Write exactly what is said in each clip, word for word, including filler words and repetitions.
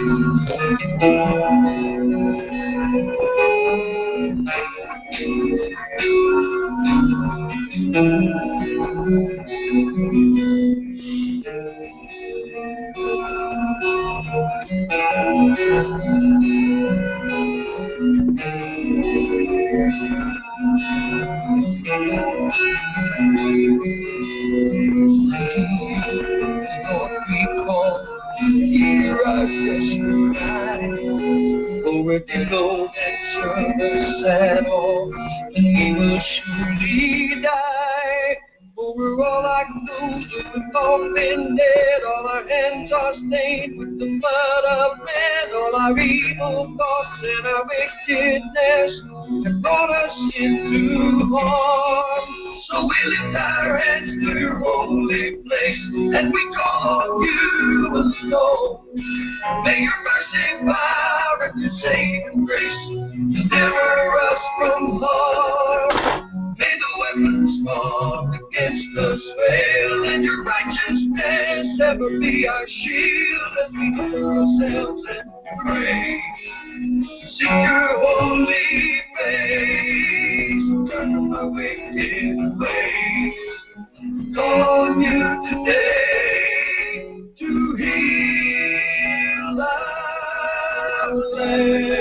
Lord, we call, hear our desperate cry. For if you don't answer us at all, then we will surely die. For we're all like those who have all been dead. All our hands are stained with the blood of men. All our evil thoughts and our wickedness have brought us into harm. So we lift our hands to your holy place, and we call on you alone. May your mercy, power, and your saving grace deliver us from harm. May the weapons formed against us fail, and your righteousness ever be our shield as we cover ourselves and pray. Seek your holy face, turn from our wicked ways. Call on you today to heal our land.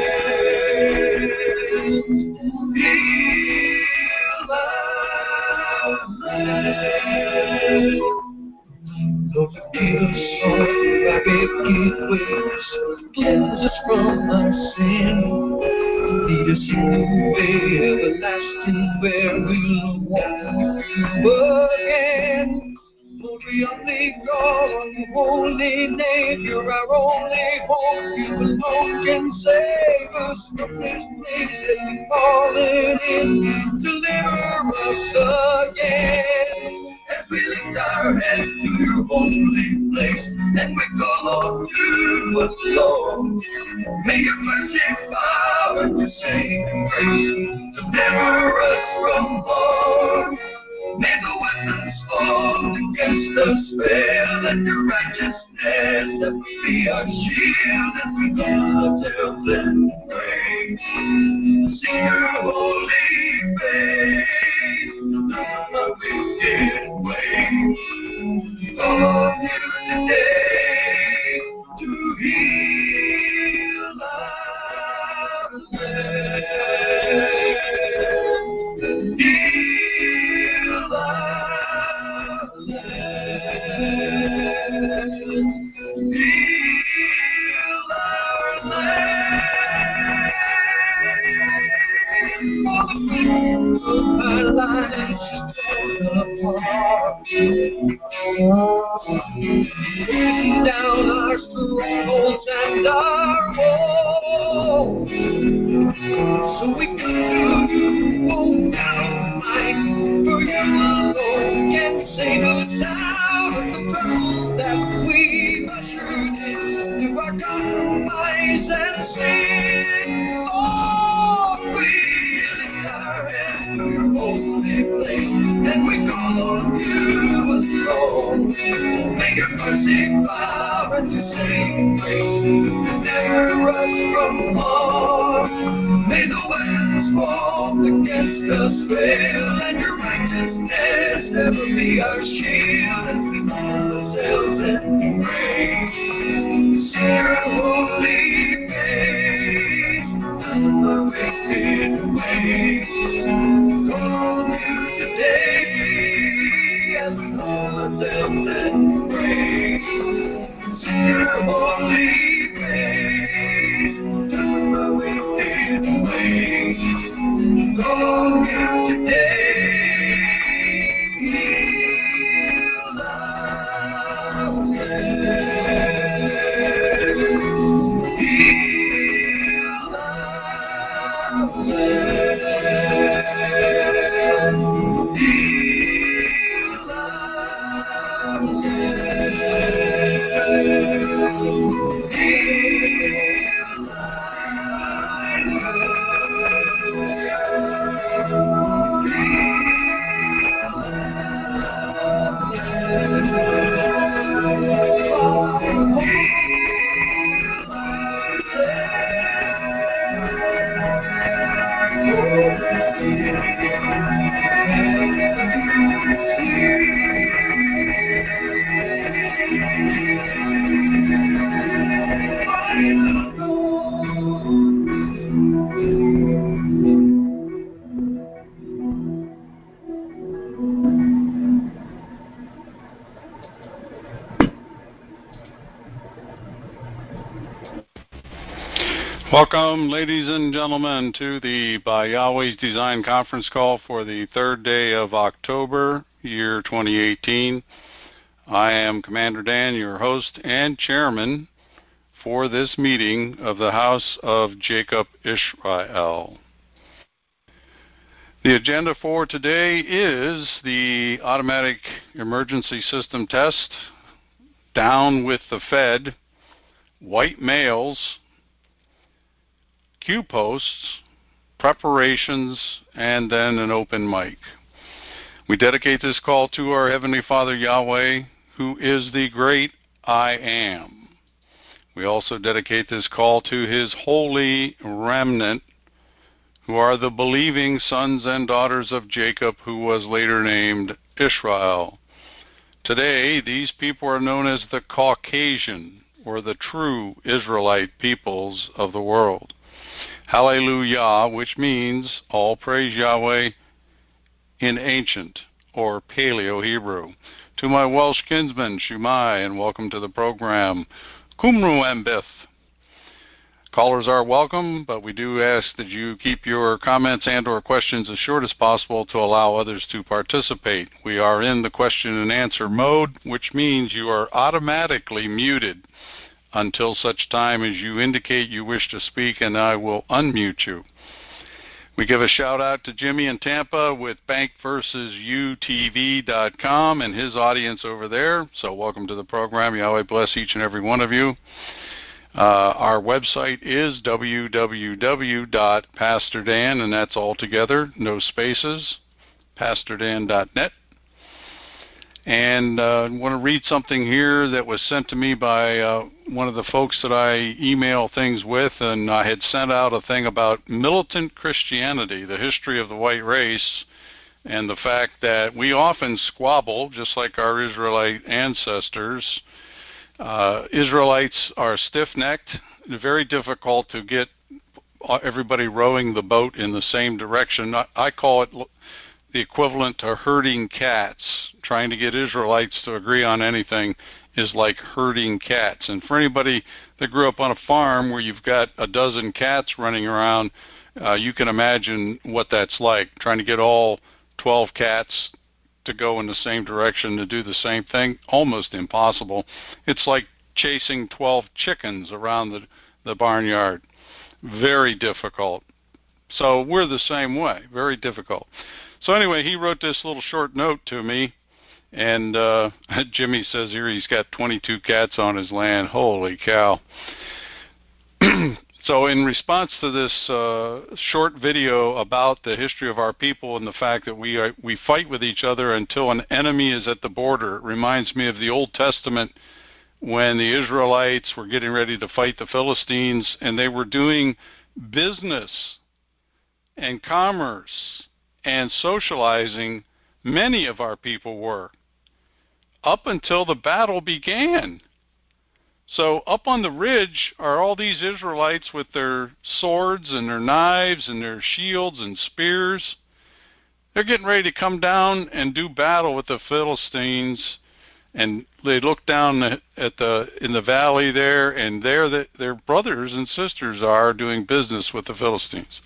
Heal our land. Lord, forgive us all of our wicked ways. Cleanse us from our sin. Lead us in the way everlasting where we'll walk with you again. Lord, we only call on your holy name. You're our only hope. You alone can save us from this place that we've fallen in. Deliver us again. As we lift our hands to your holy place, and we call on you alone. May your mercy, power, and your saving grace deliver us from harm. May the weapons formed against us fail, and your righteousness ever be our shield as we humble ourselves and pray. See your holy face, turn from our wicked ways. Call on you today to heal our land. Heal our land. Heal our land. Our lives torn apart. Breaking down our strongholds and our walls, so we can do you, oh God Almighty. For you alone can save us out of the trouble that we ushered in through our compromise and sin. Lord, we lift our hands to your holy place, and we call on you alone. May your mercy, power, and your saving grace deliver us from harm. May the weapons formed against us fail, and your righteousness ever be our shield as we humble ourselves and pray. See your holy face, turn our wicked ways. Call on you today as we humble ourselves and pray. See your holy face, turn our wicked ways. Call on you today. Heal Welcome, ladies and gentlemen, to the By Yahweh's Design conference call for the third day of October, year twenty eighteen. I am Commander Dan, your host and chairman for this meeting of the House of Jacob Israel. The agenda for today is the automatic emergency system test, down with the Fed, white males, Q posts, preparations, and then an open mic. We dedicate this call to our Heavenly Father Yahweh, who is the great I Am. We also dedicate this call to His holy remnant, who are the believing sons and daughters of Jacob, who was later named Israel. Today, these people are known as the Caucasian, or the true Israelite peoples of the world. Hallelujah, which means all praise Yahweh in ancient or Paleo-Hebrew. To my Welsh kinsman, Shumai, and welcome to the program. Kumru Ambith. Callers are welcome, but we do ask that you keep your comments and or questions as short as possible to allow others to participate. We are in the question and answer mode, which means you are automatically muted until such time as you indicate you wish to speak, and I will unmute you. We give a shout out to Jimmy in Tampa with bank versus U T V dot com and his audience over there. So welcome to the program. Yahweh bless each and every one of you. Uh, our website is w w w dot pastor dan, and that's all together, no spaces, pastor dan dot net. And uh, I want to read something here that was sent to me by uh, one of the folks that I email things with, and I had sent out a thing about militant Christianity, the history of the white race, and the fact that we often squabble, just like our Israelite ancestors. Uh, Israelites are stiff-necked, very difficult to get everybody rowing the boat in the same direction. I, I call it the equivalent to herding cats. Trying to get Israelites to agree on anything is like herding cats. And for anybody that grew up on a farm where you've got a dozen cats running around, uh, you can imagine what that's like, trying to get all twelve cats to go in the same direction to do the same thing. Almost impossible. It's like chasing twelve chickens around the, the barnyard. Very difficult. So we're the same way. Very difficult. So anyway, he wrote this little short note to me, and uh, Jimmy says here he's got twenty-two cats on his land. Holy cow. So in response to this uh, short video about the history of our people and the fact that we are, we fight with each other until an enemy is at the border, it reminds me of the Old Testament when the Israelites were getting ready to fight the Philistines, and they were doing business and commerce and socializing. Many of our people were, up until the battle began. So up on the ridge are all these Israelites with their swords and their knives and their shields and spears. They're getting ready to come down and do battle with the Philistines, and they look down at the in the valley there, and there the, their brothers and sisters are doing business with the Philistines.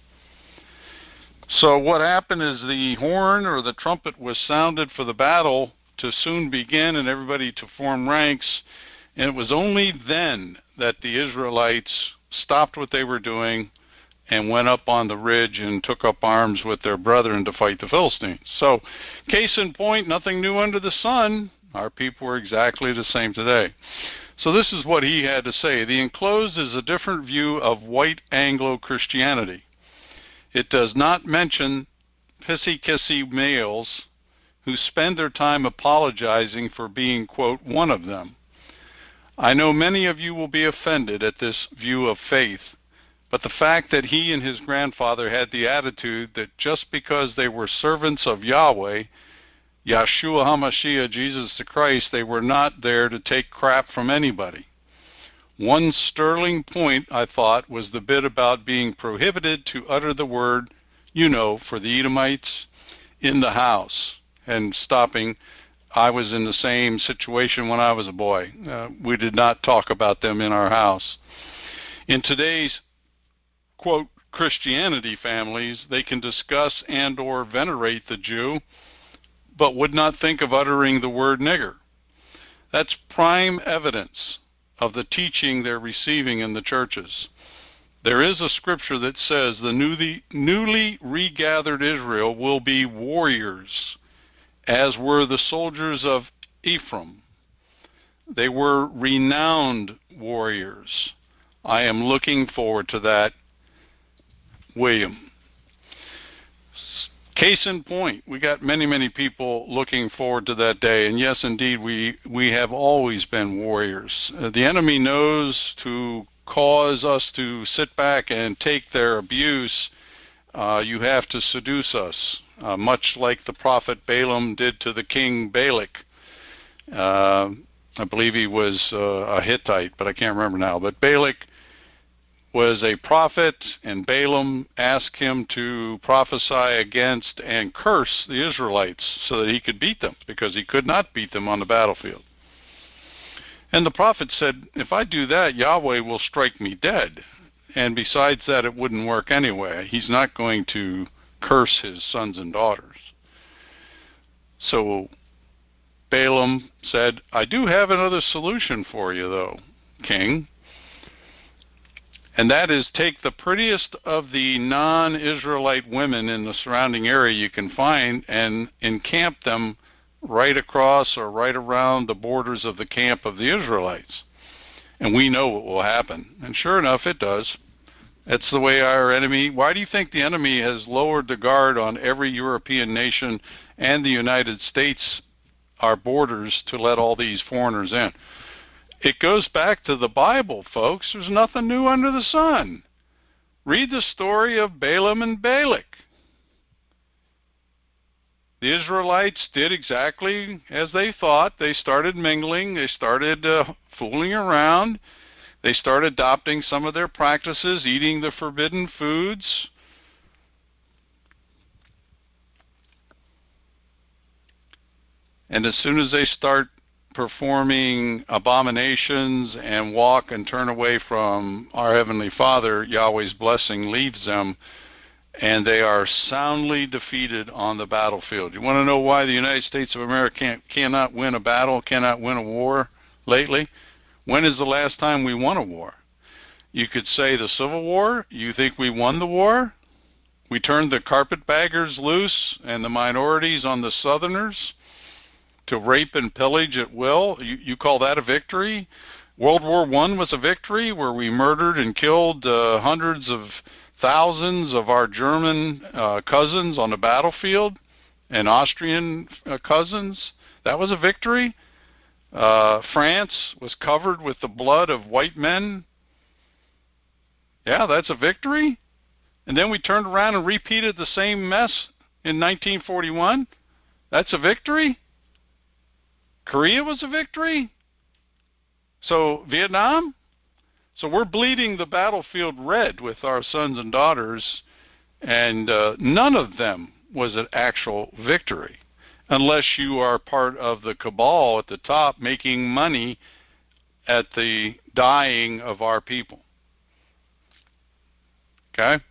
So what happened is the horn or the trumpet was sounded for the battle to soon begin and everybody to form ranks, and it was only then that the Israelites stopped what they were doing and went up on the ridge and took up arms with their brethren to fight the Philistines. So, case in point, nothing new under the sun. Our people are exactly the same today. So this is what he had to say. The enclosed is a different view of white Anglo-Christianity. It does not mention pissy-kissy males who spend their time apologizing for being, quote, one of them. I know many of you will be offended at this view of faith, but the fact that he and his grandfather had the attitude that just because they were servants of Yahweh, Yeshua HaMashiach, Jesus the Christ, they were not there to take crap from anybody. One sterling point, I thought, was the bit about being prohibited to utter the word, you know, for the Edomites, in the house, and stopping. I was in the same situation when I was a boy. Uh, we did not talk about them in our house. In today's quote, Christianity families, they can discuss and or venerate the Jew, but would not think of uttering the word nigger. That's prime evidence of the teaching they're receiving in the churches. There is a scripture that says the newly, newly regathered Israel will be warriors, as were the soldiers of Ephraim. They were renowned warriors. I am looking forward to that, William. Case in point, we got many, many people looking forward to that day. And yes, indeed, we, we have always been warriors. Uh, the enemy knows to cause us to sit back and take their abuse. Uh, you have to seduce us, uh, much like the prophet Balaam did to the king Balak. Uh, I believe he was uh, a Hittite, but I can't remember now. But Balak was a prophet, and Balaam asked him to prophesy against and curse the Israelites so that he could beat them, because he could not beat them on the battlefield. And the prophet said, if I do that, Yahweh will strike me dead. And besides that, it wouldn't work anyway. He's not going to curse his sons and daughters. So Balaam said, I do have another solution for you, though, king. And that is, take the prettiest of the non-Israelite women in the surrounding area you can find and encamp them right across or right around the borders of the camp of the Israelites. And we know what will happen. And sure enough, it does. That's the way our enemy... Why do you think the enemy has lowered the guard on every European nation and the United States, our borders, to let all these foreigners in? It goes back to the Bible, folks. There's nothing new under the sun. Read the story of Balaam and Balak. The Israelites did exactly as they thought. They started mingling. They started uh, fooling around. They started adopting some of their practices, eating the forbidden foods. And as soon as they start performing abominations and walk and turn away from our Heavenly Father, Yahweh's blessing leaves them, and they are soundly defeated on the battlefield. You want to know why the United States of America can't, cannot win a battle, cannot win a war lately? When is the last time we won a war? You could say the Civil War. You think we won the war? We turned the carpetbaggers loose and the minorities on the Southerners to rape and pillage at will. You, you call that a victory? World War One was a victory where we murdered and killed uh, hundreds of thousands of our German uh, cousins on the battlefield and Austrian uh, cousins. That was a victory. Uh, France was covered with the blood of white men. Yeah, that's a victory. And then we turned around and repeated the same mess in nineteen forty-one. That's a victory. Korea was a victory. So Vietnam? So we're bleeding the battlefield red with our sons and daughters, and uh, none of them was an actual victory, unless you are part of the cabal at the top making money at the dying of our people. Okay?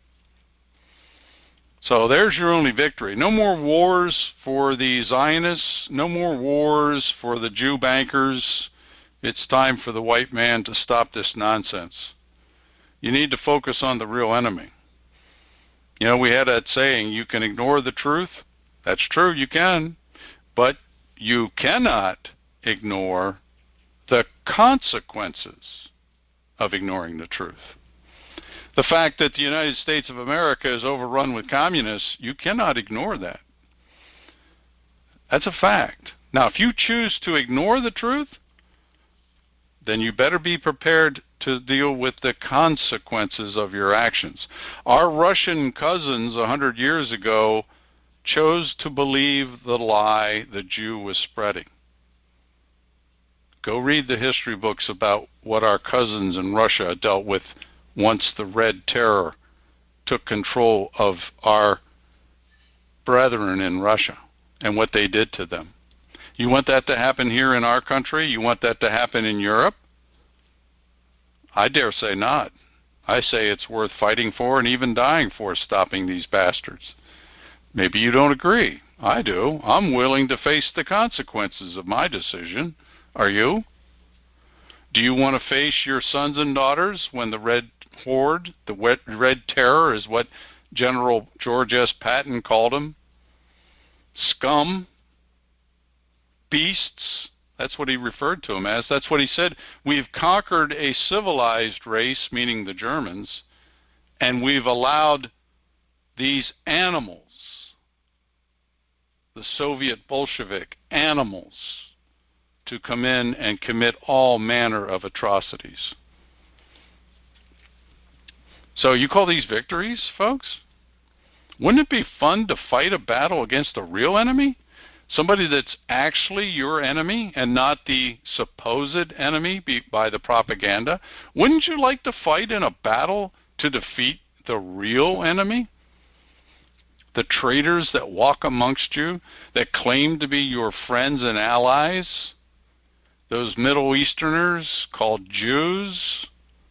So there's your only victory. No more wars for the Zionists. No more wars for the Jew bankers. It's time for the white man to stop this nonsense. You need to focus on the real enemy. You know, we had that saying, you can ignore the truth. That's true, you can. But you cannot ignore the consequences of ignoring the truth. The fact that the United States of America is overrun with communists, you cannot ignore that. That's a fact. Now, if you choose to ignore the truth, then you better be prepared to deal with the consequences of your actions. Our Russian cousins a hundred years ago chose to believe the lie the Jew was spreading. Go read the history books about what our cousins in Russia dealt with once the Red Terror took control of our brethren in Russia and what they did to them. You want that to happen here in our country? You want that to happen in Europe? I dare say not. I say it's worth fighting for and even dying for, stopping these bastards. Maybe you don't agree. I do. I'm willing to face the consequences of my decision. Are you? Do you want to face your sons and daughters when the Red Horde, the Red Terror, is what General George S. Patton called them? Scum? Beasts? That's what he referred to them as. That's what he said. We've conquered a civilized race, meaning the Germans, and we've allowed these animals, the Soviet Bolshevik animals, to come in and commit all manner of atrocities. So you call these victories, folks? Wouldn't it be fun to fight a battle against a real enemy? Somebody that's actually your enemy and not the supposed enemy by the propaganda? Wouldn't you like to fight in a battle to defeat the real enemy? The traitors that walk amongst you, that claim to be your friends and allies? Those Middle Easterners called Jews?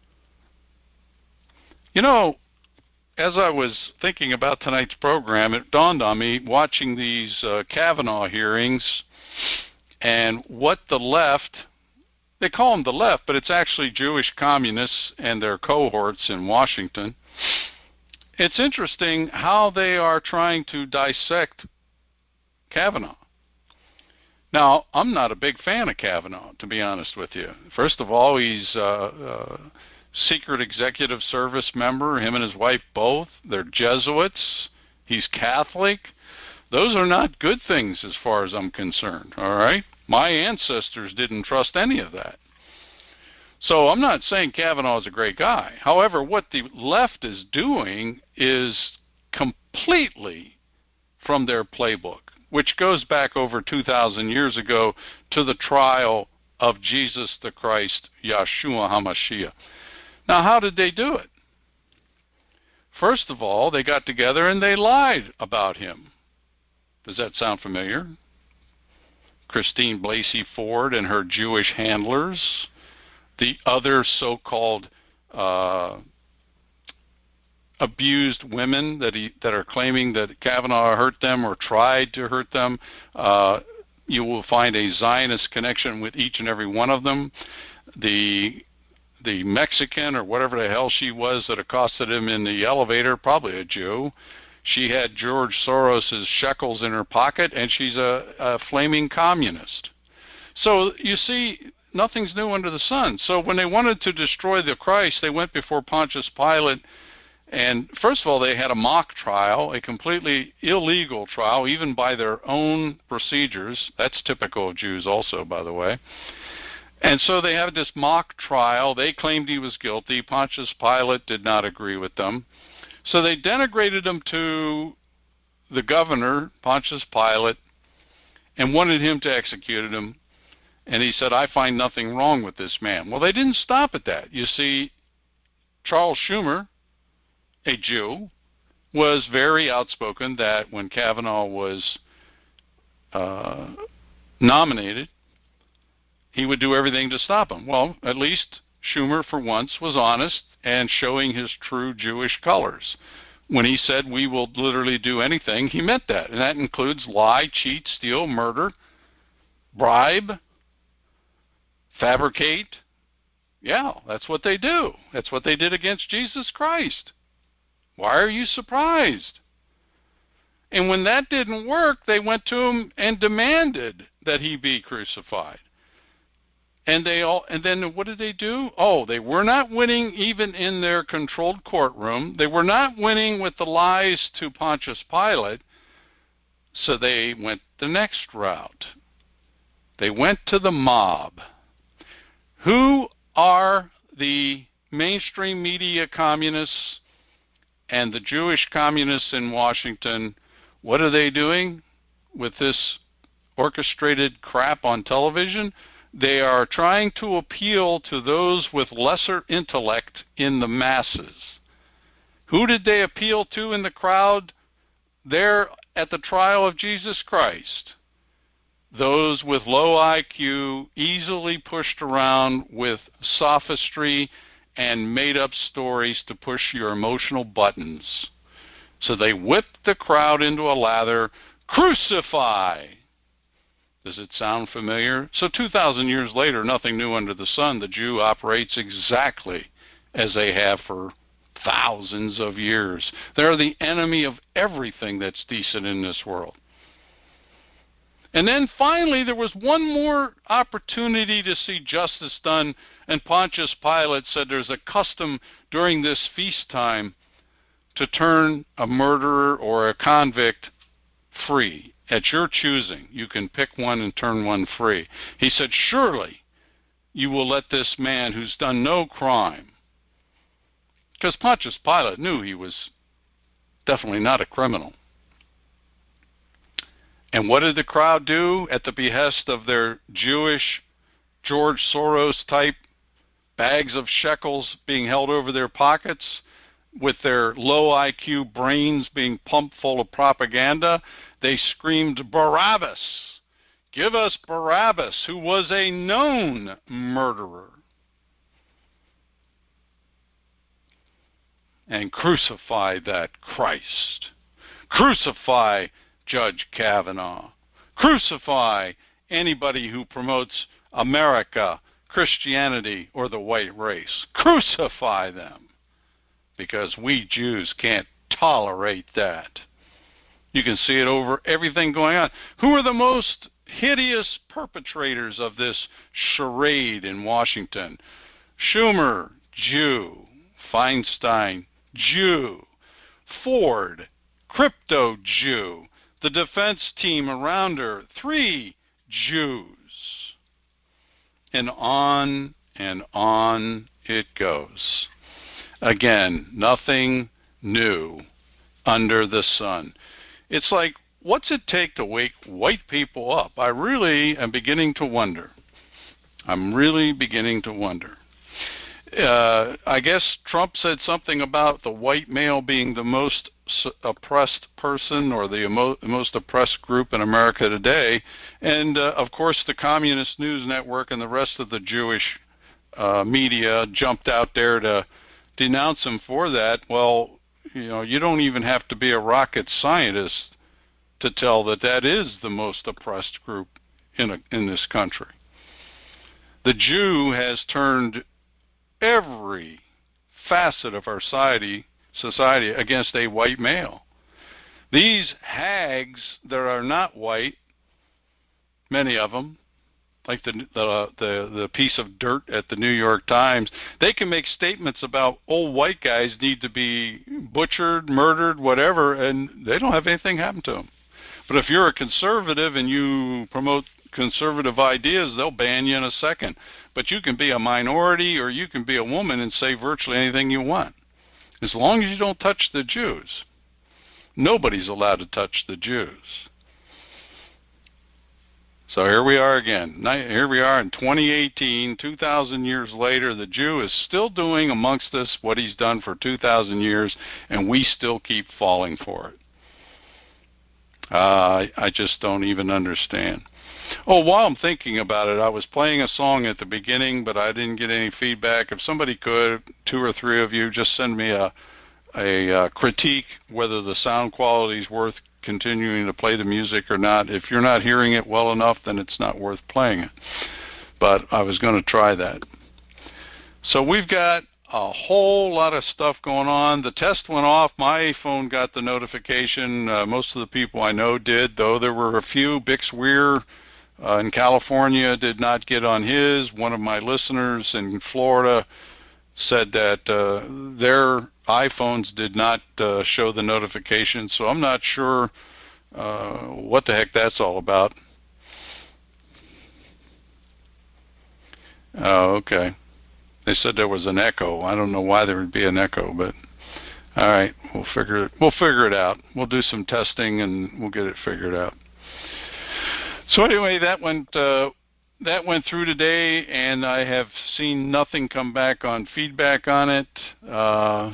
You know, as I was thinking about tonight's program, it dawned on me, watching these uh, Kavanaugh hearings, and what the left, they call them the left, but it's actually Jewish communists and their cohorts in Washington. It's interesting how they are trying to dissect Kavanaugh. Now, I'm not a big fan of Kavanaugh, to be honest with you. First of all, he's a uh, uh, secret executive service member, him and his wife both. They're Jesuits. He's Catholic. Those are not good things as far as I'm concerned, all right? My ancestors didn't trust any of that. So I'm not saying Kavanaugh is a great guy. However, what the left is doing is completely from their playbook, which goes back over two thousand years ago to the trial of Jesus the Christ, Yeshua HaMashiach. Now, how did they do it? First of all, they got together and they lied about him. Does that sound familiar? Christine Blasey Ford and her Jewish handlers, the other so-called uh, abused women that he that are claiming that Kavanaugh hurt them or tried to hurt them. Uh, you will find a Zionist connection with each and every one of them. The the Mexican or whatever the hell she was that accosted him in the elevator, probably a Jew. She had George Soros's shekels in her pocket, and she's a, a flaming communist. So you see, nothing's new under the sun. So when they wanted to destroy the Christ, they went before Pontius Pilate, and first of all, they had a mock trial, a completely illegal trial, even by their own procedures. That's typical of Jews also, by the way. And so they had this mock trial. They claimed he was guilty. Pontius Pilate did not agree with them. So they denigrated him to the governor, Pontius Pilate, and wanted him to execute him. And he said, I find nothing wrong with this man. Well, they didn't stop at that. You see, Charles Schumer, a Jew, was very outspoken that when Kavanaugh was uh, nominated, he would do everything to stop him. Well, at least Schumer, for once, was honest and showing his true Jewish colors. When he said we will literally do anything, he meant that. And that includes lie, cheat, steal, murder, bribe, fabricate. Yeah, that's what they do. That's what they did against Jesus Christ. Why are you surprised? And when that didn't work, they went to him and demanded that he be crucified. And they all, and then what did they do? Oh, they were not winning even in their controlled courtroom. They were not winning with the lies to Pontius Pilate. So they went the next route. They went to the mob. Who are the mainstream media communists and the Jewish communists in Washington? What are they doing with this orchestrated crap on television? They are trying to appeal to those with lesser intellect in the masses. Who did they appeal to in the crowd there at the trial of Jesus Christ? Those with low I Q, easily pushed around with sophistry and made up stories to push your emotional buttons. So they whipped the crowd into a lather. Crucify! Does it sound familiar? So two thousand years later, nothing new under the sun. The Jew operates exactly as they have for thousands of years. They're the enemy of everything that's decent in this world. And then finally, there was one more opportunity to see justice done, and Pontius Pilate said there's a custom during this feast time to turn a murderer or a convict free. At your choosing, you can pick one and turn one free. He said, surely you will let this man who's done no crime, because Pontius Pilate knew he was definitely not a criminal. And what did the crowd do at the behest of their Jewish George Soros type bags of shekels being held over their pockets, with their low I Q brains being pumped full of propaganda? They screamed, Barabbas! Give us Barabbas, who was a known murderer. And crucify that Christ. Crucify Judge Kavanaugh. Crucify anybody who promotes America, Christianity, or the white race. Crucify them, because we Jews can't tolerate that. You can see it over everything going on. Who are the most hideous perpetrators of this charade in Washington? Schumer, Jew. Feinstein, Jew. Ford, crypto Jew. The defense team around her, three Jews. And on and on it goes. Again, nothing new under the sun. It's like, what's it take to wake white people up? I really am beginning to wonder. I'm really beginning to wonder. Uh, I guess Trump said something about the white male being the most oppressed person, or the emo- most oppressed group in America today. And, uh, of course, the Communist News Network and the rest of the Jewish uh, media jumped out there to denounce him for that. Well, you know, you don't even have to be a rocket scientist to tell that that is the most oppressed group in a, in this country. The Jew has turned every facet of our society society against a white male. These hags that are not white, many of them, like the the the, the piece of dirt at the New York Times, they can make statements about old white guys need to be butchered, murdered, whatever, and they don't have anything happen to them. But if you're a conservative and you promote conservative ideas, they'll ban you in a second. But you can be a minority, or you can be a woman and say virtually anything you want, as long as you don't touch the Jews. Nobody's allowed to touch the Jews. So here we are again. Here we are in twenty eighteen, two thousand years later. The Jew is still doing amongst us what he's done for two thousand years, and we still keep falling for it. Uh, I just don't even understand. Oh, while I'm thinking about it, I was playing a song at the beginning, but I didn't get any feedback. If somebody could, two or three of you, just send me a, a, a critique whether the sound quality is worth continuing to play the music or not. If you're not hearing it well enough, then it's not worth playing it. But I was going to try that. So we've got a whole lot of stuff going on. The test went off. My phone got the notification. Uh, most of the people I know did, though there were a few. Bix Weir uh, in California did not get on his. One of my listeners in Florida said that uh, their iPhones did not uh, show the notification, so I'm not sure uh, what the heck that's all about. Oh, okay. They said there was an echo. I don't know why there would be an echo, but all right, we'll figure it. We'll figure it out. We'll do some testing and we'll get it figured out. So anyway, that went uh, that went through today, and I have seen nothing come back on feedback on it. Uh,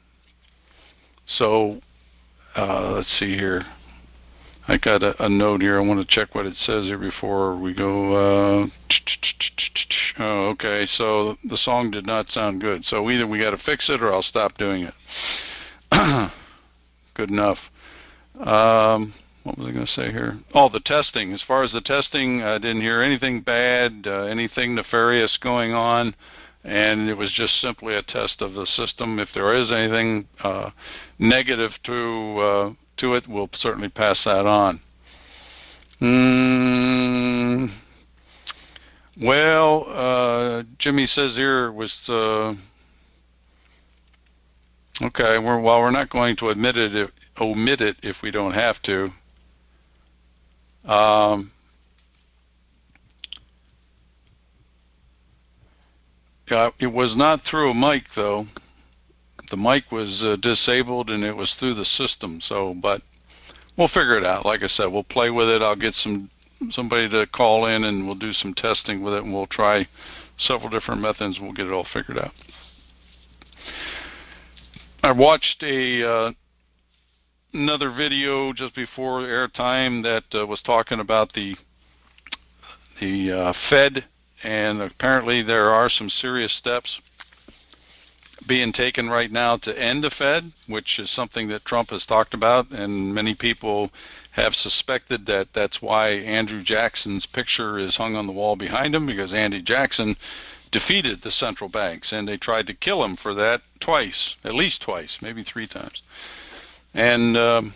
so uh, let's see here. I got a, a note here. I want to check what it says here before we go. Uh, Oh, okay. So the song did not sound good. So either we got to fix it or I'll stop doing it. Good enough. Um, what was I going to say here? Oh, the testing. As far as the testing, I didn't hear anything bad, uh, anything nefarious going on, and it was just simply a test of the system. If there is anything uh, negative to uh, to it, we'll certainly pass that on. Mm, well, uh, Jimmy says here was uh, okay. We're, well, we're not going to admit it, if, omit it if we don't have to. Um, yeah, it was not through a mic though. The mic was uh, disabled and it was through the system. So, but we'll figure it out. Like I said, we'll play with it. I'll get some somebody to call in and we'll do some testing with it, and we'll try several different methods. We'll get it all figured out. I watched a uh, another video just before airtime that uh, was talking about the the uh, Fed, and apparently there are some serious steps being taken right now to end the Fed, which is something that Trump has talked about, and many people have suspected that that's why Andrew Jackson's picture is hung on the wall behind him, because Andy Jackson defeated the central banks, and they tried to kill him for that twice, at least twice, maybe three times. And um,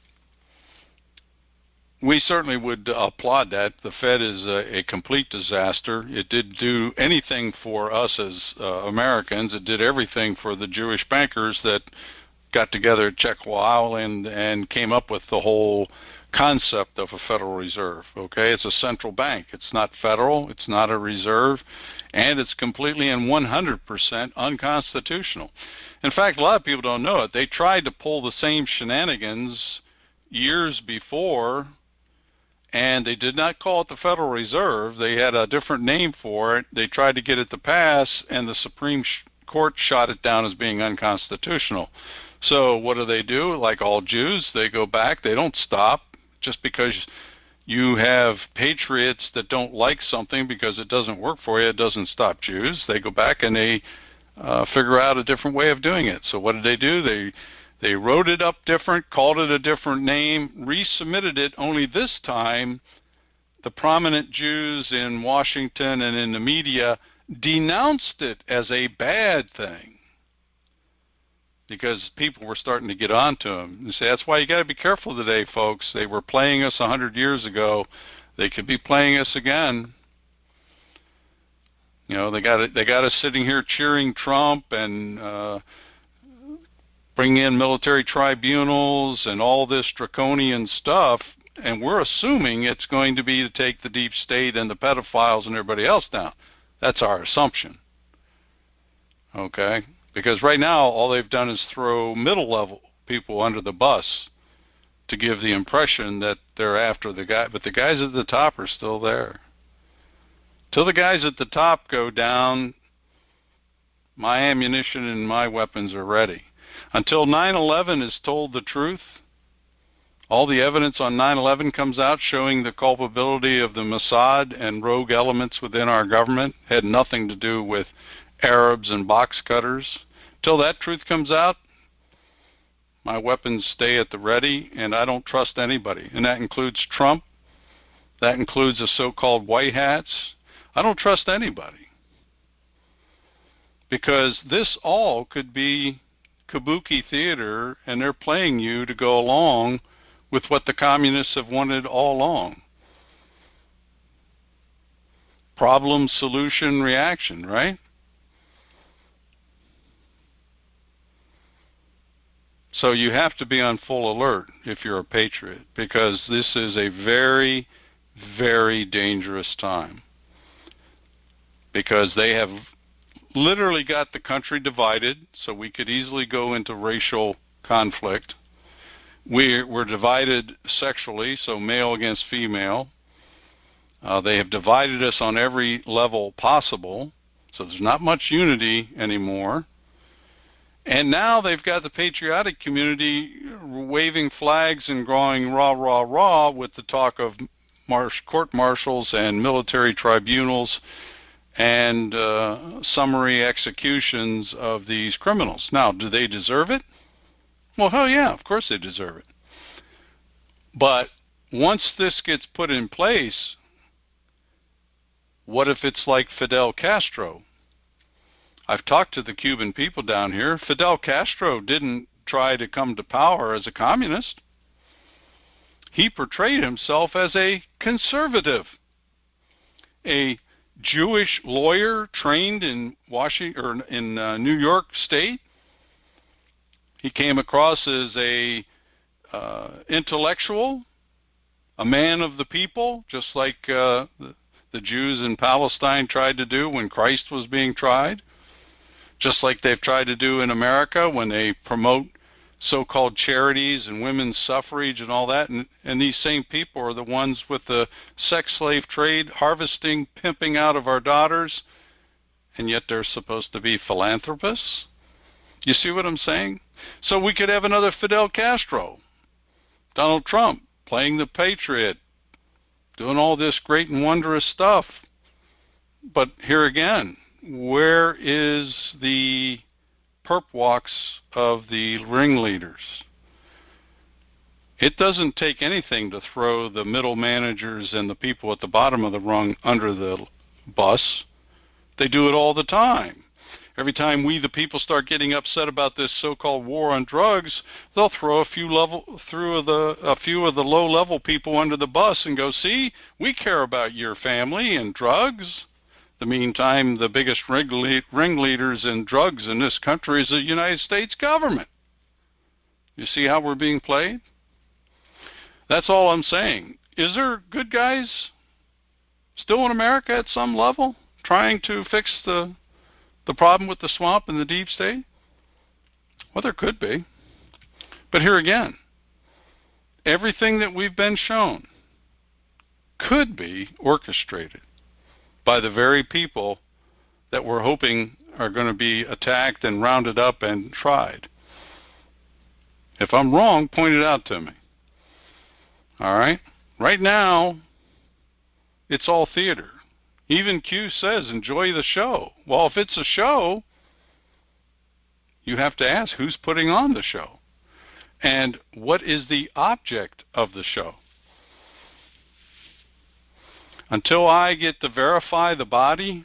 we certainly would applaud that. The Fed is a, a complete disaster. It did do anything for us as uh, Americans. It did everything for the Jewish bankers that got together at Jekyll Island and came up with the whole concept of a Federal Reserve. Okay, it's a central bank. It's not federal. It's not a reserve, and it's completely and one hundred percent unconstitutional. In fact, a lot of people don't know it. They tried to pull the same shenanigans years before, and they did not call it the Federal Reserve. They had a different name for it. They tried to get it to pass, and the Supreme Court shot it down as being unconstitutional. So what do they do? Like all Jews, they go back. They don't stop. Just because you have patriots that don't like something because it doesn't work for you, it doesn't stop Jews. They go back and they uh, figure out a different way of doing it. So what did they do? They They wrote it up different, called it a different name, resubmitted it, only this time the prominent Jews in Washington and in the media denounced it as a bad thing because people were starting to get on to them. You say, that's why you got to be careful today, folks. They were playing us one hundred years ago. They could be playing us again. You know, they got it, they got us sitting here cheering Trump and uh, bring in military tribunals and all this draconian stuff, and we're assuming it's going to be to take the deep state and the pedophiles and everybody else down. That's our assumption. Okay? Because right now all they've done is throw middle-level people under the bus to give the impression that they're after the guy, but the guys at the top are still there. Till the guys at the top go down, my ammunition and my weapons are ready. Until nine eleven is told the truth, all the evidence on nine eleven comes out showing the culpability of the Mossad and rogue elements within our government, had nothing to do with Arabs and box cutters. Till that truth comes out, my weapons stay at the ready, and I don't trust anybody. And that includes Trump. That includes the so-called white hats. I don't trust anybody. Because this all could be kabuki theater, and they're playing you to go along with what the communists have wanted all along. Problem, solution, reaction, right? So you have to be on full alert if you're a patriot, because this is a very, very dangerous time. Because they have literally got the country divided, so we could easily go into racial conflict. We're, we're divided sexually, so male against female. Uh, they have divided us on every level possible, so there's not much unity anymore. And now they've got the patriotic community waving flags and going rah, rah, rah with the talk of marsh, court martials and military tribunals and uh, summary executions of these criminals. Now, do they deserve it? Well, hell yeah, of course they deserve it. But once this gets put in place, what if it's like Fidel Castro? I've talked to the Cuban people down here. Fidel Castro didn't try to come to power as a communist. He portrayed himself as a conservative, a Jewish lawyer trained in Washington or in uh, New York State. He came across as a uh, intellectual, a man of the people, just like uh, the, the Jews in Palestine tried to do when Christ was being tried, just like they've tried to do in America when they promote so-called charities and women's suffrage and all that. And, and these same people are the ones with the sex slave trade, harvesting, pimping out of our daughters, and yet they're supposed to be philanthropists. You see what I'm saying? So we could have another Fidel Castro, Donald Trump, playing the patriot, doing all this great and wondrous stuff. But here again, where is the perp walks of the ringleaders? It doesn't take anything to throw the middle managers and the people at the bottom of the rung under the bus. They do it all the time. Every time we, the people, start getting upset about this so-called war on drugs, they'll throw a few level through the a few of the low-level people under the bus and go, "See, we care about your family and drugs." The meantime, the biggest ringleaders in drugs in this country is the United States government. You see how we're being played? That's all I'm saying. Is there good guys still in America at some level trying to fix the the problem with the swamp and the deep state? Well, there could be. But here again, everything that we've been shown could be orchestrated by the very people that we're hoping are going to be attacked and rounded up and tried. If I'm wrong, point it out to me. All right? Right now, it's all theater. Even Q says, enjoy the show. Well, if it's a show, you have to ask who's putting on the show. And what is the object of the show? Until I get to verify the body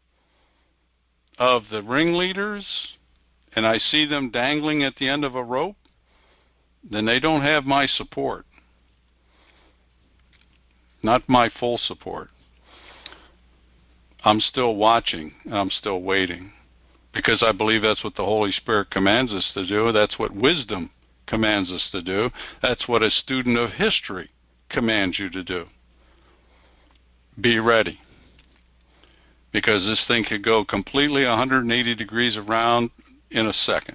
of the ringleaders and I see them dangling at the end of a rope, then they don't have my support. Not my full support. I'm still watching. I'm still waiting. Because I believe that's what the Holy Spirit commands us to do. That's what wisdom commands us to do. That's what a student of history commands you to do. Be ready. Because this thing could go completely one hundred eighty degrees around in a second.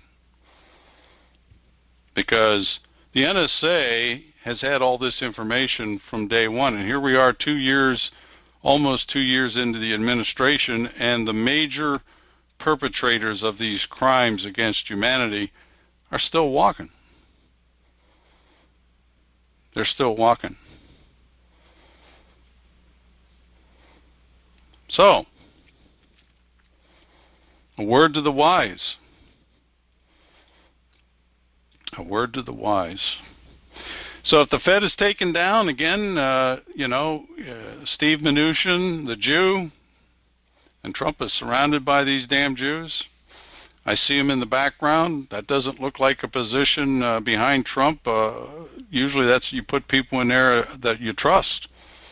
Because the N S A has had all this information from day one. And here we are two years, almost two years into the administration, and the major perpetrators of these crimes against humanity are still walking. They're still walking. So, a word to the wise. A word to the wise. So if the Fed is taken down, again, uh, you know, uh, Steve Mnuchin, the Jew, and Trump is surrounded by these damn Jews. I see him in the background. That doesn't look like a position uh, behind Trump. Uh, usually that's you put people in there that you trust.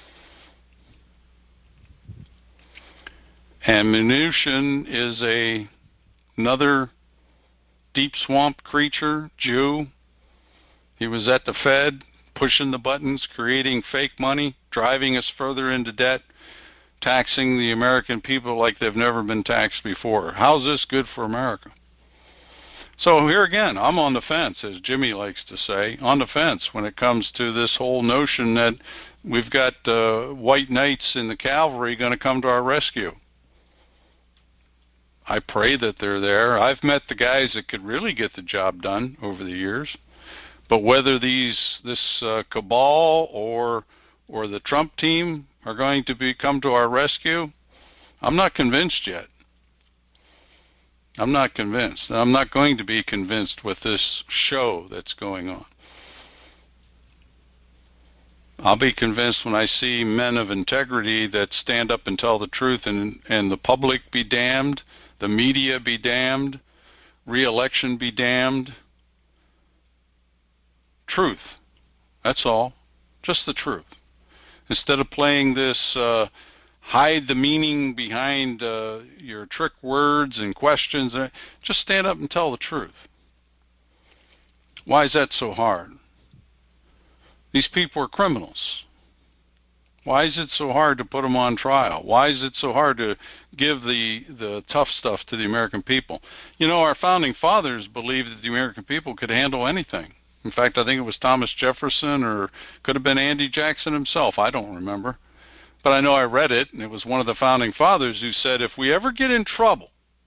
And Mnuchin is a another deep swamp creature, Jew. He was at the Fed, pushing the buttons, creating fake money, driving us further into debt, taxing the American people like they've never been taxed before. How's this good for America? So here again, I'm on the fence, as Jimmy likes to say, on the fence when it comes to this whole notion that we've got uh, white knights in the cavalry going to come to our rescue. I pray that they're there. I've met the guys that could really get the job done over the years. But whether these this uh, cabal or or the Trump team are going to be come to our rescue, I'm not convinced yet. I'm not convinced. I'm not going to be convinced with this show that's going on. I'll be convinced when I see men of integrity that stand up and tell the truth, and, and the public be damned, the media be damned, re-election be damned. Truth. That's all. Just the truth. Instead of playing this uh, hide the meaning behind uh, your trick words and questions, uh, just stand up and tell the truth. Why is that so hard? These people are criminals. Why is it so hard to put them on trial? Why is it so hard to give the, the tough stuff to the American people? You know, our founding fathers believed that the American people could handle anything. In fact, I think it was Thomas Jefferson, or could have been Andy Jackson himself. I don't remember. But I know I read it, and it was one of the founding fathers who said, if we ever get in trouble,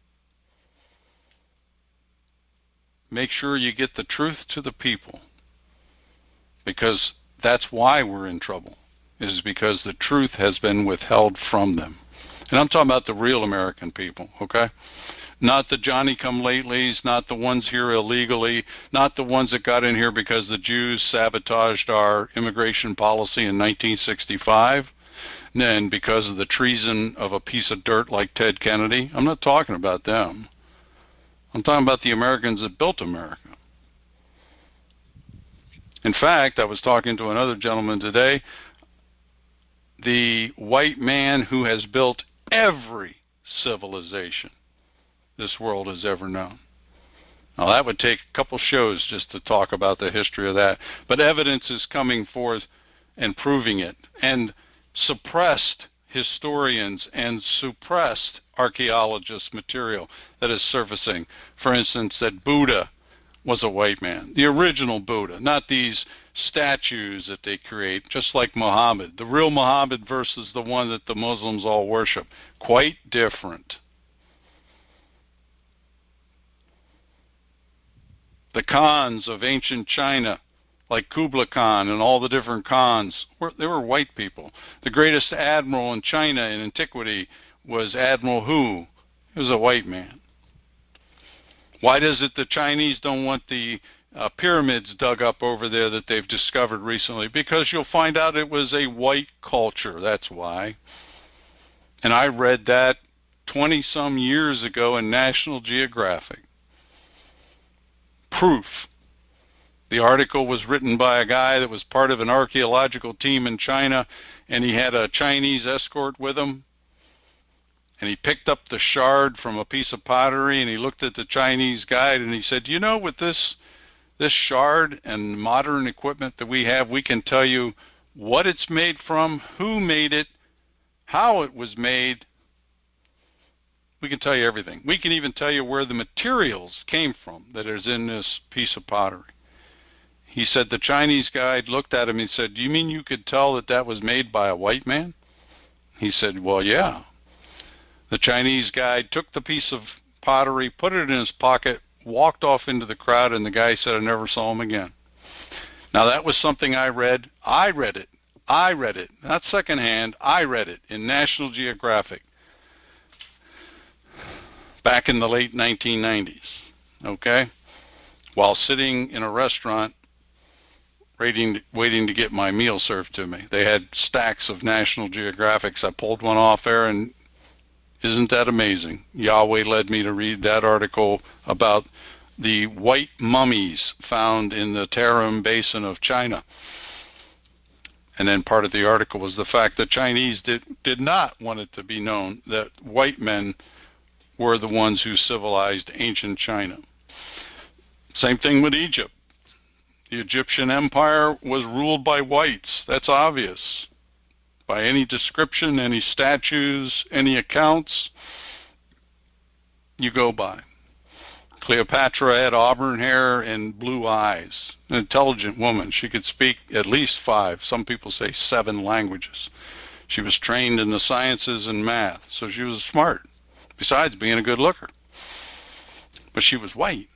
make sure you get the truth to the people. Because that's why we're in trouble, is because the truth has been withheld from them. And I'm talking about the real American people, okay? Not the Johnny-come-latelys, not the ones here illegally, not the ones that got in here because the Jews sabotaged our immigration policy in nineteen sixty-five, and because of the treason of a piece of dirt like Ted Kennedy. I'm not talking about them. I'm talking about the Americans that built America. In fact, I was talking to another gentleman today, the white man who has built every civilization this world has ever known. Now, that would take a couple shows just to talk about the history of that. But evidence is coming forth and proving it. And suppressed historians and suppressed archaeologists' material that is surfacing. For instance, that Buddha was a white man. The original Buddha, not these statues that they create, just like Muhammad. The real Muhammad versus the one that the Muslims all worship. Quite different. The Khans of ancient China, like Kublai Khan and all the different Khans, were, they were white people. The greatest admiral in China in antiquity was Admiral Hu. He was a white man. Why does it the Chinese don't want the uh, pyramids dug up over there that they've discovered recently? Because you'll find out it was a white culture. That's why. And I read that twenty-some years ago in National Geographic. Proof. The article was written by a guy that was part of an archaeological team in China, and he had a Chinese escort with him. And he picked up the shard from a piece of pottery, and he looked at the Chinese guide, and he said, you know, with this this shard and modern equipment that we have, we can tell you what it's made from, who made it, how it was made. We can tell you everything. We can even tell you where the materials came from that is in this piece of pottery. He said the Chinese guide looked at him and said, do you mean you could tell that that was made by a white man? He said, well, yeah. The Chinese guide took the piece of pottery, put it in his pocket, walked off into the crowd, and the guy said, I never saw him again. Now, that was something I read. I read it. I read it. Not secondhand. I read it in National Geographic back in the late nineteen nineties, okay, while sitting in a restaurant waiting, waiting to get my meal served to me. They had stacks of National Geographics. I pulled one off there, and isn't that amazing? Yahweh led me to read that article about the white mummies found in the Tarim Basin of China. And then part of the article was the fact that Chinese did, did not want it to be known that white men were the ones who civilized ancient China. Same thing with Egypt. The Egyptian Empire was ruled by whites. That's obvious. By any description, any statues, any accounts you go by. Cleopatra had auburn hair and blue eyes. An intelligent woman. She could speak at least five, some people say seven languages. She was trained in the sciences and math, so she was smart, besides being a good looker. But she was white.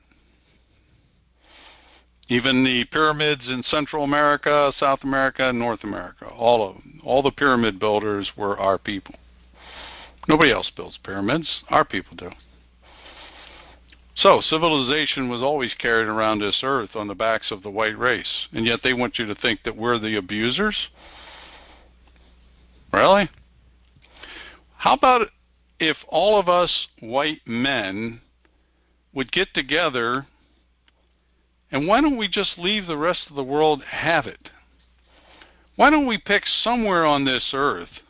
Even the pyramids in Central America, South America, and North America, all of them, all the pyramid builders were our people. Nobody else builds pyramids. Our people do. So civilization was always carried around this earth on the backs of the white race, and yet they want you to think that we're the abusers? Really? How about if all of us white men would get together, and why don't we just leave the rest of the world have it? Why don't we pick somewhere on this earth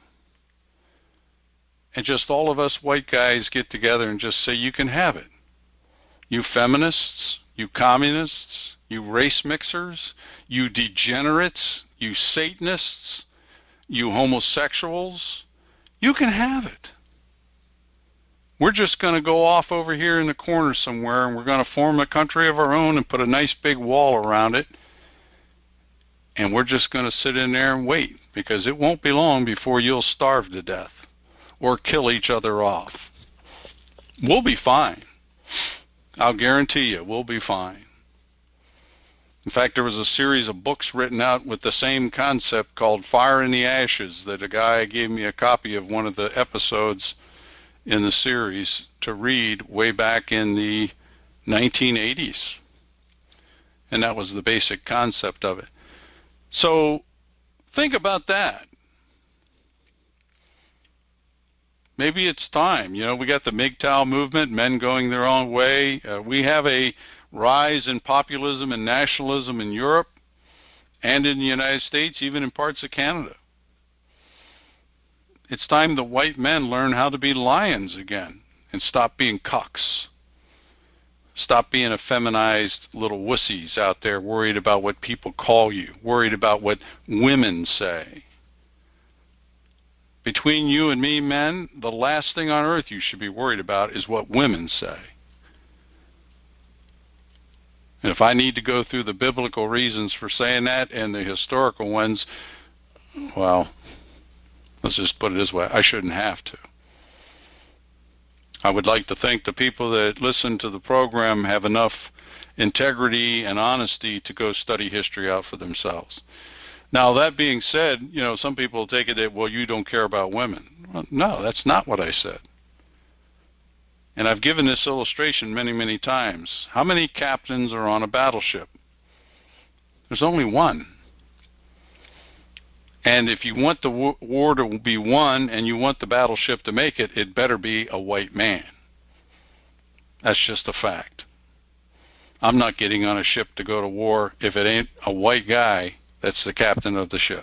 and just all of us white guys get together and just say, you can have it? You feminists, you communists, you race mixers, you degenerates, you Satanists, you homosexuals, you can have it. We're just going to go off over here in the corner somewhere, and we're going to form a country of our own and put a nice big wall around it, and we're just going to sit in there and wait, because it won't be long before you'll starve to death or kill each other off. We'll be fine. I'll guarantee you, we'll be fine. In fact, there was a series of books written out with the same concept called Fire in the Ashes that a guy gave me a copy of one of the episodes in the series to read way back in the nineteen eighties. And that was the basic concept of it. So think about that. Maybe it's time. You know, we got the M G T O W movement, men going their own way. Uh, we have a rise in populism and nationalism in Europe and in the United States, even in parts of Canada. It's time the white men learn how to be lions again and stop being cucks. Stop being effeminized little wussies out there worried about what people call you, worried about what women say. Between you and me, men, the last thing on earth you should be worried about is what women say. And if I need to go through the biblical reasons for saying that and the historical ones, well, let's just put it this way, I shouldn't have to. I would like to think the people that listen to the program have enough integrity and honesty to go study history out for themselves. Now, that being said, you know, some people take it that, well, you don't care about women. Well, no, that's not what I said. And I've given this illustration many, many times. How many captains are on a battleship? There's only one. And if you want the war to be won and you want the battleship to make it, it better be a white man. That's just a fact. I'm not getting on a ship to go to war if it ain't a white guy that's the captain of the ship.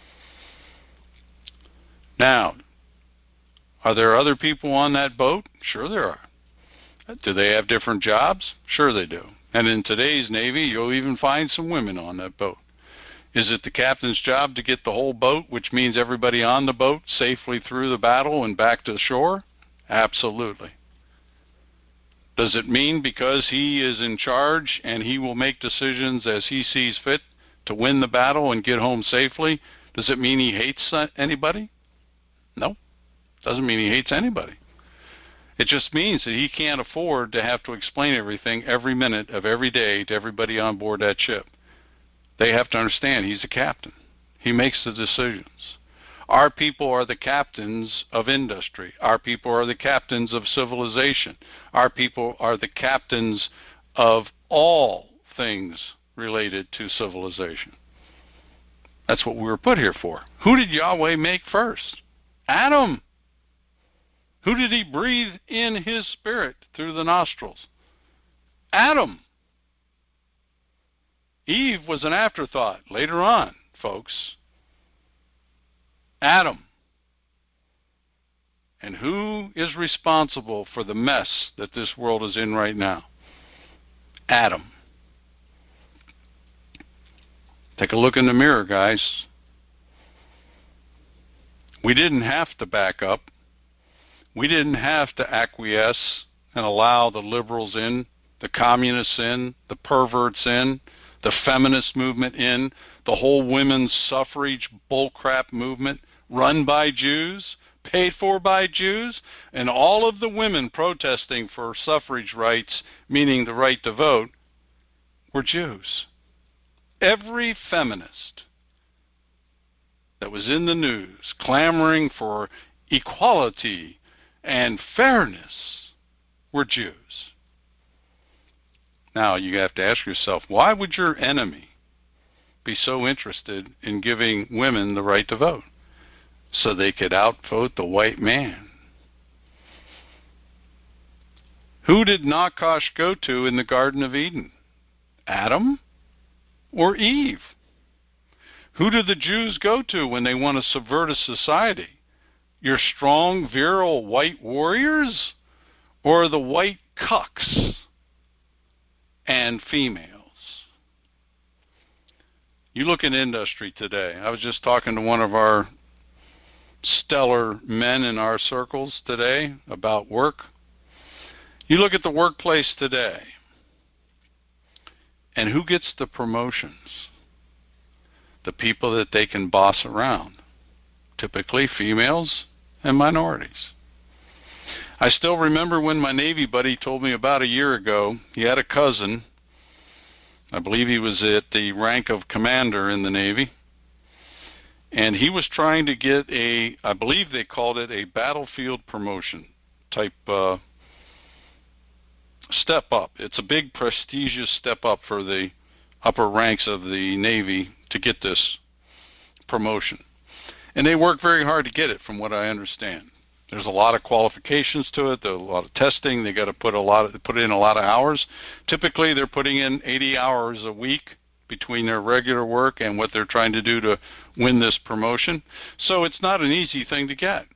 Now, are there other people on that boat? Sure there are. Do they have different jobs? Sure they do. And in today's Navy, you'll even find some women on that boat. Is it the captain's job to get the whole boat, which means everybody on the boat, safely through the battle and back to shore? Absolutely. Does it mean because he is in charge and he will make decisions as he sees fit to win the battle and get home safely, does it mean he hates anybody? No. Doesn't mean he hates anybody. It just means that he can't afford to have to explain everything every minute of every day to everybody on board that ship. They have to understand he's a captain. He makes the decisions. Our people are the captains of industry. Our people are the captains of civilization. Our people are the captains of all things related to civilization. That's what we were put here for. Who did Yahweh make first? Adam. Who did he breathe in his spirit through the nostrils? Adam. Eve was an afterthought later on, folks. Adam. And who is responsible for the mess that this world is in right now? Adam. Take a look in the mirror, guys. We didn't have to back up. We didn't have to acquiesce and allow the liberals in, the communists in, the perverts in, the feminist movement in, the whole women's suffrage bullcrap movement run by Jews, paid for by Jews, and all of the women protesting for suffrage rights, meaning the right to vote, were Jews. Every feminist that was in the news clamoring for equality and fairness were Jews. Now you have to ask yourself, why would your enemy be so interested in giving women the right to vote? So they could outvote the white man. Who did Nakash go to in the Garden of Eden? Adam or Eve? Who do the Jews go to when they want to subvert a society? Your strong, virile white warriors or the white cucks and females? You look at industry today. I was just talking to one of our stellar men in our circles today about work. You look at the workplace today, and who gets the promotions? The people that they can boss around, typically females and minorities. I still remember when my Navy buddy told me about a year ago, he had a cousin, I believe he was at the rank of commander in the Navy, and he was trying to get a, I believe they called it a battlefield promotion type uh, step up. It's a big prestigious step up for the upper ranks of the Navy to get this promotion. And they work very hard to get it, from what I understand. There's a lot of qualifications to it. There's a lot of testing. They got to put a lot of, put in a lot of hours. Typically, they're putting in eighty hours a week between their regular work and what they're trying to do to win this promotion. So it's not an easy thing to get.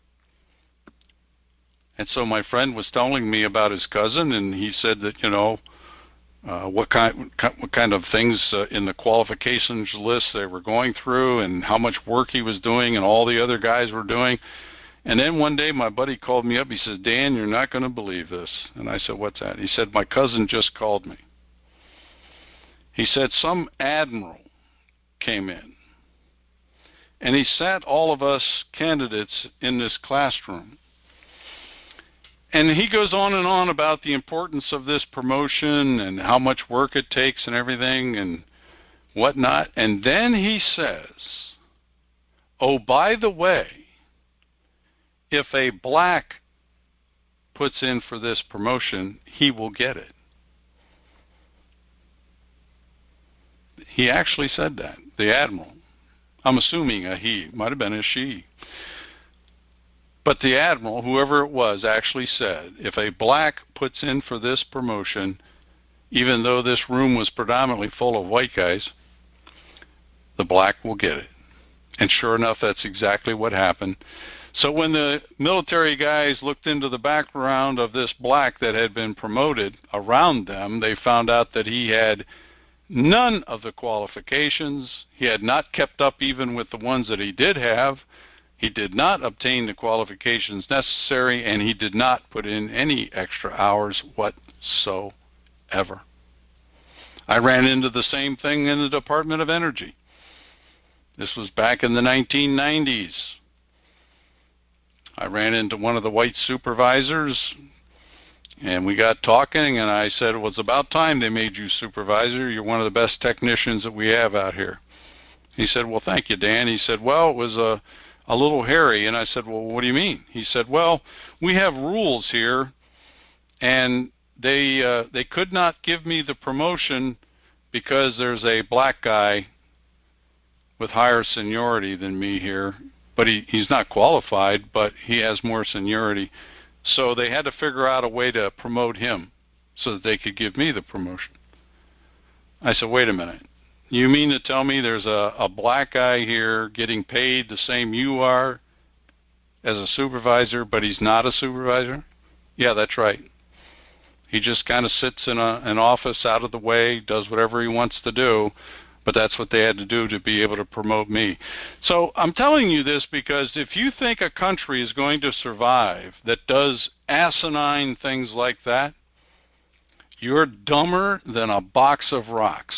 And so my friend was telling me about his cousin, and he said that, you know, uh, what kind what kind of things uh, in the qualifications list they were going through and how much work he was doing and all the other guys were doing. And then one day my buddy called me up. He says, Dan, you're not going to believe this. And I said, what's that? He said, my cousin just called me. He said some admiral came in, and he sat all of us candidates in this classroom. And he goes on and on about the importance of this promotion and how much work it takes and everything and whatnot. And then he says, oh, by the way, if a black puts in for this promotion, he will get it. He actually said that, the admiral. I'm assuming a he, might have been a she. But the admiral, whoever it was, actually said, if a black puts in for this promotion, even though this room was predominantly full of white guys, the black will get it. And sure enough, that's exactly what happened. So when the military guys looked into the background of this black that had been promoted around them, they found out that he had none of the qualifications. He had not kept up even with the ones that he did have. He did not obtain the qualifications necessary, and he did not put in any extra hours whatsoever. I ran into the same thing in the Department of Energy. This was back in the nineteen nineties. I ran into one of the white supervisors, and we got talking, and I said, well, it's about time they made you supervisor. You're one of the best technicians that we have out here. He said, well, thank you, Dan. He said, well, it was a, a little hairy. And I said, well, what do you mean? He said, well, we have rules here, and they, uh, they could not give me the promotion because there's a black guy with higher seniority than me here. But he, he's not qualified, but he has more seniority. So they had to figure out a way to promote him so that they could give me the promotion. I said, wait a minute. You mean to tell me there's a, a black guy here getting paid the same you are as a supervisor, but he's not a supervisor? Yeah, that's right. He just kind of sits in a, an office out of the way, does whatever he wants to do. But that's what they had to do to be able to promote me. So I'm telling you this because if you think a country is going to survive that does asinine things like that, you're dumber than a box of rocks.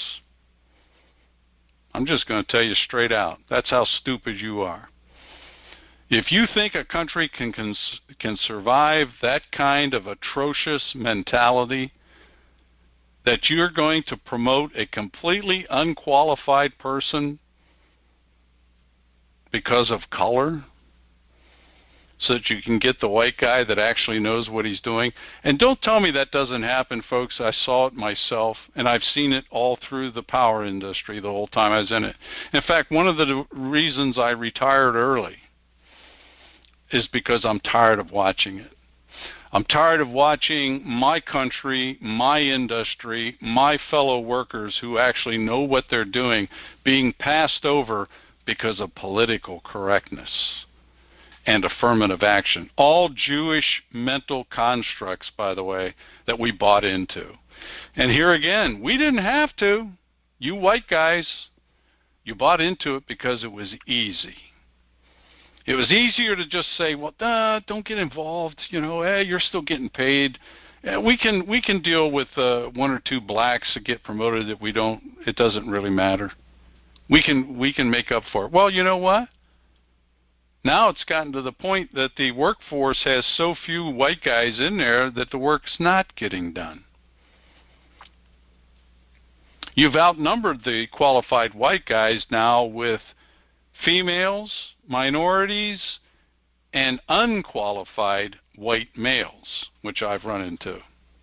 I'm just going to tell you straight out. That's how stupid you are. If you think a country can, can, can survive that kind of atrocious mentality, that you're going to promote a completely unqualified person because of color, so that you can get the white guy that actually knows what he's doing. And don't tell me that doesn't happen, folks. I saw it myself, and I've seen it all through the power industry the whole time I was in it. In fact, one of the reasons I retired early is because I'm tired of watching it. I'm tired of watching my country, my industry, my fellow workers who actually know what they're doing being passed over because of political correctness and affirmative action. All Jewish mental constructs, by the way, that we bought into. And here again, we didn't have to. You white guys, you bought into it because it was easy. It was easier to just say, well, uh, don't get involved. You know, hey, you're still getting paid. Uh, we can we can deal with uh, one or two blacks that get promoted that we don't. It doesn't really matter. We can we can make up for it. Well, you know what? Now it's gotten to the point that the workforce has so few white guys in there that the work's not getting done. You've outnumbered the qualified white guys now with females, minorities, and unqualified white males, which I've run into.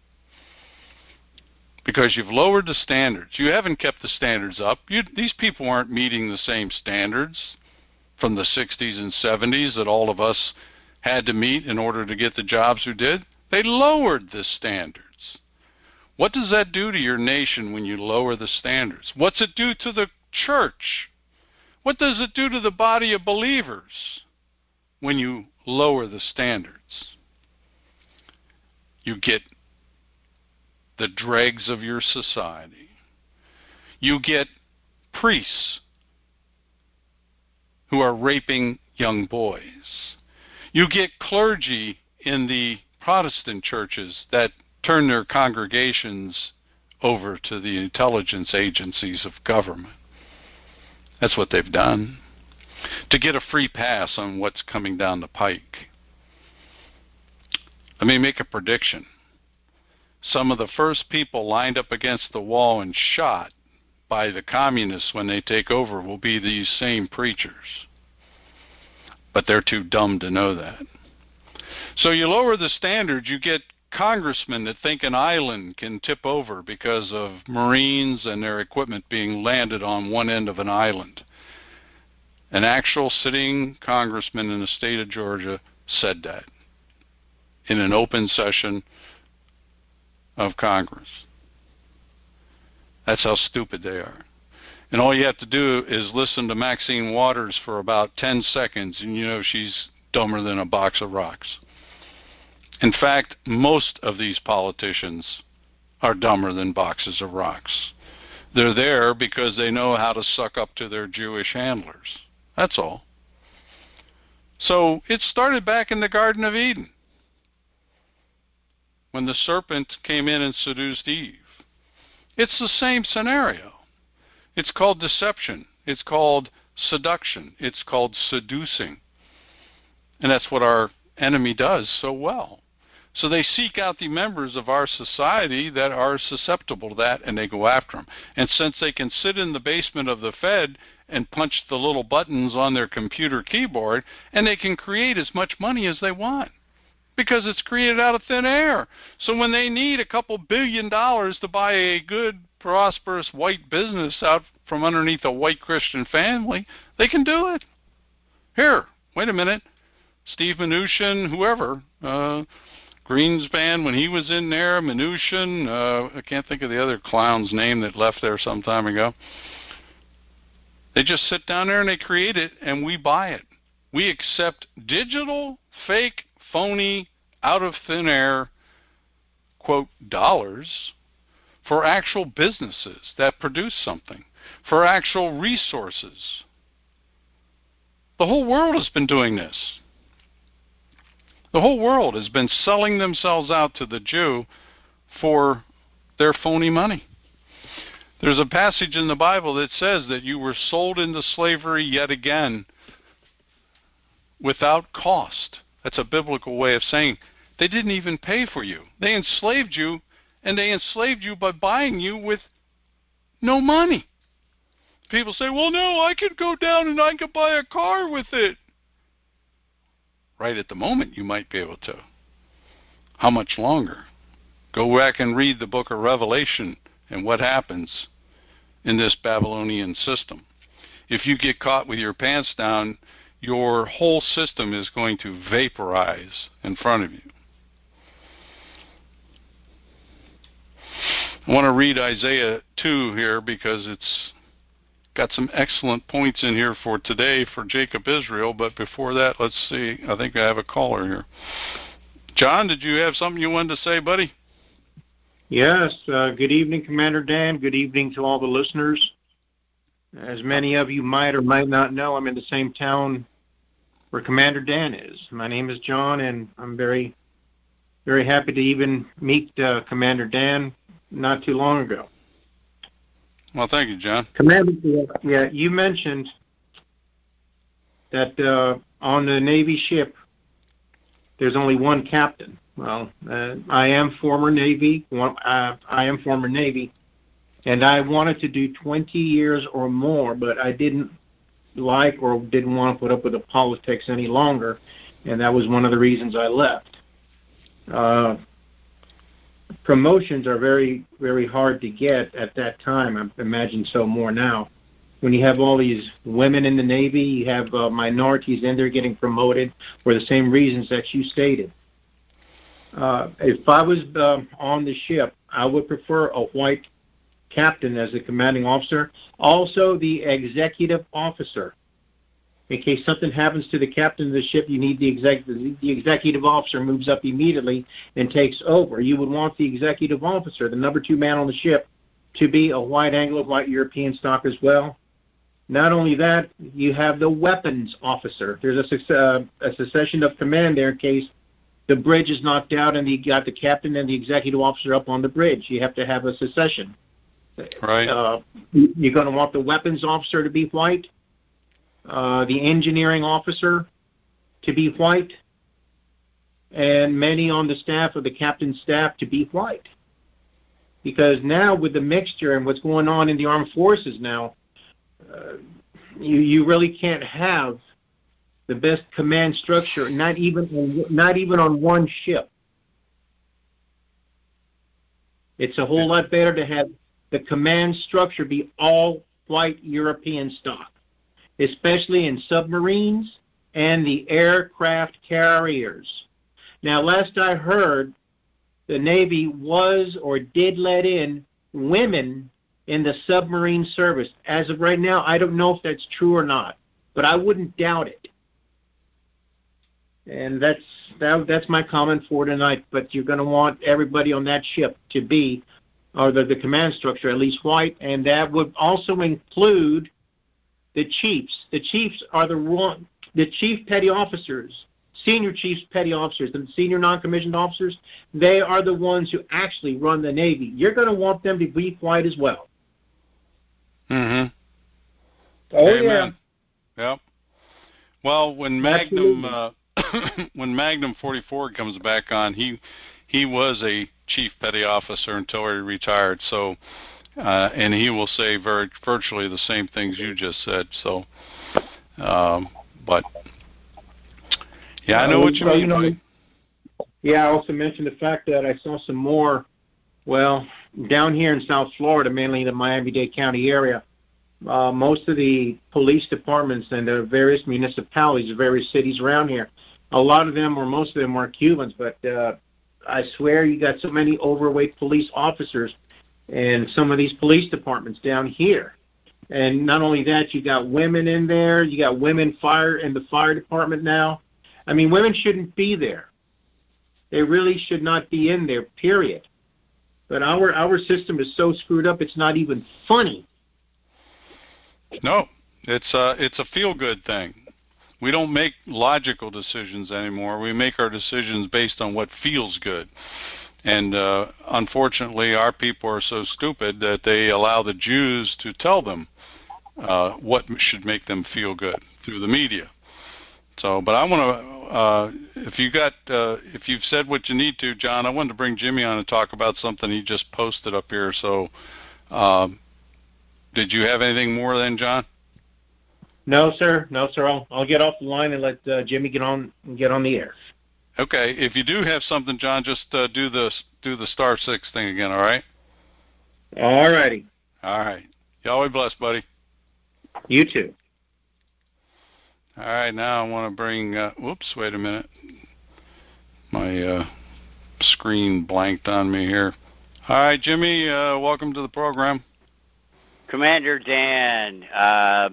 Because you've lowered the standards. You haven't kept the standards up. You, these people aren't meeting the same standards from the sixties and seventies that all of us had to meet in order to get the jobs we did. They lowered the standards. What does that do to your nation when you lower the standards? What's it do to the church? What does it do to the body of believers when you lower the standards? You get the dregs of your society. You get priests who are raping young boys. You get clergy in the Protestant churches that turn their congregations over to the intelligence agencies of government. That's what they've done to get a free pass on what's coming down the pike. Let me make a prediction. Some of the first people lined up against the wall and shot by the communists when they take over will be these same preachers. But they're too dumb to know that. So you lower the standards, you get congressmen that think an island can tip over because of Marines and their equipment being landed on one end of an island. An actual sitting congressman in the state of Georgia said that in an open session of Congress. That's how stupid they are. And all you have to do is listen to Maxine Waters for about ten seconds, and you know she's dumber than a box of rocks. In fact, most of these politicians are dumber than boxes of rocks. They're there because they know how to suck up to their Jewish handlers. That's all. So it started back in the Garden of Eden when the serpent came in and seduced Eve. It's the same scenario. It's called deception. It's called seduction. It's called seducing. And that's what our enemy does so well. So they seek out the members of our society that are susceptible to that, and they go after them. And since they can sit in the basement of the Fed and punch the little buttons on their computer keyboard, and they can create as much money as they want because it's created out of thin air. So when they need a couple billion dollars to buy a good, prosperous white business out from underneath a white Christian family, they can do it. Here, wait a minute. Steve Mnuchin, whoever, uh, Greenspan, when he was in there, Mnuchin, uh, I can't think of the other clown's name that left there some time ago. They just sit down there and they create it, and we buy it. We accept digital, fake, phony, out of thin air, quote, dollars for actual businesses that produce something, for actual resources. The whole world has been doing this. The whole world has been selling themselves out to the Jew for their phony money. There's a passage in the Bible that says that you were sold into slavery yet again without cost. That's a biblical way of saying they didn't even pay for you. They enslaved you, and they enslaved you by buying you with no money. People say, well, no, I could go down and I could buy a car with it. Right at the moment, you might be able to. How much longer? Go back and read the book of Revelation and what happens in this Babylonian system. If you get caught with your pants down, your whole system is going to vaporize in front of you. I want to read Isaiah two here because it's got some excellent points in here for today for Jacob Israel, but before that, let's see. I think I have a caller here. John, did you have something you wanted to say, buddy? Yes. Uh, good evening, Commander Dan. Good evening to all the listeners. As many of you might or might not know, I'm in the same town where Commander Dan is. My name is John, and I'm very, very happy to even meet uh, Commander Dan not too long ago. Well, thank you, John. Commander, yeah, you mentioned that uh, on the Navy ship, there's only one captain. Well, uh, I am former Navy. One, uh, I am former Navy, and I wanted to do twenty years or more, but I didn't like or didn't want to put up with the politics any longer, and that was one of the reasons I left. Uh, promotions are very, very hard to get at that time. I imagine so more now. When you have all these women in the Navy, you have uh, minorities in there getting promoted for the same reasons that you stated. Uh, if I was uh, on the ship, I would prefer a white captain as the commanding officer. Also, the executive officer. In case something happens to the captain of the ship, you need the executive. The executive officer moves up immediately and takes over. You would want the executive officer, the number two man on the ship, to be a white Anglo, white European stock as well. Not only that, you have the weapons officer. There's a, uh, a succession of command there in case the bridge is knocked out and you got the captain and the executive officer up on the bridge. You have to have a succession. Right. Uh, you're going to want the weapons officer to be white, uh, the engineering officer to be white, and many on the staff of the captain's staff to be white. Because now with the mixture and what's going on in the armed forces now, uh, you you really can't have the best command structure, not even on, not even on one ship. It's a whole lot better to have the command structure be all white European stock, especially in submarines and the aircraft carriers. Now, last I heard, the Navy was or did let in women in the submarine service. As of right now, I don't know if that's true or not, but I wouldn't doubt it. And that's that, that's my comment for tonight. But you're going to want everybody on that ship to be, or the, the command structure, at least white, and that would also include the chiefs. The chiefs are the wrong, the chief petty officers, senior chiefs petty officers, the senior non-commissioned officers. They are the ones who actually run the Navy. You're going to want them to be white as well. Mm-hmm. Oh, Amen. yeah. Yep. Well, when Magnum uh, when Magnum forty-four comes back on, he he was a chief petty officer until he retired. So, uh, and he will say very virtually the same things you just said. So, um, but yeah, I know uh, what you well, mean. You know, buddy. yeah, I also mentioned the fact that I saw some more. Well, down here in South Florida, mainly in the Miami-Dade County area, uh, most of the police departments and the various municipalities, the various cities around here, a lot of them, or most of them, are Cubans. But uh, I swear you got so many overweight police officers in some of these police departments down here. And not only that, you got women in there. You got women fire in the fire department now. I mean, women shouldn't be there. They really should not be in there, period. But our our system is so screwed up, it's not even funny. No, it's uh, it's a feel-good thing. We don't make logical decisions anymore. We make our decisions based on what feels good. And uh, unfortunately, our people are so stupid that they allow the Jews to tell them uh, what should make them feel good through the media. So, but I want to, uh, if you got, uh, if you've said what you need to, John, I wanted to bring Jimmy on and talk about something he just posted up here. So, um, did you have anything more then, John? No, sir. No, sir. I'll, I'll get off the line and let uh, Jimmy get on get on the air. Okay. If you do have something, John, just uh, do the do the star six thing again. All right. All righty. All right. Yahweh bless, buddy. You too. All right. Now I want to bring. Uh, whoops. Wait a minute. My uh, screen blanked on me here. All right, Jimmy. Uh, welcome to the program. Commander Dan, uh,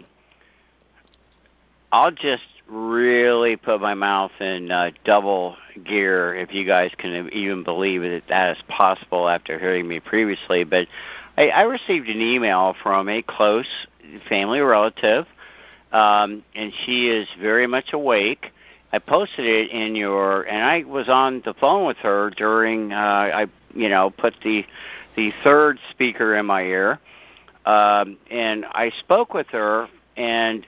I'll just really put my mouth in uh, double gear, if you guys can even believe that that is possible after hearing me previously. But I, I received an email from a close family relative, um, and she is very much awake. I posted it in your, and I was on the phone with her during, uh, I, you know, put the the third speaker in my ear. Um, and I spoke with her, and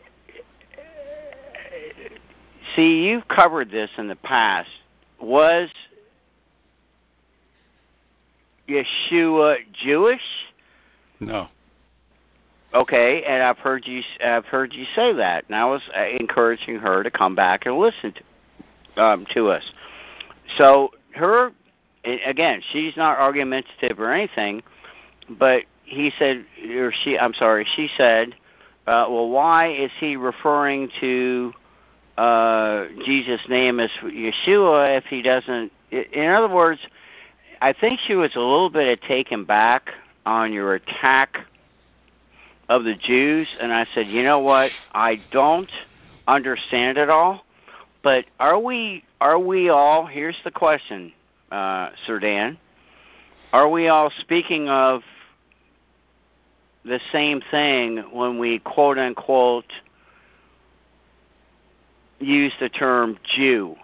see, you've covered this in the past. Was Yeshua Jewish? No. Okay, and I've heard you. I've heard you say that, and I was encouraging her to come back and listen to um, to us. So her, again, she's not argumentative or anything, but he said, or she, I'm sorry, she said, uh, well, why is he referring to uh, Jesus' name as Yeshua if he doesn't? In other words, I think she was a little bit taken back on your attack of the Jews, and I said, you know what? I don't understand it all, but are we are we all? Here's the question, uh, Sir Dan. Are we all speaking of the same thing when we quote unquote use the term Jew?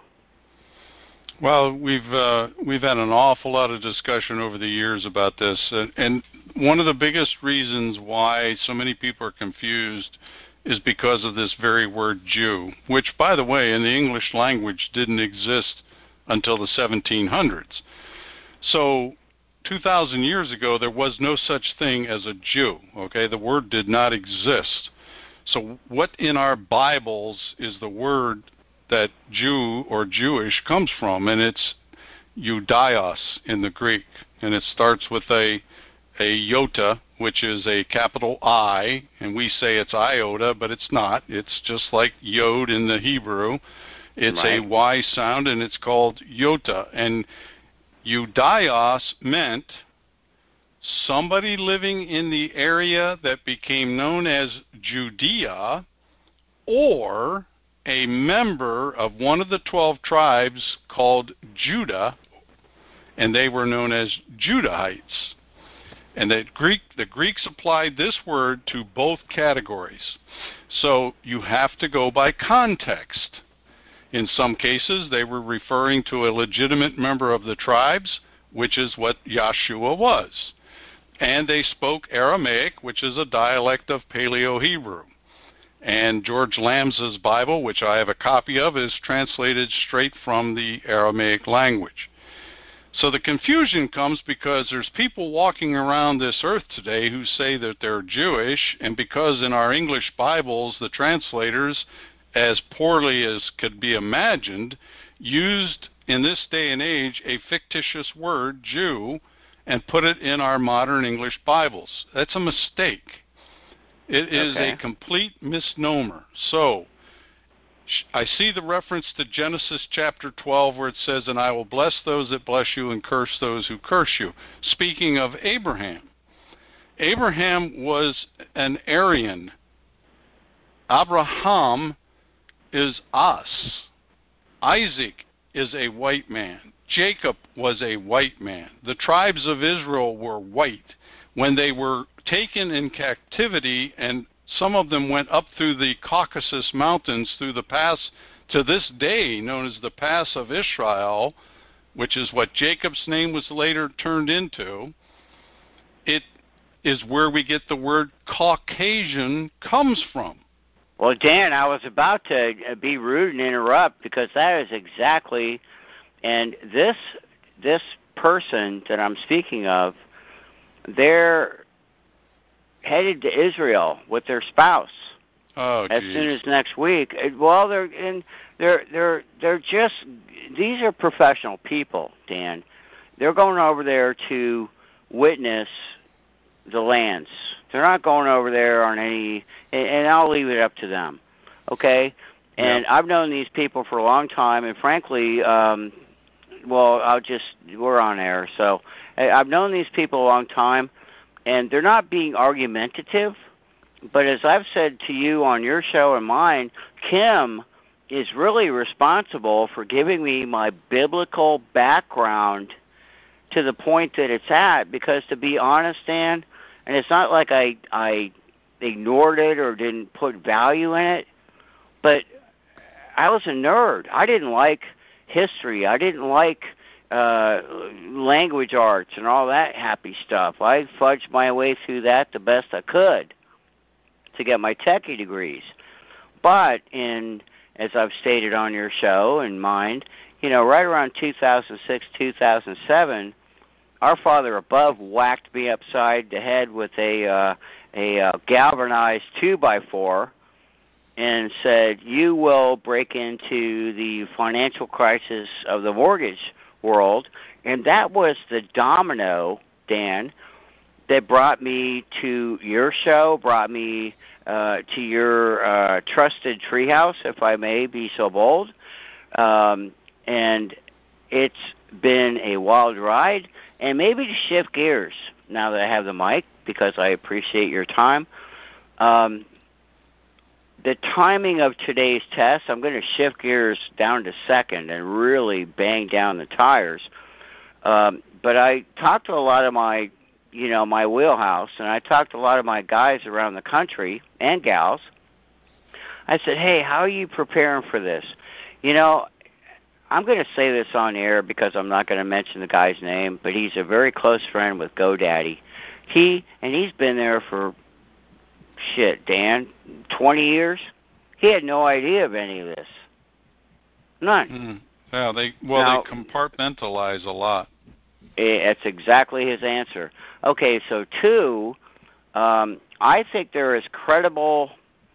Well, we've uh, we've had an awful lot of discussion over the years about this, and, and one of the biggest reasons why so many people are confused is because of this very word Jew, which, by the way, in the English language didn't exist until the seventeen hundreds. So two thousand years ago, there was no such thing as a Jew, okay? The word did not exist. So what in our Bibles is the word that Jew or Jewish comes from? And it's Judaios in the Greek. And it starts with a, a iota, which is a capital I, and we say it's iota, but it's not. It's just like yod in the Hebrew. It's right. A Y sound, and it's called iota. And Judaios meant somebody living in the area that became known as Judea, or a member of one of the twelve tribes called Judah, and they were known as Judahites. And the Greek, the Greeks applied this word to both categories. So you have to go by context. In some cases, they were referring to a legitimate member of the tribes, which is what Yahshua was. And they spoke Aramaic, which is a dialect of Paleo-Hebrew. And George Lambs's Bible, which I have a copy of, is translated straight from the Aramaic language. So the confusion comes because there's people walking around this earth today who say that they're Jewish, and because in our English Bibles, the translators, as poorly as could be imagined, used in this day and age a fictitious word, Jew, and put it in our modern English Bibles. That's a mistake. It is okay. A complete misnomer. So, I see the reference to Genesis chapter twelve where it says, and I will bless those that bless you and curse those who curse you. Speaking of Abraham. Abraham was an Aryan. Abraham is us. Isaac is a white man. Jacob was a white man. The tribes of Israel were white. When they were taken in captivity, and some of them went up through the Caucasus Mountains through the pass to this day known as the Pass of Israel, which is what Jacob's name was later turned into, it is where we get the word Caucasian comes from. Well, Dan, I was about to be rude and interrupt because that is exactly, and this this person that I'm speaking of, they're headed to Israel with their spouse. Oh, as geez. soon as next week. Well, they're in. They're they're they're just. These are professional people, Dan. They're going over there to witness the lands. They're not going over there on any. And, and I'll leave it up to them. Okay. And Yep. I've known these people for a long time, and frankly, um, well, I'll just we're on air, so I've known these people a long time, and they're not being argumentative. But as I've said to you on your show and mine, Kim is really responsible for giving me my biblical background to the point that it's at. Because to be honest, Dan, and it's not like I I ignored it or didn't put value in it, but I was a nerd. I didn't like history. I didn't like uh, language arts and all that happy stuff. I fudged my way through that the best I could to get my techie degrees. But in, as I've stated on your show and mine, you know, right around two thousand six, two thousand seven, our Father above whacked me upside the head with a uh, a uh, galvanized two by four and said, you will break into the financial crisis of the mortgage world. And that was the domino, Dan, that brought me to your show, brought me uh, to your uh, trusted treehouse, if I may be so bold. Um, and it's been a wild ride. And maybe to shift gears, now that I have the mic, because I appreciate your time, um, the timing of today's test, I'm going to shift gears down to second and really bang down the tires. Um, but I talked to a lot of my, you know, my wheelhouse, and I talked to a lot of my guys around the country and gals. I said, hey, how are you preparing for this? You know, I'm going to say this on air because I'm not going to mention the guy's name, but he's a very close friend with GoDaddy. He, and he's been there for, shit, Dan, twenty years? He had no idea of any of this. None. Mm. Yeah, they well now, they compartmentalize a lot. That's exactly his answer. Okay, so two, um, I think there is credible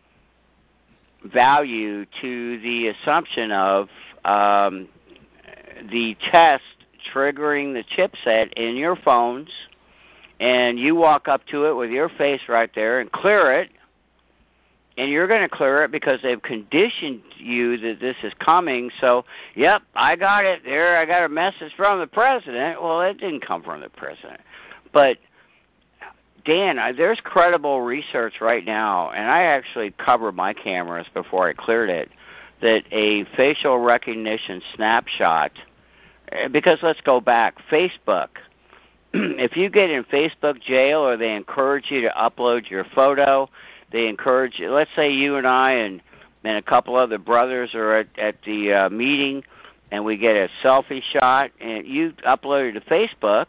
value to the assumption of um, the test triggering the chipset in your phones, and you walk up to it with your face right there and clear it, and you're going to clear it because they've conditioned you that this is coming. So, yep, I got it there. I got a message from the president. Well, it didn't come from the president. But, Dan, I, there's credible research right now, and I actually covered my cameras before I cleared it, that a facial recognition snapshot, because let's go back, Facebook. If you get in Facebook jail or they encourage you to upload your photo, they encourage you, let's say you and I and, and a couple other brothers are at, at the uh, meeting and we get a selfie shot and you upload it to Facebook,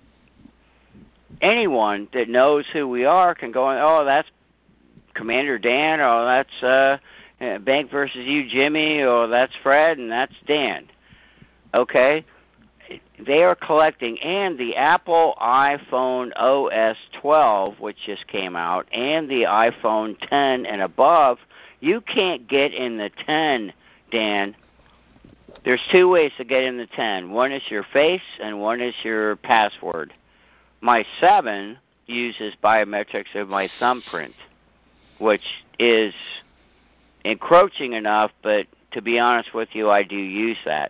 anyone that knows who we are can go, oh, that's Commander Dan, or that's uh, Bank versus you, Jimmy, or that's Fred, and that's Dan. Okay? They are collecting, and the Apple iPhone O S twelve, which just came out, and the iPhone ten and above, you can't get in the ten, Dan. There's two ways to get in the ten. One is your face, and one is your password. My seven uses biometrics of my thumbprint, which is encroaching enough, but to be honest with you, I do use that.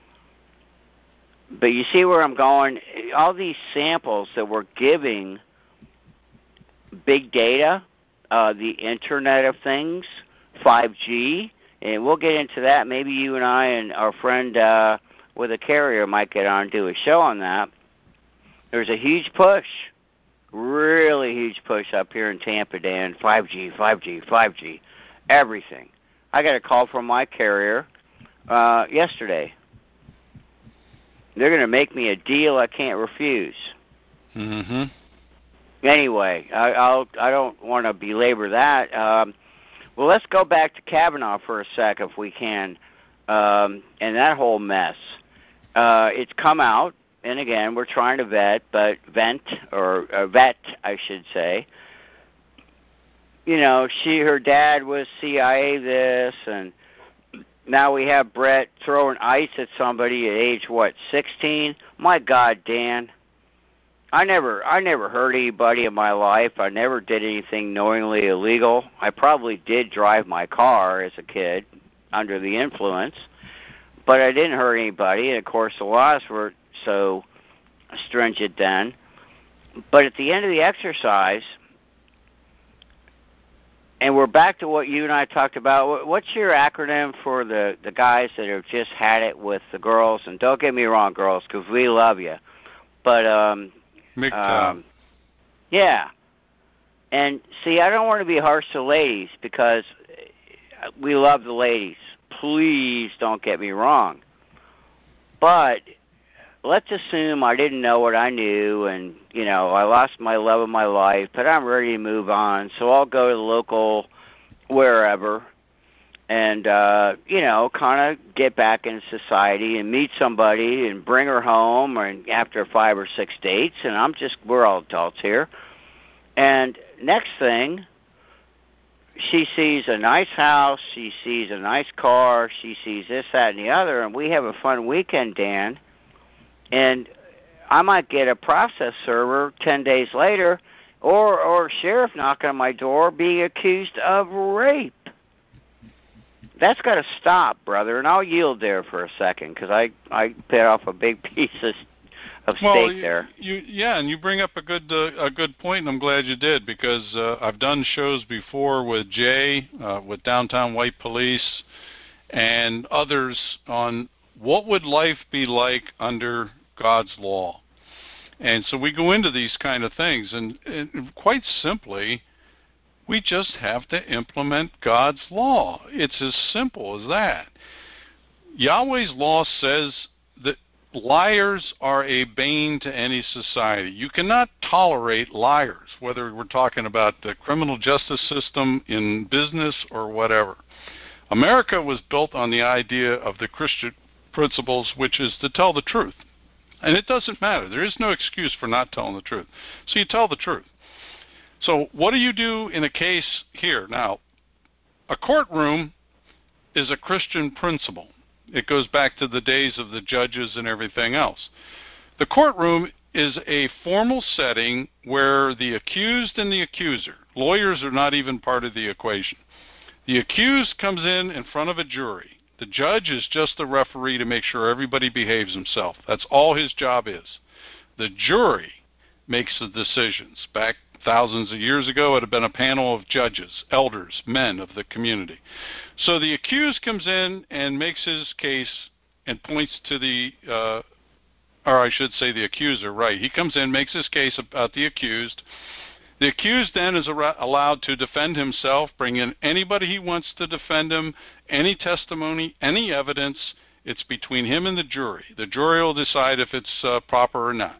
But you see where I'm going? All these samples that we're giving big data, uh, the Internet of Things, five G, and we'll get into that. Maybe you and I and our friend uh, with a carrier might get on and do a show on that. There's a huge push, really huge push up here in Tampa, Dan. five G, five G, five G, everything. I got a call from my carrier uh, yesterday. They're going to make me a deal I can't refuse. Mm-hmm. Anyway, I, I'll, I don't want to belabor that. Um, well, let's go back to Kavanaugh for a sec, if we can, um, and that whole mess. Uh, it's come out, and again, we're trying to vet, but vent or uh, vet, I should say. you know, she, her dad was C I A this, and now we have Brett throwing ice at somebody at age, what, sixteen? My God, Dan. I never I never hurt anybody in my life. I never did anything knowingly illegal. I probably did drive my car as a kid under the influence, but I didn't hurt anybody, and of course the laws were so stringent then. But at the end of the exercise, and we're back to what you and I talked about, what's your acronym for the, the guys that have just had it with the girls? And don't get me wrong, girls, because we love you. But, um... Um, yeah. And, see, I don't want to be harsh to ladies because we love the ladies. Please don't get me wrong. But let's assume I didn't know what I knew and, you know, I lost my love of my life, but I'm ready to move on. So I'll go to the local wherever and, uh, you know, kind of get back into society and meet somebody and bring her home and after five or six dates. And I'm just, we're all adults here. And next thing, she sees a nice house, she sees a nice car, she sees this, that, and the other, and we have a fun weekend, Dan. And I might get a process server ten days later or, or a sheriff knocking on my door being accused of rape. That's got to stop, brother, and I'll yield there for a second because I, I bit off a big piece of, of steak well, there. You, yeah, and you bring up a good uh, a good point, and I'm glad you did because uh, I've done shows before with Jay, uh, with Downtown White Police, and others on what would life be like under God's law. And so we go into these kind of things, and, and quite simply, we just have to implement God's law. It's as simple as that. Yahweh's law says that liars are a bane to any society. You cannot tolerate liars, whether we're talking about the criminal justice system, in business, or whatever. America was built on the idea of the Christian principles, which is to tell the truth. And it doesn't matter. There is no excuse for not telling the truth. So you tell the truth. So what do you do in a case here? Now, a courtroom is a Christian principle. It goes back to the days of the judges and everything else. The courtroom is a formal setting where the accused and the accuser, lawyers are not even part of the equation. The accused comes in in front of a jury. The judge is just the referee to make sure everybody behaves himself. That's all his job is. The jury makes the decisions. Back thousands of years ago, it had been a panel of judges, elders, men of the community. So the accused comes in and makes his case and points to the, uh, or I should say the accuser, right. He comes in, makes his case about the accused. The accused then is allowed to defend himself, bring in anybody he wants to defend him, any testimony, any evidence. It's between him and the jury. The jury will decide if it's uh, proper or not.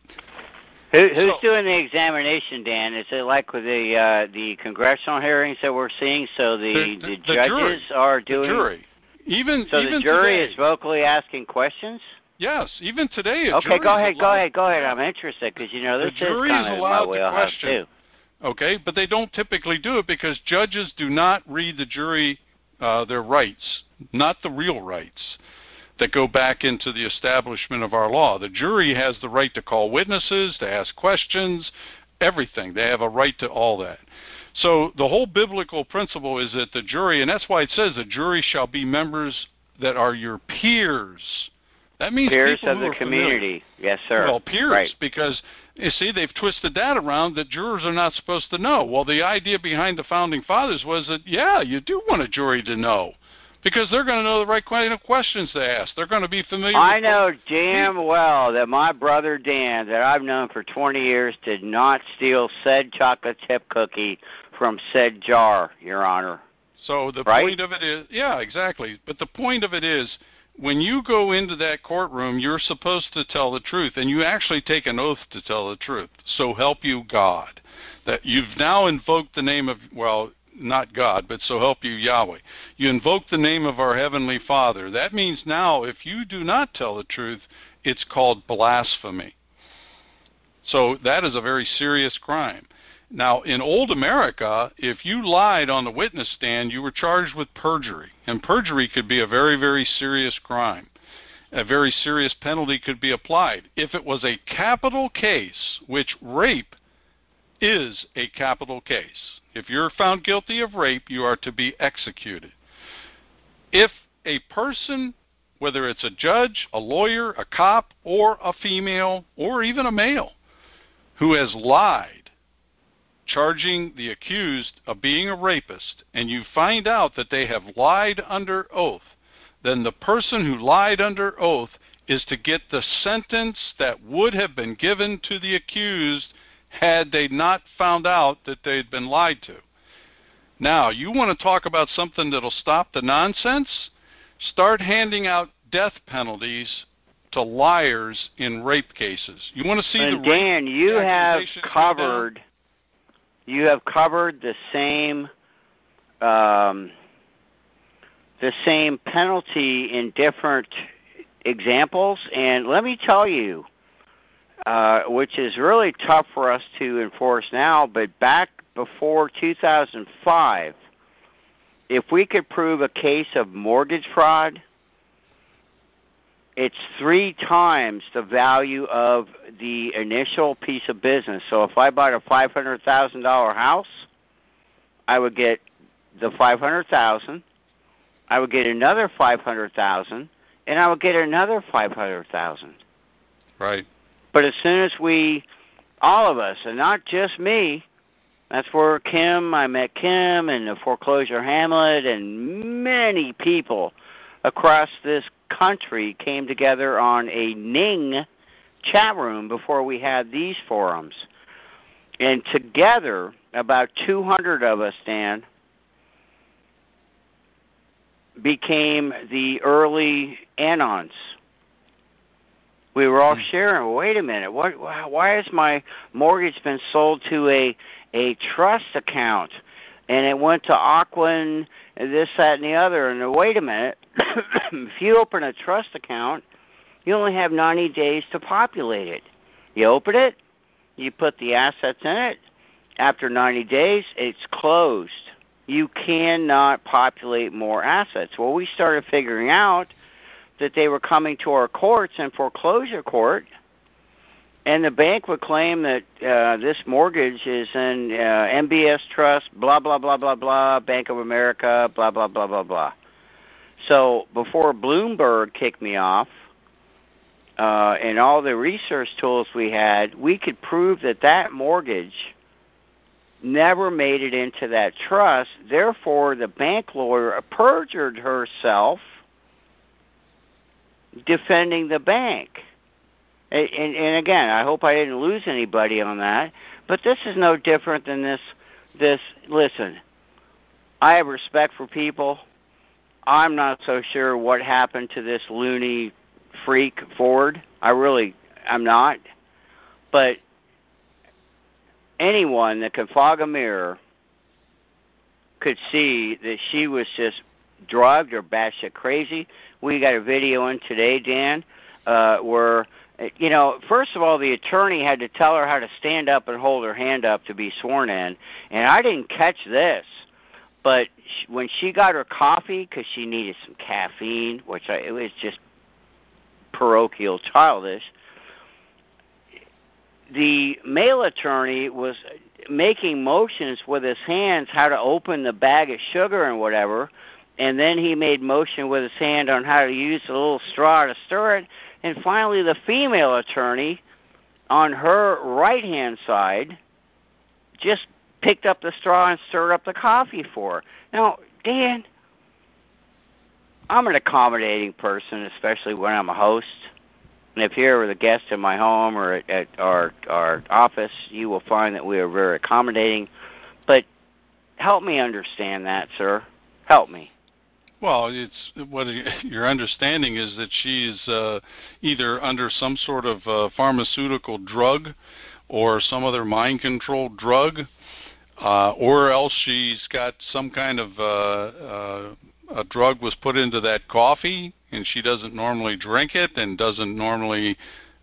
Who, who's so, doing the examination, Dan? Is it like with the uh, the congressional hearings that we're seeing? So the, the, the, the judges jury, are doing. The jury. Even so even the jury today, is vocally asking questions. Yes, even today. A okay, go ahead, allowed, go ahead, go ahead. I'm interested because you know this the jury is kind of my wheelhouse too. Okay, but they don't typically do it because judges do not read the jury uh, their rights, not the real rights that go back into the establishment of our law. The jury has the right to call witnesses, to ask questions, everything. They have a right to all that. So the whole biblical principle is that the jury, and that's why it says the jury shall be members that are your peers. That means peers people of who the are community. Familiar. Yes, sir. Well, peers, right. because you see, they've twisted that around that jurors are not supposed to know. Well, the idea behind the Founding Fathers was that, yeah, you do want a jury to know, because they're going to know the right kind of questions to ask. They're going to be familiar I with know damn well that my brother Dan, that I've known for twenty years, did not steal said chocolate chip cookie from said jar, Your Honor. So the right? point of it is, yeah, exactly. But the point of it is, when you go into that courtroom, you're supposed to tell the truth, and you actually take an oath to tell the truth. So help you God. That you've now invoked the name of, well, not God, but so help you Yahweh. You invoke the name of our Heavenly Father. That means now if you do not tell the truth, it's called blasphemy. So that is a very serious crime. Now, in old America, if you lied on the witness stand, you were charged with perjury. And perjury could be a very, very serious crime. A very serious penalty could be applied. If it was a capital case, which rape is a capital case. If you're found guilty of rape, you are to be executed. If a person, whether it's a judge, a lawyer, a cop, or a female, or even a male, who has lied, charging the accused of being a rapist, and you find out that they have lied under oath, then the person who lied under oath is to get the sentence that would have been given to the accused had they not found out that they'd been lied to. Now, you want to talk about something that'll stop the nonsense? Start handing out death penalties to liars in rape cases. You want to see and the Dan, rape you have covered. You have covered the same, um, the same penalty in different examples, and let me tell you, uh, which is really tough for us to enforce now, but back before two thousand five, if we could prove a case of mortgage fraud, it's three times the value of the initial piece of business. So if I bought a five hundred thousand dollars house, I would get the five hundred thousand dollars, I would get another five hundred thousand dollars, and I would get another five hundred thousand dollars. Right. But as soon as we, all of us, and not just me, that's where Kim, I met Kim and the Foreclosure Hamlet and many people across this country came together on a Ning chat room before we had these forums. And together, about two hundred of us, Dan, became the early Anons. We were all sharing, wait a minute, what, why has my mortgage been sold to a a trust account? And it went to Aquin, and this, that, and the other. And wait a minute, if you open a trust account, you only have ninety days to populate it. You open it, you put the assets in it. After ninety days, it's closed. You cannot populate more assets. Well, we started figuring out that they were coming to our courts and foreclosure court, and the bank would claim that uh, this mortgage is in uh, M B S Trust, blah, blah, blah, blah, blah, Bank of America, blah, blah, blah, blah, blah. So before Bloomberg kicked me off uh, and all the research tools we had, we could prove that that mortgage never made it into that trust. Therefore, the bank lawyer perjured herself defending the bank. And, and, and again, I hope I didn't lose anybody on that, but this is no different than this, this, listen, I have respect for people. I'm not so sure what happened to this loony freak Ford. I really, I'm not. But anyone that can fog a mirror could see that she was just drugged or batshit crazy. We got a video in today, Dan, uh, where, you know, first of all, the attorney had to tell her how to stand up and hold her hand up to be sworn in, and I didn't catch this. But sh- when she got her coffee, because she needed some caffeine, which I, it was just parochial childish, the male attorney was making motions with his hands how to open the bag of sugar and whatever, and then he made motion with his hand on how to use a little straw to stir it, and finally the female attorney on her right-hand side just picked up the straw and stirred up the coffee for her. Now, Dan, I'm an accommodating person, especially when I'm a host. And if you're the guest in my home or at, at our, our office, you will find that we are very accommodating. But help me understand that, sir. Help me. Well, it's what your understanding is that she's uh, either under some sort of uh, pharmaceutical drug or some other mind-controlled drug, uh, or else she's got some kind of uh, uh, a drug was put into that coffee, and she doesn't normally drink it and doesn't normally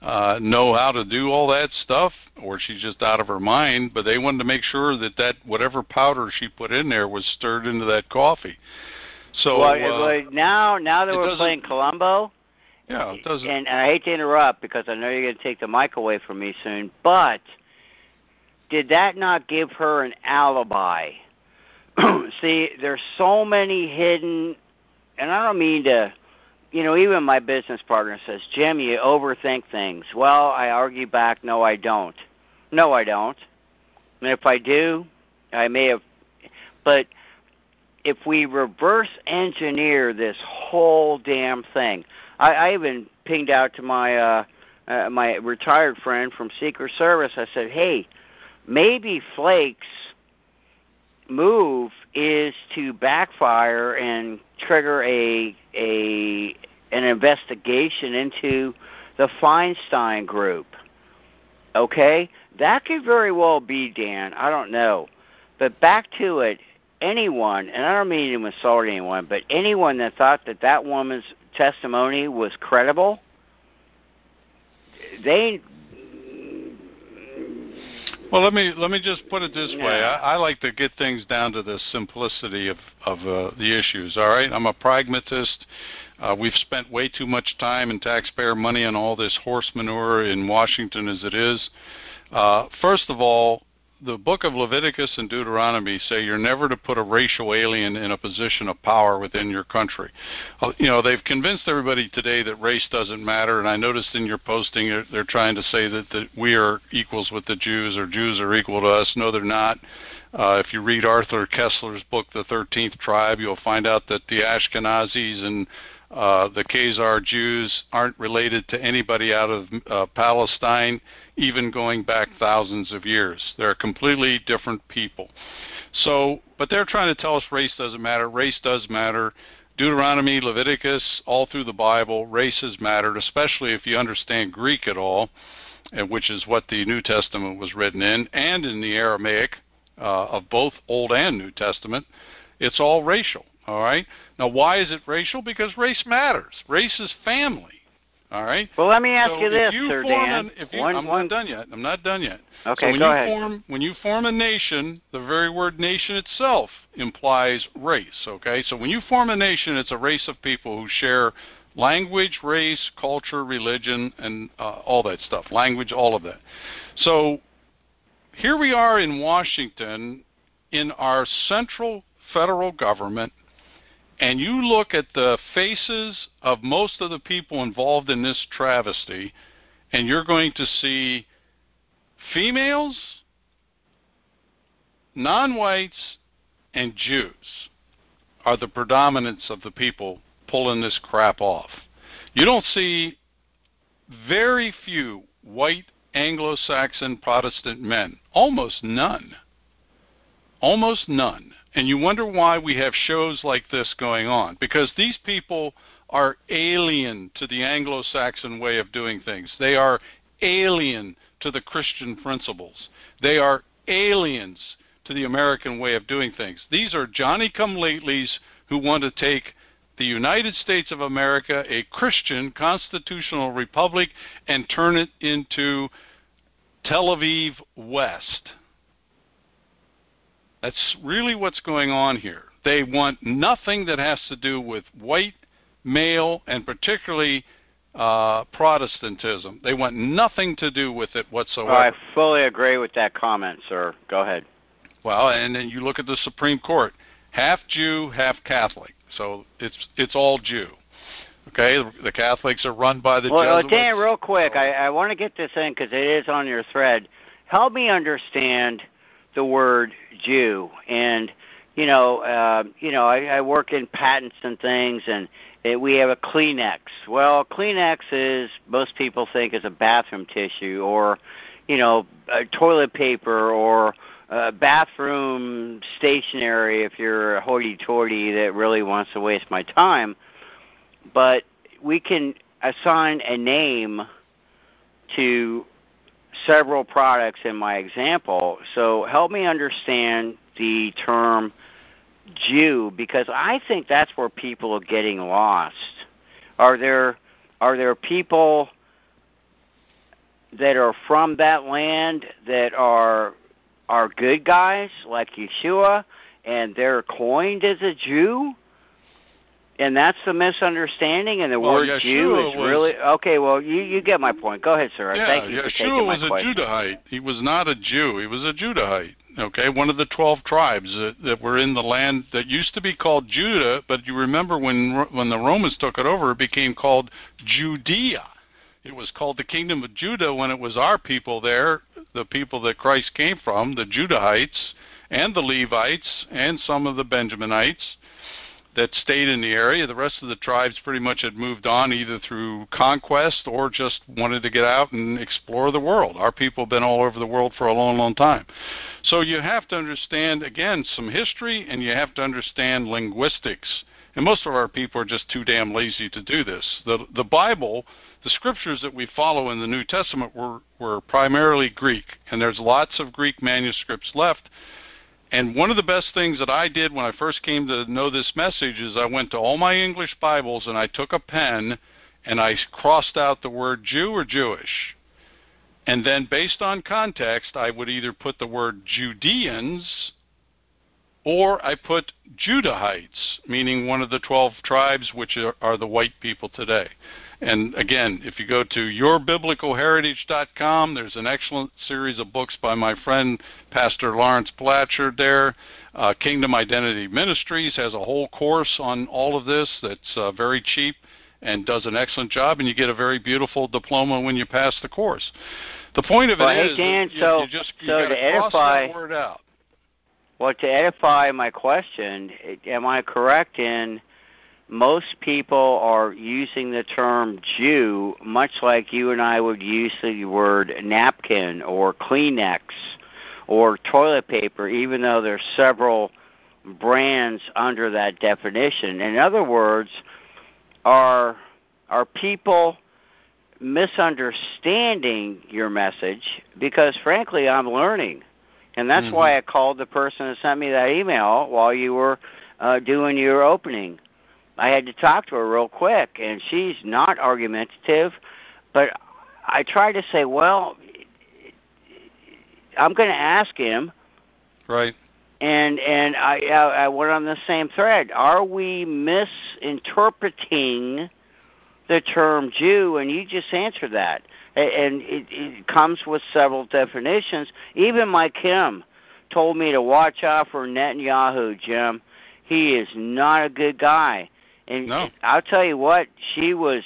uh, know how to do all that stuff, or she's just out of her mind. But they wanted to make sure that that whatever powder she put in there was stirred into that coffee. So well, uh, now now that we're playing doesn't- Columbo, yeah, it doesn't. and, and I hate to interrupt because I know you're going to take the mic away from me soon, but did that not give her an alibi? See, there's so many hidden, and I don't mean to, you know, even my business partner says, Jim, you overthink things. Well, I argue back, no, I don't. No, I don't. And if I do, I may have, but if we reverse engineer this whole damn thing, I, I even pinged out to my uh, uh, my retired friend from Secret Service. I said, hey, maybe Flake's move is to backfire and trigger a a an investigation into the Feinstein group. Okay? That could very well be, Dan. I don't know. But back to it, anyone, and I don't mean to insult anyone, but anyone that thought that that woman's testimony was credible, they... Well, let me let me just put it this No. way. I, I like to get things down to the simplicity of of uh, the issues. All right, I'm a pragmatist. Uh, we've spent way too much time and taxpayer money on all this horse manure in Washington as it is. Uh, first of all, the book of Leviticus and Deuteronomy say you're never to put a racial alien in a position of power within your country. Uh, you know, they've convinced everybody today that race doesn't matter, and I noticed in your posting they're, they're trying to say that, that we are equals with the Jews or Jews are equal to us. No, they're not. Uh, if you read Arthur Kessler's book, The thirteenth Tribe, you'll find out that the Ashkenazis and uh, the Khazar Jews aren't related to anybody out of uh, Palestine, even going back thousands of years. They're completely different people. So, but they're trying to tell us race doesn't matter. Race does matter. Deuteronomy, Leviticus, all through the Bible, race has mattered, especially if you understand Greek at all, which is what the New Testament was written in, and in the Aramaic uh, of both Old and New Testament. It's all racial, all right? Now, why is it racial? Because race matters. Race is family. All right. Well, let me ask so you this, you Sir Dan. Dan. If you, one, I'm one... not done yet. I'm not done yet. Okay, so when go you ahead. Form, when you form a nation, the very word nation itself implies race, okay? So when you form a nation, it's a race of people who share language, race, culture, religion, and uh, all that stuff. Language, all of that. So here we are in Washington in our central federal government, and you look at the faces of most of the people involved in this travesty, and you're going to see females, non-whites, and Jews are the predominance of the people pulling this crap off. You don't see very few white Anglo-Saxon Protestant men, almost none. Almost none. And you wonder why we have shows like this going on. Because these people are alien to the Anglo-Saxon way of doing things. They are alien to the Christian principles. They are aliens to the American way of doing things. These are Johnny-come-latelys who want to take the United States of America, a Christian constitutional republic, and turn it into Tel Aviv West. That's really what's going on here. They want nothing that has to do with white, male, and particularly uh, Protestantism. They want nothing to do with it whatsoever. Well, I fully agree with that comment, sir. Go ahead. Well, and then you look at the Supreme Court. Half Jew, half Catholic. So it's it's all Jew. Okay, the Catholics are run by the well, Jesuits. Well, Dan, real quick, I, I want to get this in because it is on your thread. Help me understand the word Jew. And, you know, uh, you know, I, I work in patents and things, and it, we have a Kleenex. Well, Kleenex is, most people think, is a bathroom tissue or, you know, a toilet paper or uh, bathroom stationery if you're a hoity-toity that really wants to waste my time. But we can assign a name to several products in my example. So help me understand the term Jew, because I think that's where people are getting lost. Are there are there people that are from that land that are are good guys like Yeshua, and they're coined as a Jew? And that's the misunderstanding, and the well, word Yeshua Jew is was, really... Okay, well, you, you get my point. Go ahead, sir. Yeah, Thank you for Yeshua taking my was a question. Judahite. He was not a Jew. He was a Judahite, okay, one of the twelve tribes that, that were in the land that used to be called Judah, but you remember when when the Romans took it over, it became called Judea. It was called the Kingdom of Judah when it was our people there, the people that Christ came from, the Judahites and the Levites and some of the Benjaminites that stayed in the area. The rest of the tribes pretty much had moved on either through conquest or just wanted to get out and explore the world. Our people have been all over the world for a long, long time. So you have to understand, again, some history, and you have to understand linguistics. And most of our people are just too damn lazy to do this. The, the Bible, the scriptures that we follow in the New Testament were, were primarily Greek, and there's lots of Greek manuscripts left. And one of the best things that I did when I first came to know this message is I went to all my English Bibles and I took a pen and I crossed out the word Jew or Jewish. And then based on context, I would either put the word Judeans or I put Judahites, meaning one of the twelve tribes, which are, are the white people today. And again, if you go to your biblical heritage dot com, there's an excellent series of books by my friend, Pastor Lawrence Blatchard there. Uh, Kingdom Identity Ministries has a whole course on all of this that's uh, very cheap and does an excellent job, and you get a very beautiful diploma when you pass the course. The point of it well, is hey, Dan, you, so, you just you so got to edify, cross that word out. Well, to edify my question, am I correct in most people are using the term Jew much like you and I would use the word napkin or Kleenex or toilet paper, even though there's several brands under that definition? In other words, are are people misunderstanding your message? Because frankly, I'm learning. And that's mm-hmm. why I called the person that sent me that email while you were uh, doing your opening. I had to talk to her real quick, and she's not argumentative, but I tried to say, well, I'm going to ask him. Right. And and I, I went on the same thread. Are we misinterpreting the term Jew? And you just answered that. And it, it comes with several definitions. Even Mike Kim told me to watch out for Netanyahu, Jim. He is not a good guy. And no. I'll tell you what, she was,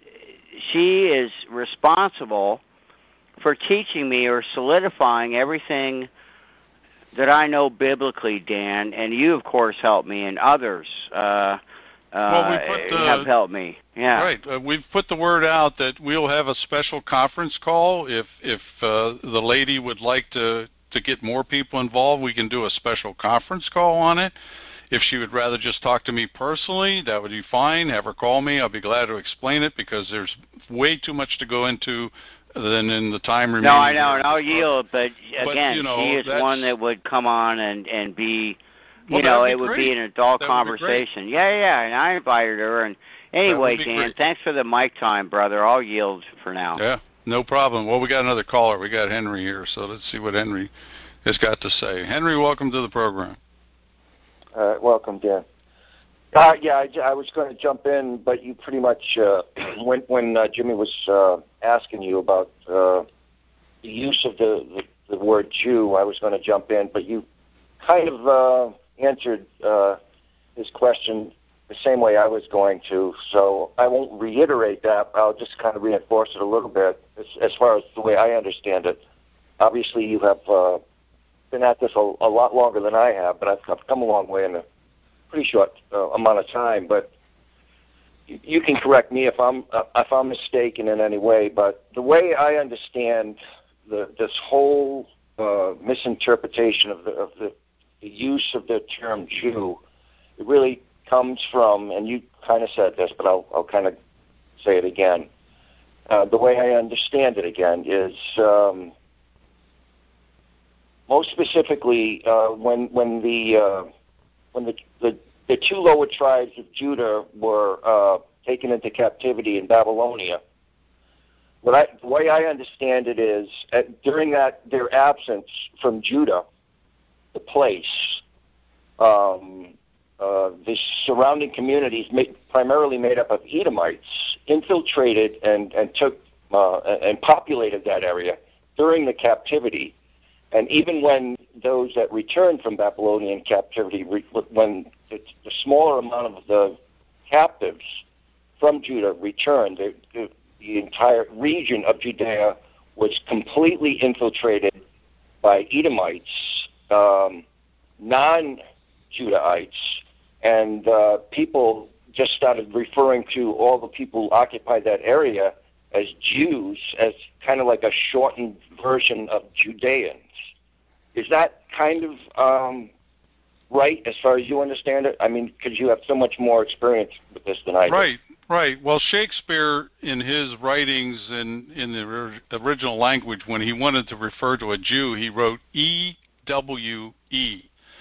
she is responsible for teaching me or solidifying everything that I know biblically, Dan. And you, of course, helped me, and others uh, well, we uh, put the, have helped me. Yeah. Right. Uh, we've put the word out that we'll have a special conference call. If if uh, the lady would like to, to get more people involved, we can do a special conference call on it. If she would rather just talk to me personally, that would be fine. Have her call me. I'll be glad to explain it because there's way too much to go into than in the time remaining. No, I know, and I'll yield. But again, but, you know, she is that's, one that would come on and, and be, you well, know, be it would great. be an adult that conversation. Yeah, yeah, and I invited her. And anyway, Dan, great. thanks for the mic time, brother. I'll yield for now. Yeah, no problem. Well, we got another caller. We got Henry here, so let's see what Henry has got to say. Henry, welcome to the program. Uh, welcome, Dan. Uh, yeah, I, I was going to jump in, but you pretty much, uh, when, when uh, Jimmy was uh, asking you about uh, the use of the, the, the word Jew, I was going to jump in, but you kind of uh, answered uh, his question the same way I was going to, so I won't reiterate that. I'll just kind of reinforce it a little bit as, as far as the way I understand it. Obviously, you have uh, been at this a, a lot longer than I have, but I've come a long way in a pretty short uh, amount of time. But you, you can correct me if I'm uh, if I'm mistaken in any way. But the way I understand the, this whole uh, misinterpretation of the of the, the use of the term Jew, it really comes from, and you kind of said this, but I'll I'll kind of say it again. Uh, the way I understand it again is. Um, Most specifically, uh, when when the uh, when the, the the two lower tribes of Judah were uh, taken into captivity in Babylonia, what I, the way I understand it is, at, during that their absence from Judah, the place, um, uh, the surrounding communities, made, primarily made up of Edomites, infiltrated and and took uh, and populated that area during the captivity. And even when those that returned from Babylonian captivity, when the, the smaller amount of the captives from Judah returned, the, the, the entire region of Judea was completely infiltrated by Edomites, um, non-Judahites, and uh, people just started referring to all the people who occupied that area as Jews, as kind of like a shortened version of Judeans. Is that kind of um, right as far as you understand it? I mean, because you have so much more experience with this than I do. Right, right. Well, Shakespeare, in his writings in, in the original language, when he wanted to refer to a Jew, he wrote E W E.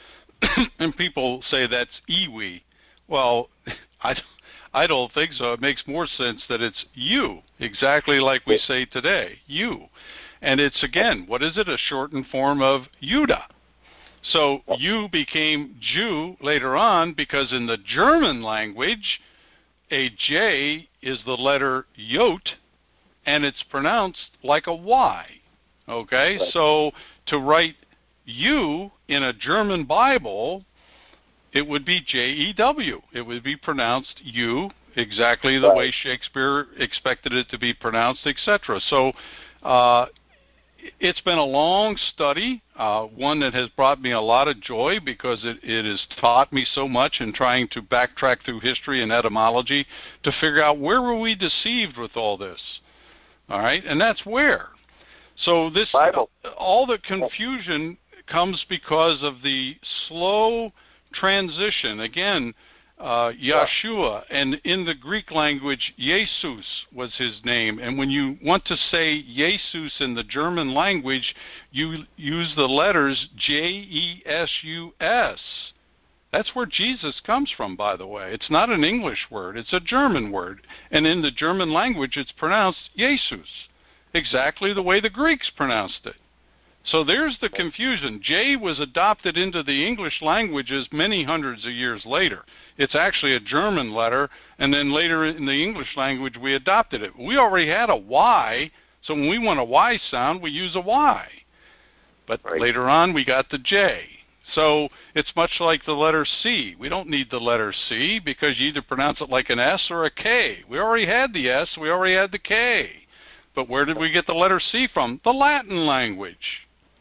And people say that's Ewe. Well, I, I don't think so. It makes more sense that it's you, exactly like we say today, you. And it's, again, what is it? A shortened form of Judah. So you became Jew later on because in the German language, a J is the letter Yot, and it's pronounced like a Y. Okay? Right. So to write you in a German Bible, it would be J E W. It would be pronounced you, exactly the Right. way Shakespeare expected it to be pronounced, et cetera. So uh, it's been a long study, uh, one that has brought me a lot of joy because it, it has taught me so much in trying to backtrack through history and etymology to figure out where were we deceived with all this. All right, and that's where. So this, Bible. all the confusion comes because of the slow transition. Again, uh, Yeshua, and in the Greek language, Jesus was his name. And when you want to say Jesus in the German language, you use the letters J E S U S. That's where Jesus comes from, by the way. It's not an English word. It's a German word. And in the German language, it's pronounced Jesus, exactly the way the Greeks pronounced it. So there's the confusion. J was adopted into the English languages many hundreds of years later. It's actually a German letter, and then later in the English language we adopted it. We already had a Y, so when we want a Y sound, we use a Y. But Right. later on we got the J. So it's much like the letter C. We don't need the letter C because you either pronounce it like an S or a K. We already had the S, we already had the K. But where did we get the letter C from? The Latin language.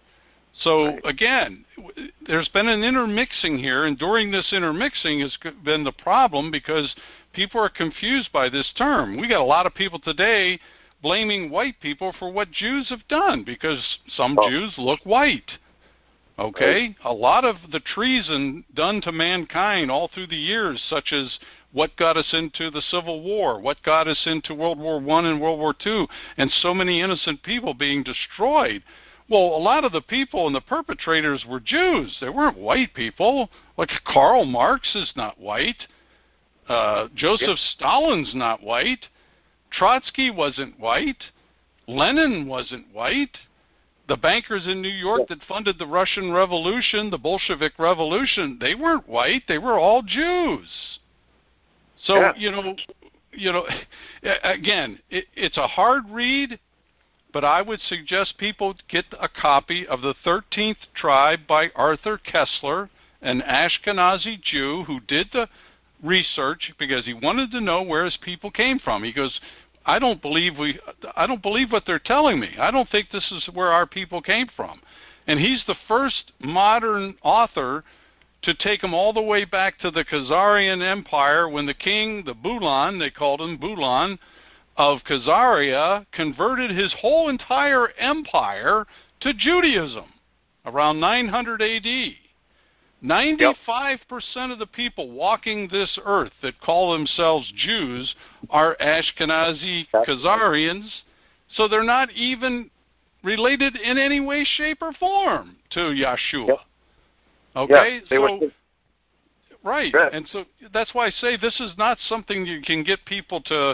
So, Right. again, there's been an intermixing here, and during this intermixing has been the problem because people are confused by this term. We got a lot of people today blaming white people for what Jews have done because some Oh. Jews look white. Okay? Right. A lot of the treason done to mankind all through the years, such as what got us into the Civil War, what got us into World War One and World War Two, and so many innocent people being destroyed. Well, a lot of the people and the perpetrators were Jews. They weren't white people. Like Karl Marx is not white. Uh, Joseph Yep. Stalin's not white. Trotsky wasn't white. Lenin wasn't white. The bankers in New York Yep. that funded the Russian Revolution, the Bolshevik Revolution, they weren't white. They were all Jews. So, Yeah. you know, you know, again, it, it's a hard read. But I would suggest people get a copy of The thirteenth Tribe by Arthur Kessler, an Ashkenazi Jew who did the research because he wanted to know where his people came from. He goes, I don't believe we, I don't believe what they're telling me. I don't think this is where our people came from. And he's the first modern author to take them all the way back to the Khazarian Empire when the king, the Bulan, they called him Bulan, of Khazaria converted his whole entire empire to Judaism around nine hundred A D. ninety-five percent of the people walking this earth that call themselves Jews are Ashkenazi Khazarians, so they're not even related in any way, shape, or form to Yeshua. Yep. Okay? Yeah, they so, were... right. Good. And so that's why I say this is not something you can get people to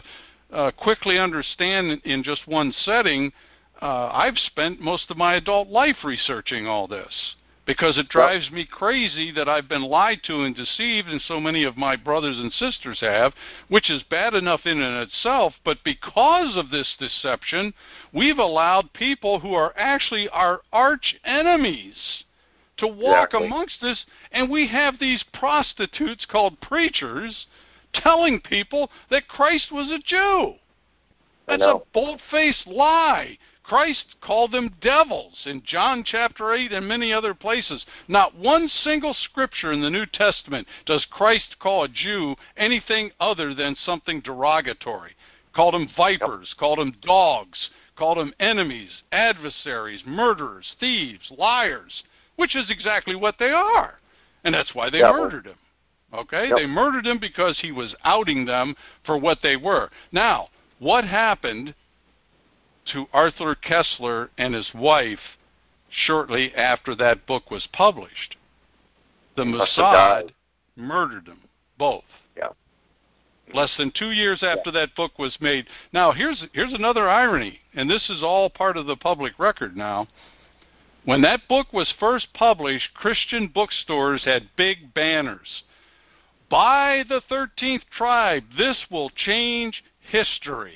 uh, quickly understand in just one setting, uh, I've spent most of my adult life researching all this, because it drives me crazy that I've been lied to and deceived, and so many of my brothers and sisters have, which is bad enough in and itself, but because of this deception, we've allowed people who are actually our arch enemies to walk exactly. amongst us, and we have these prostitutes called preachers telling people that Christ was a Jew. That's a bold-faced lie. Christ called them devils in John chapter eight and many other places. Not one single scripture in the New Testament does Christ call a Jew anything other than something derogatory. Called them vipers, yep. called them dogs, called them enemies, adversaries, murderers, thieves, liars, which is exactly what they are. And that's why they yep. murdered him. Okay? Yep. They murdered him because he was outing them for what they were. Now, what happened to Arthur Koestler and his wife shortly after that book was published? The Mossad murdered them, both. Yeah. Less than two years after yeah. that book was made. Now, here's here's another irony, and this is all part of the public record now. When that book was first published, Christian bookstores had big banners. By the thirteenth tribe, this will change history.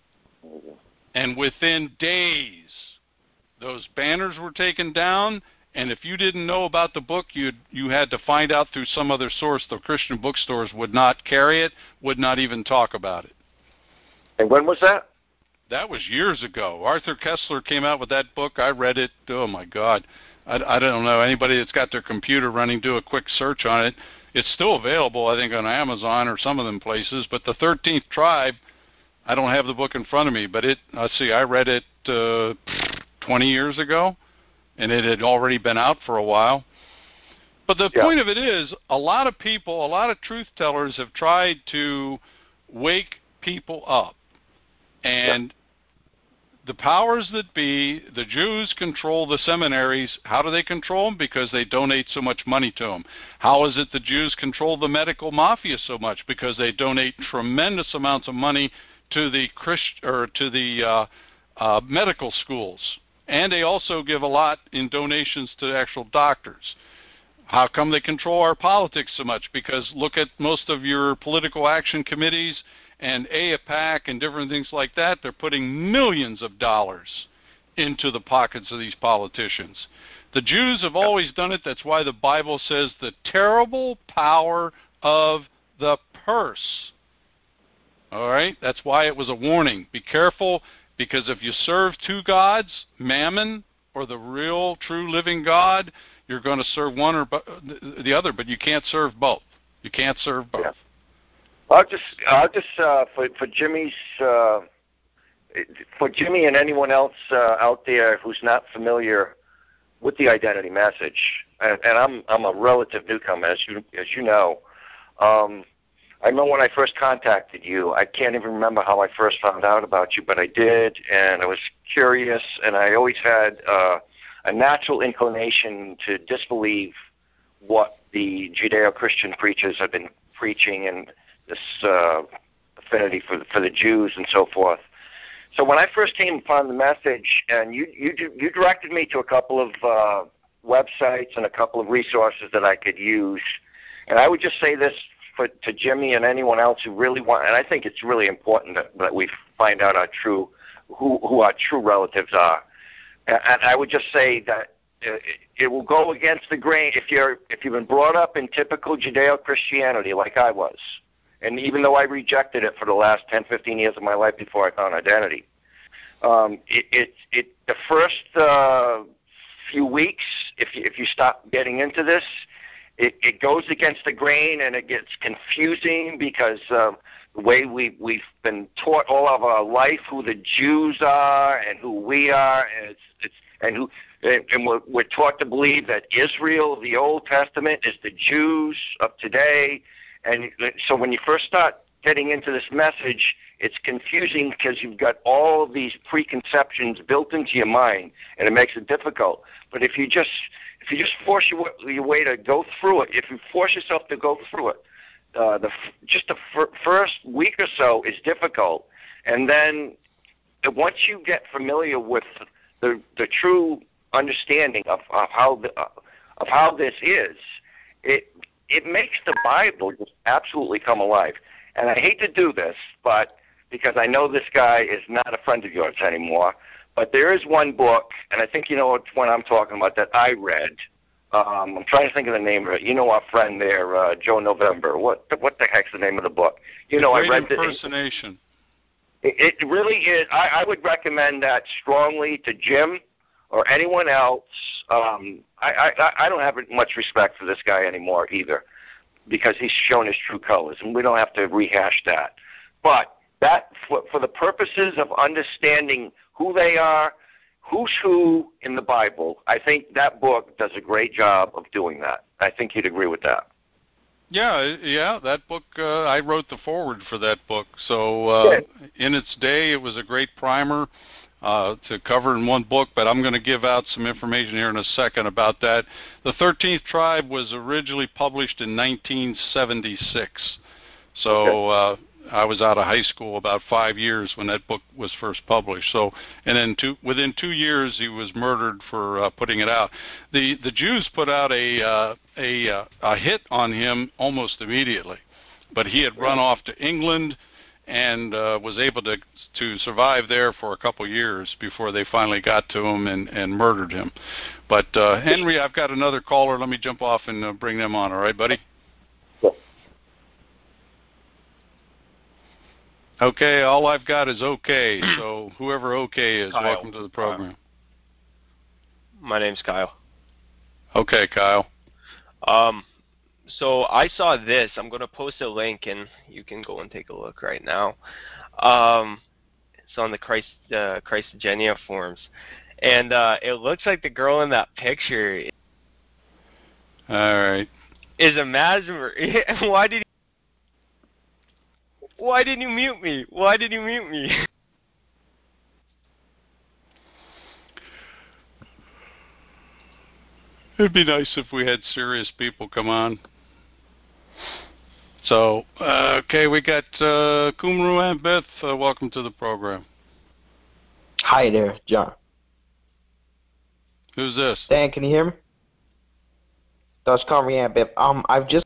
And within days, those banners were taken down, and if you didn't know about the book, you you had to find out through some other source. The Christian bookstores would not carry it, would not even talk about it. And when was that? That was years ago. Arthur Koestler came out with that book. I read it. Oh, my God. I, I don't know. Anybody that's got their computer running, do a quick search on it. It's still available, I think, on Amazon or some of them places. But the thirteenth tribe, I don't have the book in front of me, but it, let's see, I read it uh, twenty years ago, and it had already been out for a while. But the yeah. point of it is, a lot of people, a lot of truth tellers have tried to wake people up. And yeah. the powers that be, the Jews control the seminaries. How do they control them? Because they donate so much money to them. How is it the Jews control the medical mafia so much? Because they donate tremendous amounts of money to the Christ or to the uh, uh, medical schools, and they also give a lot in donations to actual doctors. How come they control our politics so much? Because look at most of your political action committees and A I PAC and different things like that. They're putting millions of dollars into the pockets of these politicians. The Jews have always done it. That's why the Bible says the terrible power of the purse. All right? That's why it was a warning. Be careful, because if you serve two gods, Mammon or the real, true, living God, you're going to serve one or the other, but you can't serve both. You can't serve both. Yeah. I'll just, I'll just uh, for for Jimmy's, uh, for Jimmy and anyone else uh, out there who's not familiar with the identity message, and, and I'm I'm a relative newcomer, as you as you know. Um, I remember when I first contacted you, I can't even remember how I first found out about you, but I did, and I was curious, and I always had uh, a natural inclination to disbelieve what the Judeo-Christian preachers have been preaching and this uh, affinity for, for the Jews and so forth. So when I first came upon the message, and you, you, you directed me to a couple of uh, websites and a couple of resources that I could use, and I would just say this For, to Jimmy and anyone else who really want, and I think it's really important that, that we find out our true, who, who our true relatives are. And, and I would just say that it, it will go against the grain if you're if you've been brought up in typical Judeo-Christianity like I was, and even though I rejected it for the last ten, fifteen years of my life before I found identity, um, it, it it the first uh, few weeks, if you, if you stop getting into this. It, it goes against the grain, and it gets confusing because um, the way we, we've been taught all of our life who the Jews are and who we are, and it's, it's and who and, and we're, we're taught to believe that Israel, the Old Testament, is the Jews of today. And so when you first start getting into this message, it's confusing because you've got all of these preconceptions built into your mind, and it makes it difficult. But if you just if you just force your, your way to go through it, if you force yourself to go through it, uh, the just the f- first week or so is difficult, And then once you get familiar with the the true understanding of, of how the, uh, of how this is, it it makes the Bible just absolutely come alive. And I hate to do this, but because I know this guy is not a friend of yours anymore, but there is one book, and I think you know which one I'm talking about, that I read. Um, I'm trying to think of the name of it. You know our friend there, uh, Joe November. What what the heck's the name of the book? You know, Great I read Impersonation. The, it, it really is. I, I would recommend that strongly to Jim or anyone else. Um, I, I, I don't have much respect for this guy anymore either, because he's shown his true colors, and we don't have to rehash that. But that, for, for the purposes of understanding who they are, who's who in the Bible, I think that book does a great job of doing that. I think you'd agree with that. Yeah, yeah, that book, uh, I wrote the foreword for that book. So uh, in its day, it was a great primer uh, to cover in one book, but I'm going to give out some information here in a second about that. The thirteenth Tribe was originally published in nineteen seventy-six. So uh, I was out of high school about five years when that book was first published. So, and then two, within two years, he was murdered for uh, putting it out. The the Jews put out a uh, a uh, a hit on him almost immediately, but he had run off to England and uh, was able to to survive there for a couple years before they finally got to him and, and murdered him. But uh, Henry, I've got another caller. Let me jump off and uh, bring them on. All right, buddy? Okay, all I've got is okay, so whoever okay is, Kyle. welcome to the program. My name's Kyle. Okay, Kyle. Um, so I saw this. I'm going to post a link, and you can go and take a look right now. Um, it's on the Christ, uh, Christogenia forums. And uh, it looks like the girl in that picture All right. is a Masmer. Why did Why didn't you mute me? Why did you mute me? It'd be nice if we had serious people come on. So, uh, okay, we got uh, Kumru and Beth. Uh, welcome to the program. Hi there, John. Who's this? Dan, can you hear me? That's Comrie and Beth. Um, I've just.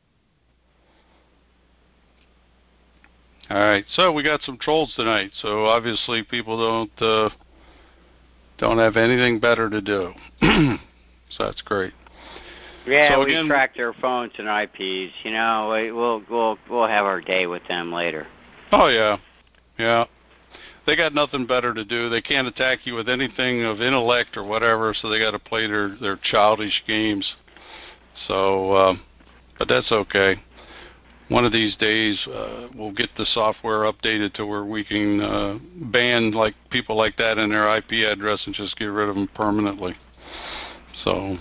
All right, so we got some trolls tonight. So obviously people don't uh, don't have anything better to do. So that's great. Yeah, so we again, track their phones and I Ps. You know, we, we'll we'll we'll have our day with them later. Oh yeah, yeah. They got nothing better to do. They can't attack you with anything of intellect or whatever, so they got to play their their childish games. So, uh, but that's okay. One of these days, uh, we'll get the software updated to where we can uh, ban like people like that in their I P address and just get rid of them permanently. So,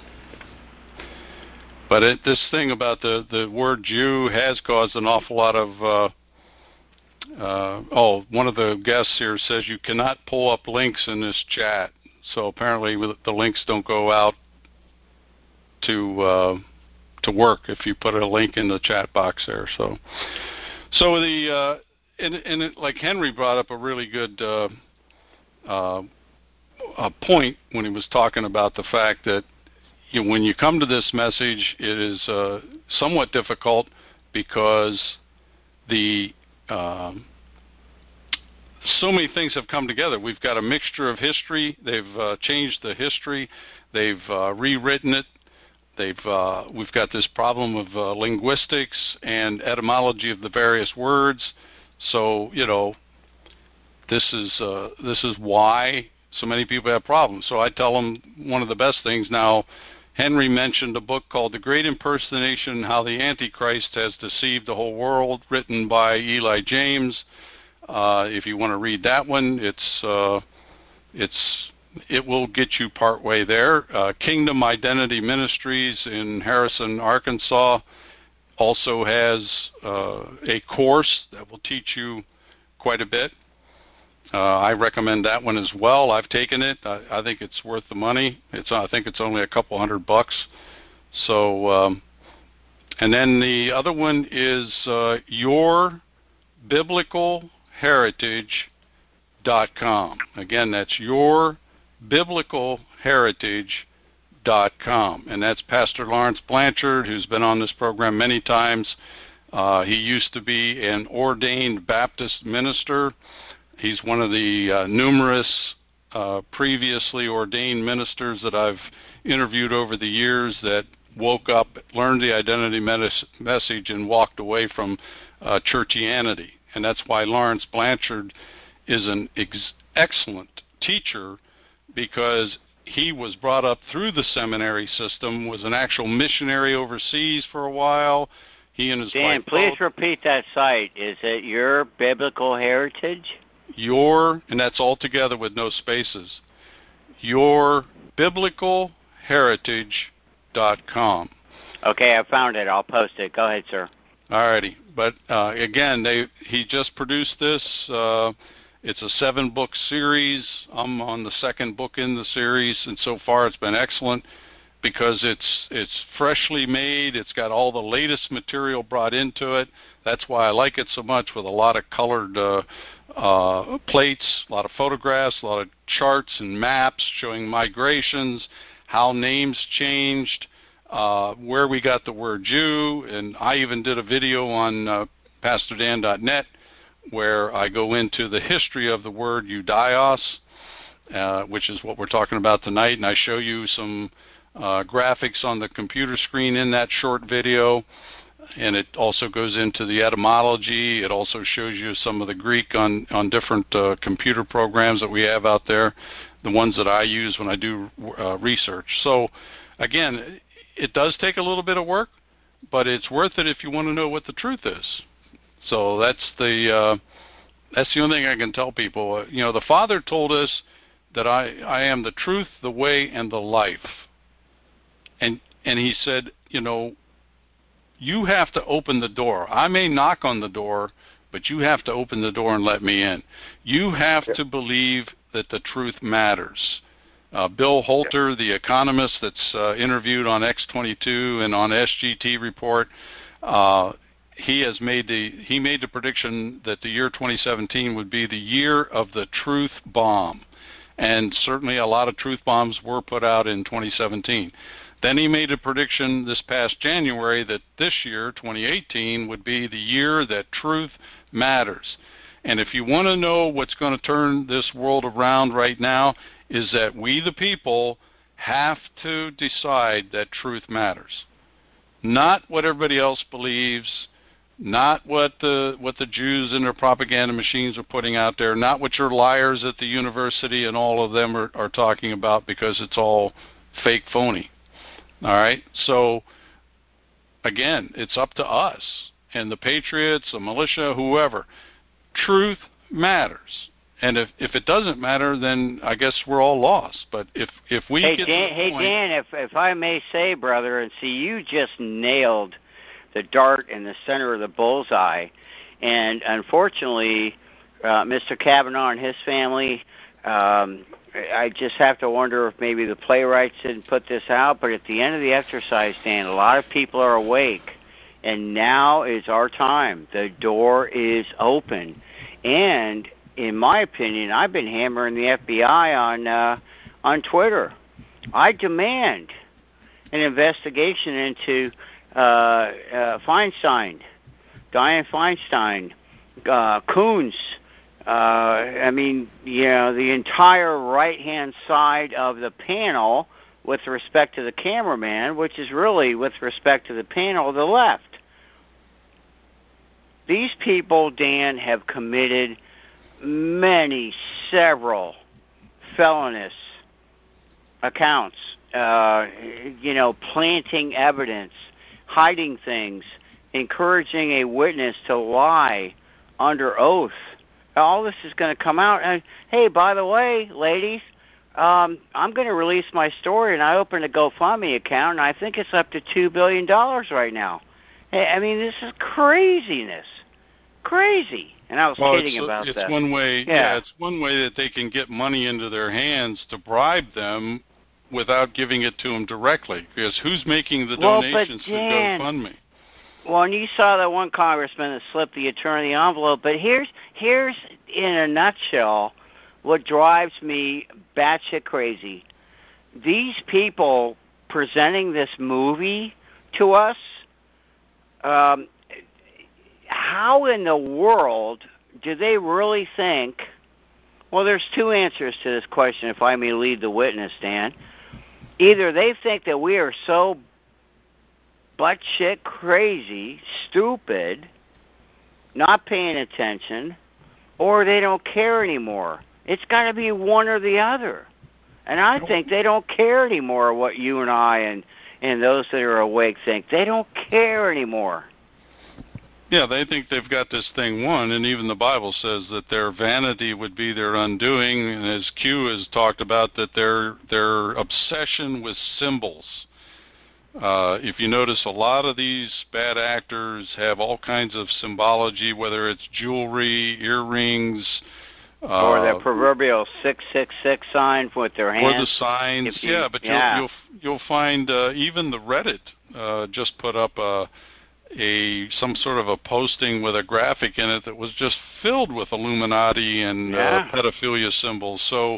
but it, this thing about the the word Jew has caused an awful lot of. Uh, uh, oh, one of the guests here says you cannot pull up links in this chat. So apparently, the links don't go out to. Uh, to work if you put a link in the chat box there. So, so the uh, and, and it, like Henry brought up a really good uh, uh, a point when he was talking about the fact that you know, when you come to this message, it is uh, somewhat difficult because the um, so many things have come together. We've got a mixture of history. They've uh, changed the history. They've uh, rewritten it. They've uh, we've got this problem of uh, linguistics and etymology of the various words. So you know, this is uh, this is why so many people have problems. So I tell them one of the best things. Now, Henry mentioned a book called The Great Impersonation: How the Antichrist Has Deceived the Whole World, written by Eli James. Uh, if you want to read that one, it's uh, it's it will get you part way there. Uh, Kingdom Identity Ministries in Harrison, Arkansas, also has uh, a course that will teach you quite a bit. Uh, I recommend that one as well. I've taken it. I, I think it's worth the money. It's I think it's only a couple hundred bucks. So, um, and then the other one is uh, Your Biblical Heritage dot com. Again, that's your biblical heritage dot com. And that's Pastor Lawrence Blanchard, who's been on this program many times. Uh, he used to be an ordained Baptist minister. He's one of the uh, numerous uh, previously ordained ministers that I've interviewed over the years that woke up, learned the identity mes- message, and walked away from uh, churchianity. And that's why Lawrence Blanchard is an ex- excellent teacher, because he was brought up through the seminary system, was an actual missionary overseas for a while. He and his Dan, wife please both, repeat that site. Is it Your Biblical Heritage? Your, and that's all together with no spaces, your biblical heritage dot com. Okay, I found it. I'll post it. Go ahead, sir. All righty. But uh, again, they he just produced this. Uh, it's a seven-book series. I'm on the second book in the series, and so far it's been excellent because it's it's freshly made. It's got all the latest material brought into it. That's why I like it so much, with a lot of colored uh, uh, plates, a lot of photographs, a lot of charts and maps showing migrations, how names changed, uh, where we got the word Jew. And I even did a video on uh, pastor dan dot net where I go into the history of the word Judaios, uh, which is what we're talking about tonight, and I show you some uh, graphics on the computer screen in that short video, and it also goes into the etymology. It also shows you some of the Greek on, on different uh, computer programs that we have out there, the ones that I use when I do uh, research. So, again, it does take a little bit of work, but it's worth it if you want to know what the truth is. So that's the uh, that's the only thing I can tell people. You know, the Father told us that I, I am the truth, the way, and the life. And and he said, you know, you have to open the door. I may knock on the door, but you have to open the door and let me in. You have to believe that the truth matters. Uh, Bill Holter, the economist that's uh, interviewed on X twenty-two and on S G T Report, uh, he has made the he made the prediction that the year twenty seventeen would be the year of the truth bomb, and certainly a lot of truth bombs were put out in twenty seventeen. Then he made a prediction this past January that this year, twenty eighteen, would be the year that truth matters. And if you want to know what's going to turn this world around right now, is that we the people have to decide that truth matters. Not what everybody else believes, not what the what the Jews and their propaganda machines are putting out there, not what your liars at the university and all of them are, are talking about, because it's all fake, phony. All right? So, again, it's up to us and the patriots, the militia, whoever. Truth matters. And if, if it doesn't matter, then I guess we're all lost. But if, if we hey, get Dan, to the hey point, Dan, if if I may say, brother, and see, you just nailed the dart in the center of the bullseye. And unfortunately, uh, Mister Kavanaugh and his family, um, I just have to wonder if maybe the playwrights didn't put this out. But at the end of the exercise, Dan, a lot of people are awake. And now is our time. The door is open. And in my opinion, I've been hammering the F B I on uh, on Twitter. I demand an investigation into uh, uh, Feinstein, Dianne Feinstein, uh, Coons. Uh, I mean, you know, the entire right-hand side of the panel with respect to the cameraman, which is really with respect to the panel, the left. These people, Dan, have committed many, several felonious accounts, uh, you know, planting evidence, hiding things, encouraging a witness to lie under oath. All this is going to come out. And, hey, by the way, ladies, um, I'm going to release my story, and I opened a GoFundMe account, and I think it's up to two billion dollars right now. I mean, this is craziness. Crazy. And I was well, kidding it's, about it's that. one way, Yeah. yeah, it's one way that they can get money into their hands to bribe them without giving it to them directly. Because who's making the well, donations but Dan, to GoFundMe? Well, and you saw that one congressman that slipped the attorney the envelope. But here's here's in a nutshell what drives me batshit crazy. These people presenting this movie to us, um, how in the world do they really think? Well, there's two answers to this question, if I may lead the witness, Dan. Either they think that we are so butt-shit crazy, stupid, not paying attention, or they don't care anymore. It's got to be one or the other. And I think they don't care anymore what you and I and, and those that are awake think. They don't care anymore. Yeah, they think they've got this thing won, and even the Bible says that their vanity would be their undoing, and as Q has talked about, that their their obsession with symbols. Uh, if you notice, a lot of these bad actors have all kinds of symbology, whether it's jewelry, earrings, uh, or the proverbial six six six sign with their hands. Or the signs, you, yeah, but yeah. You'll, you'll you'll find uh, even the Reddit uh, just put up a, a some sort of a posting with a graphic in it that was just filled with Illuminati and yeah. uh, pedophilia symbols. So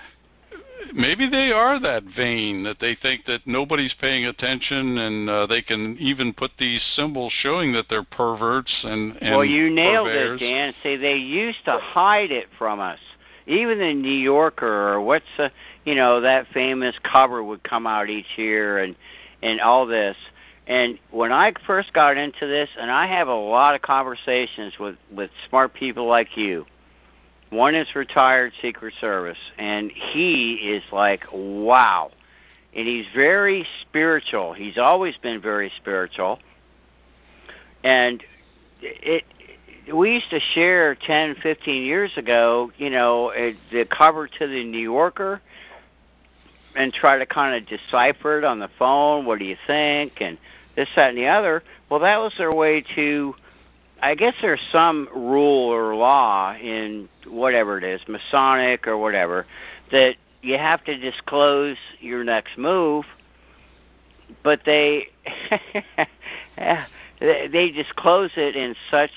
maybe they are that vain that they think that nobody's paying attention, and uh, they can even put these symbols showing that they're perverts and, and well, you nailed purveyors. it, Dan. See, they used to hide it from us. Even the New Yorker, or what's the, you know, that famous cover would come out each year, and and all this. And when I first got into this, and I have a lot of conversations with with smart people like you. One is retired Secret Service, and he is like, wow. And he's very spiritual. He's always been very spiritual. And it, we used to share ten, fifteen years ago, you know, it, the cover to the New Yorker and try to kind of decipher it on the phone. What do you think? And this, that, and the other. Well, that was their way to... I guess there's some rule or law in whatever it is, Masonic or whatever, that you have to disclose your next move, but they they disclose it in such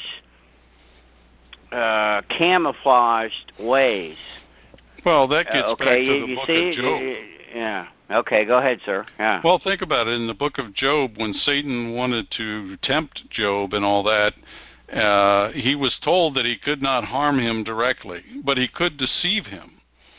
uh, camouflaged ways. Well, that gets uh, okay, back to you, the you book see, of Job. You, yeah. Okay, go ahead, sir. Yeah. Well, think about it. In the book of Job, when Satan wanted to tempt Job and all that, uh, he was told that he could not harm him directly, but he could deceive him.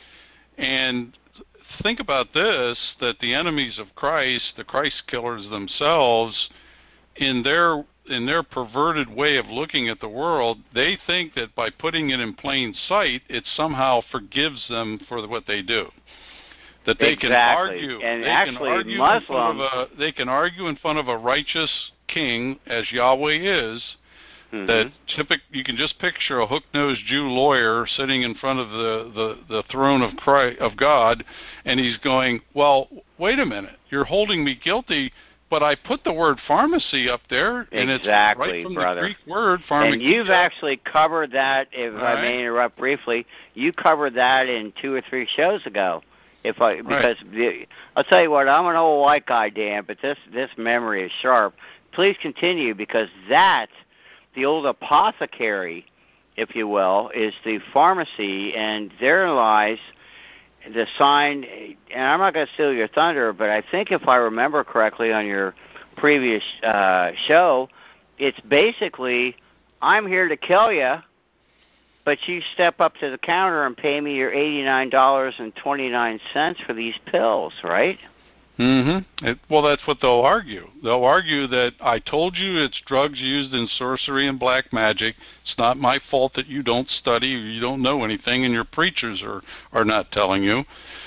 And think about this, that the enemies of Christ, the Christ killers themselves, in their in their perverted way of looking at the world, they think that by putting it in plain sight, it somehow forgives them for what they do. That they exactly. can argue, and they actually, can argue Muslims, in front of a, they can argue in front of a righteous king, as Yahweh is. mm-hmm. That typic, you can just picture a hook-nosed Jew lawyer sitting in front of the, the, the throne of Christ, of God, and he's going, "Well, wait a minute, you're holding me guilty, but I put the word pharmacy up there, and exactly, it's right from brother. the Greek word pharmakia." And you've actually covered that, if All I right. may interrupt briefly, you covered that in two or three shows ago. If I because right. the, I'll tell you what, I'm an old white guy, Dan, but this this memory is sharp. Please continue, because that, the old apothecary, if you will, is the pharmacy, and therein lies the sign. And I'm not going to steal your thunder, but I think if I remember correctly on your previous uh, show, it's basically, I'm here to kill you, but you step up to the counter and pay me your eighty-nine dollars and twenty-nine cents for these pills, right? Mm-hmm. It, well, that's what they'll argue. They'll argue that I told you it's drugs used in sorcery and black magic. It's not my fault that you don't study or you don't know anything, and your preachers are, are not telling you.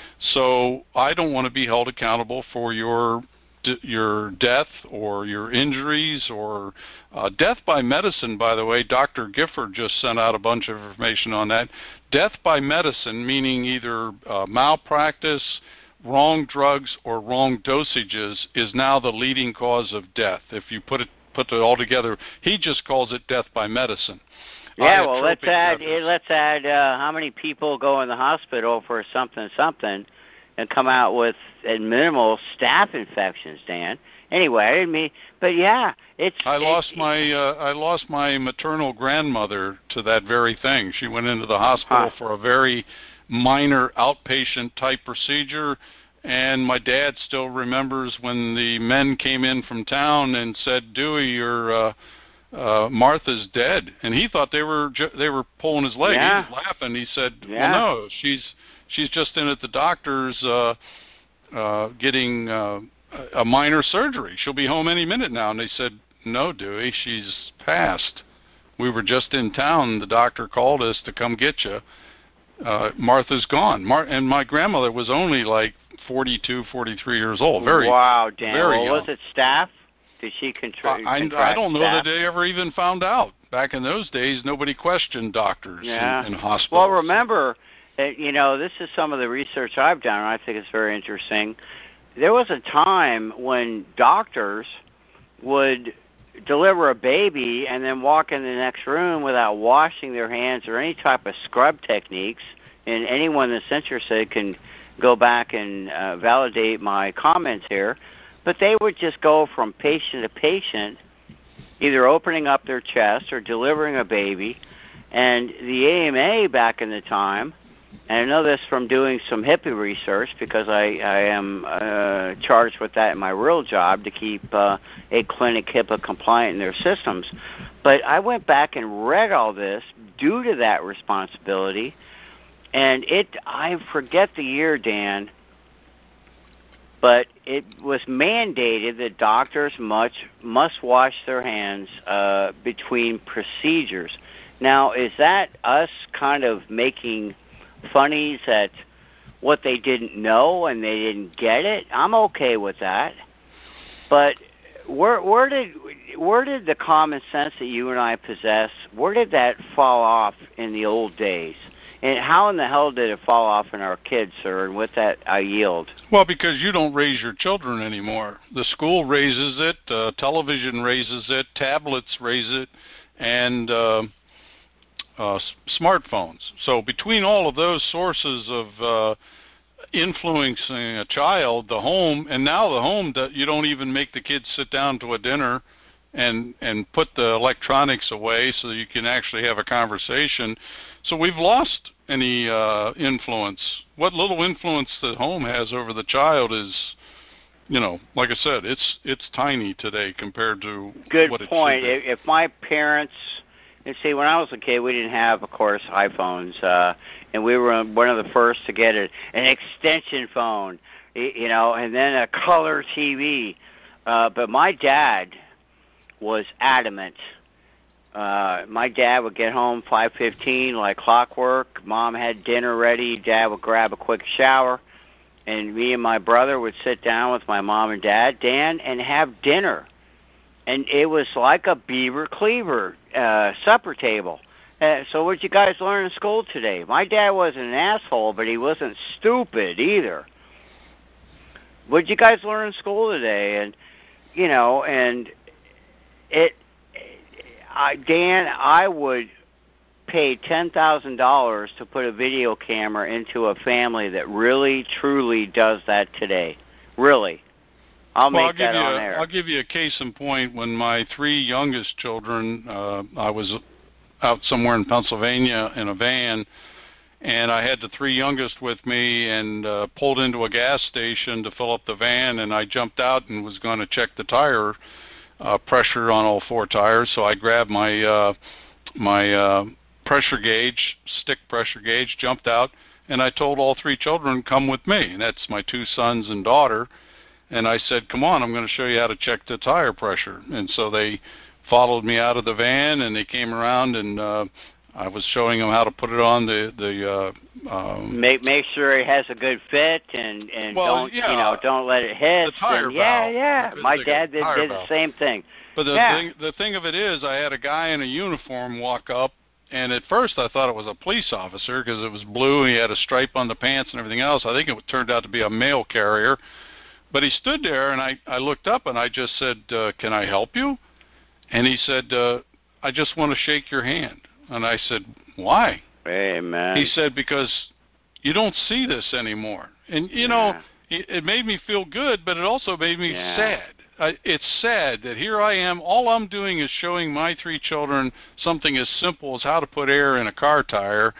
So I don't want to be held accountable for your your death or your injuries or uh, death by medicine. By the way, Doctor Gifford just sent out a bunch of information on that. Death by medicine, meaning either uh, malpractice, wrong drugs, or wrong dosages, is now the leading cause of death. If you put it put it all together, he just calls it death by medicine. Yeah, well, let's add methods. let's add uh, how many people go in the hospital for something something and come out with at minimal staph infections, Dan. Anyway, I didn't mean, but yeah, it's. I it, lost it, my uh, I lost my maternal grandmother to that very thing. She went into the hospital huh. for a very minor outpatient type procedure. And my dad still remembers when the men came in from town and said, Dewey, your uh, uh, Martha's dead. And he thought they were ju- they were pulling his leg. Yeah. He was laughing. He said, Yeah. well, no, she's she's just in at the doctor's uh, uh, getting uh, a minor surgery. She'll be home any minute now. And they said, no, Dewey, she's passed. We were just in town. The doctor called us to come get you. Uh, Martha's gone. Mar- and my grandmother was only like forty-two, forty-three years old. Very, wow, Dan. very well, young. was it staph? Did she contri- I, contract I don't know staph? that they ever even found out. Back in those days, nobody questioned doctors yeah. in, in hospitals. Well, remember, that, you know, this is some of the research I've done, and I think it's very interesting. There was a time when doctors would deliver a baby and then walk in the next room without washing their hands or any type of scrub techniques, and anyone that's interested can go back and uh, validate my comments here, but they would just go from patient to patient, either opening up their chest or delivering a baby. And the A M A back in the time, and I know this from doing some HIPAA research because I, I am uh, charged with that in my real job to keep uh, a clinic HIPAA compliant in their systems, but I went back and read all this due to that responsibility. And it, I forget the year, Dan, but it was mandated that doctors much must wash their hands uh, between procedures. Now, is that us kind of making funnies at what they didn't know and they didn't get it? I'm okay with that. But where, where did where did the common sense that you and I possess, where did that fall off in the old days? And how in the hell did it fall off in our kids, sir? And with that, I yield. Well, because you don't raise your children anymore. The school raises it, uh, television raises it, tablets raise it, and uh, uh, smartphones. So between all of those sources of uh, influencing a child, the home, and now the home, that you don't even make the kids sit down to a dinner and and put the electronics away so you can actually have a conversation. So we've lost any uh, influence. What little influence the home has over the child is, you know, like I said, it's it's tiny today compared to Good what it point. should be. If my parents, and see, when I was a kid, we didn't have, of course, iPhones, uh, and we were one of the first to get it, an extension phone, you know, and then a color T V. Uh, but my dad was adamant. Uh, my dad would get home five fifteen like clockwork. Mom had dinner ready. Dad would grab a quick shower. And me and my brother would sit down with my mom and dad, Dan, and have dinner. And it was like a beaver cleaver uh, supper table. Uh, so what did you guys learn in school today? My dad wasn't an asshole, but he wasn't stupid either. What did you guys learn in school today? And, you know, and it... I, Dan, I would pay ten thousand dollars to put a video camera into a family that really, truly does that today. Really. I'll well, make I'll give that you on a, air. I'll give you a case in point. When my three youngest children, uh, I was out somewhere in Pennsylvania in a van, and I had the three youngest with me and uh, pulled into a gas station to fill up the van, and I jumped out and was going to check the tire Uh, pressure on all four tires. So I grabbed my uh, my uh, pressure gauge, stick pressure gauge, jumped out, and I told all three children, come with me. And that's my two sons and daughter. And I said, come on, I'm going to show you how to check the tire pressure. And so they followed me out of the van, and they came around, and uh, I was showing them how to put it on the the. Uh, um, make make sure it has a good fit, and and well, don't yeah, you know don't let it hit. the tire and yeah, valve. yeah. The My big dad did, tire did the valve. same thing. But the yeah. thing the thing of it is, I had a guy in a uniform walk up, and at first I thought it was a police officer because it was blue and he had a stripe on the pants and everything else. I think it turned out to be a mail carrier. But he stood there, and I, I looked up, and I just said, uh, can I help you? And he said, uh, I just want to shake your hand. And I said, why? Amen. He said, because you don't see this anymore. And, you yeah. know, it, it made me feel good, but it also made me yeah. sad. I, it's sad that here I am, all I'm doing is showing my three children something as simple as how to put air in a car tire,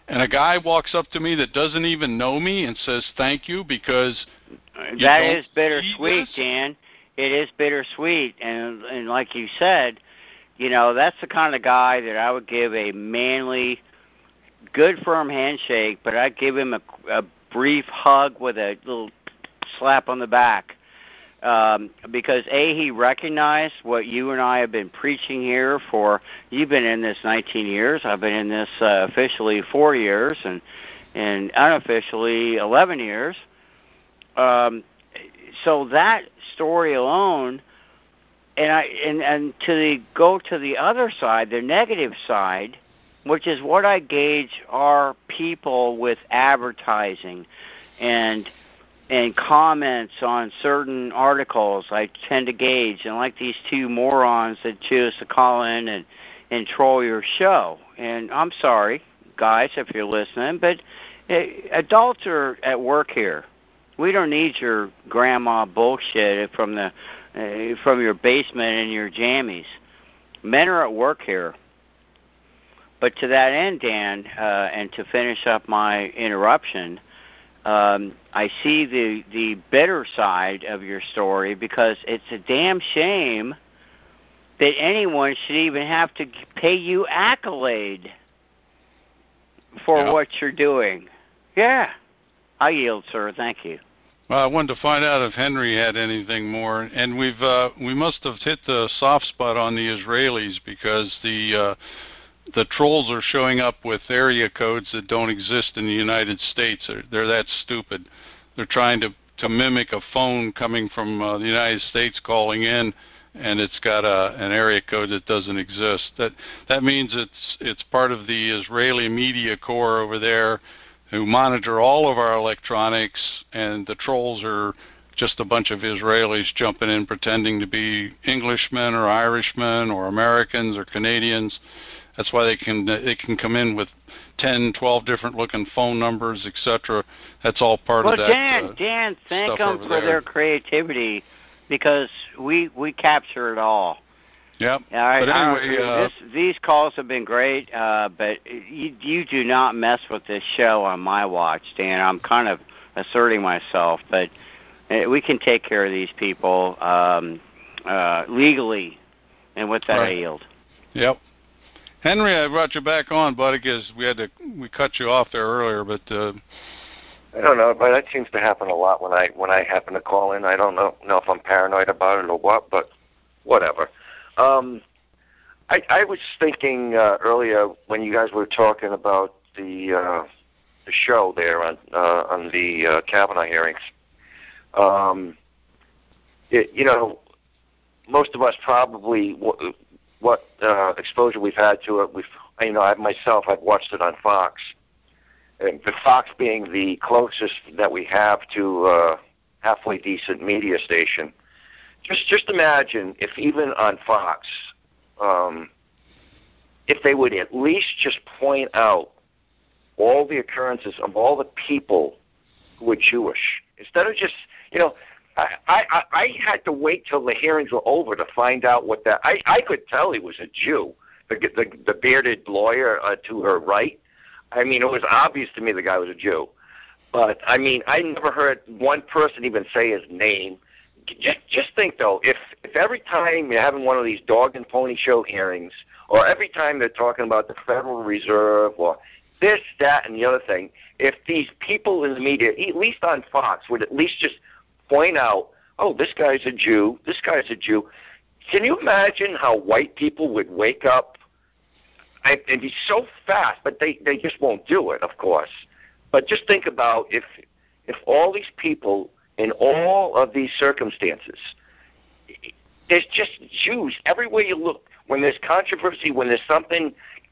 and a guy walks up to me that doesn't even know me and says thank you because you that don't is bittersweet, see Dan. It is bittersweet, and and like you said, you know, that's the kind of guy that I would give a manly, good firm handshake, but I'd give him a, a brief hug with a little slap on the back. Um, because A, he recognized what you and I have been preaching here for, you've been in this nineteen years, I've been in this uh, officially four years, and, and unofficially eleven years. Um, so that story alone, and I and, and to the go to the other side, the negative side, which is what I gauge our people with advertising and and comments on certain articles I tend to gauge, and like these two morons that choose to call in and, and troll your show. And I'm sorry, guys, if you're listening, but uh, adults are at work here. We don't need your grandma bullshit from the uh, from your basement and your jammies. Men are at work here. But to that end, Dan, uh, and to finish up my interruption, Um, I see the the bitter side of your story because it's a damn shame that anyone should even have to pay you accolade for yeah. what you're doing. Yeah. I yield, sir. Thank you. Well, I wanted to find out if Henry had anything more, and we've uh, we must have hit the soft spot on the Israelis because the uh, the trolls are showing up with area codes that don't exist in the United States. They're, they're that stupid. They're trying to, to mimic a phone coming from uh, the United States calling in, and it's got a, an area code that doesn't exist. That that means it's it's part of the Israeli media corps over there who monitor all of our electronics, and the trolls are just a bunch of Israelis jumping in pretending to be Englishmen or Irishmen or Americans or Canadians. That's why they can they can come in with ten, twelve different looking phone numbers, et cetera. That's all part well, of that. Dan, uh, Dan, thank stuff them over for there. their creativity because we we capture it all. Yep. All right. But anyway, I, uh, this, these calls have been great, uh, but you, you do not mess with this show on my watch, Dan. I'm kind of asserting myself, but we can take care of these people um, uh, legally, and with that, right. I yield. Yep. Henry, I brought you back on, buddy, because we had to we cut you off there earlier, but uh, I don't know, but that seems to happen a lot when I when I happen to call in. I don't know know if I'm paranoid about it or what, but whatever. Um, I, I was thinking uh, earlier when you guys were talking about the uh, the show there on uh, on the uh, Kavanaugh hearings. Um, it, you know, most of us probably w- what uh, exposure we've had to it. We've, you know, I myself I've watched it on Fox, and the Fox being the closest that we have to uh, halfway decent media station. Just just imagine if even on Fox, um, if they would at least just point out all the occurrences of all the people who were Jewish, instead of just, you know, I, I, I had to wait till the hearings were over to find out what that, I, I could tell he was a Jew, the, the, the bearded lawyer uh, to her right. I mean, it was obvious to me the guy was a Jew. But, I mean, I never heard one person even say his name. Just just think, though, if, if every time you're having one of these dog and pony show hearings, or every time they're talking about the Federal Reserve, or this, that, and the other thing, if these people in the media, at least on Fox, would at least just point out, oh, this guy's a Jew, this guy's a Jew. Can you imagine how white people would wake up? I, it'd be so fast, but they, they just won't do it, of course. But just think about if if all these people in all of these circumstances, there's just Jews everywhere you look. When there's controversy, when there's something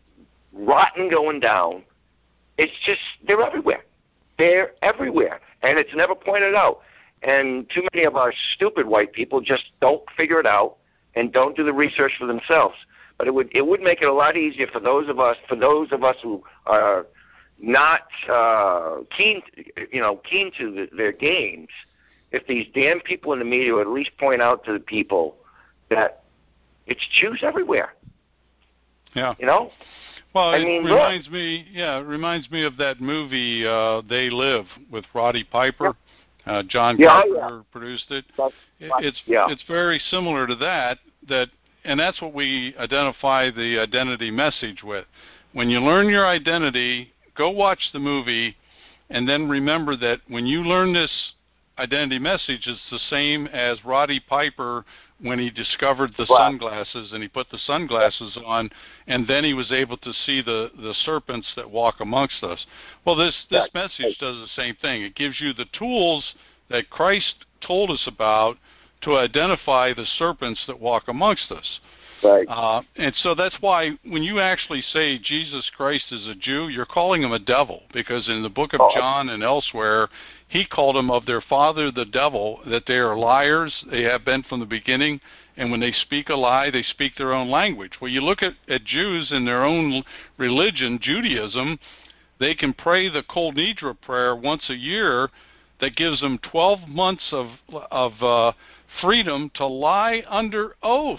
rotten going down, it's just, they're everywhere. They're everywhere. And it's never pointed out. And too many of our stupid white people just don't figure it out and don't do the research for themselves. But it would it would make it a lot easier for those of us for those of us who are not uh, keen, you know, keen to the, their games. If these damn people in the media would at least point out to the people that it's Jews everywhere. Yeah. You know. Well, I it mean, reminds look. me, yeah, it reminds me of that movie uh, They Live with Roddy Piper. Uh, John Yeah, Carpenter yeah. produced it. That's, It's yeah. it's very similar to that. That and that's what we identify the identity message with. When you learn your identity, go watch the movie, and then remember that when you learn this identity message, it's the same as Roddy Piper when he discovered the Right. sunglasses, and he put the sunglasses on, and then he was able to see the, the serpents that walk amongst us. Well, this, this Right. message does the same thing. It gives you the tools that Christ told us about to identify the serpents that walk amongst us. Right. Uh, and so that's why when you actually say Jesus Christ is a Jew, you're calling him a devil, because in the book of Oh. John and elsewhere, he called them of their father the devil, that they are liars, they have been from the beginning, and when they speak a lie, they speak their own language. Well, you look at, at Jews in their own religion, Judaism, they can pray the Kol Nidre prayer once a year that gives them twelve months of, of uh, freedom to lie under oath.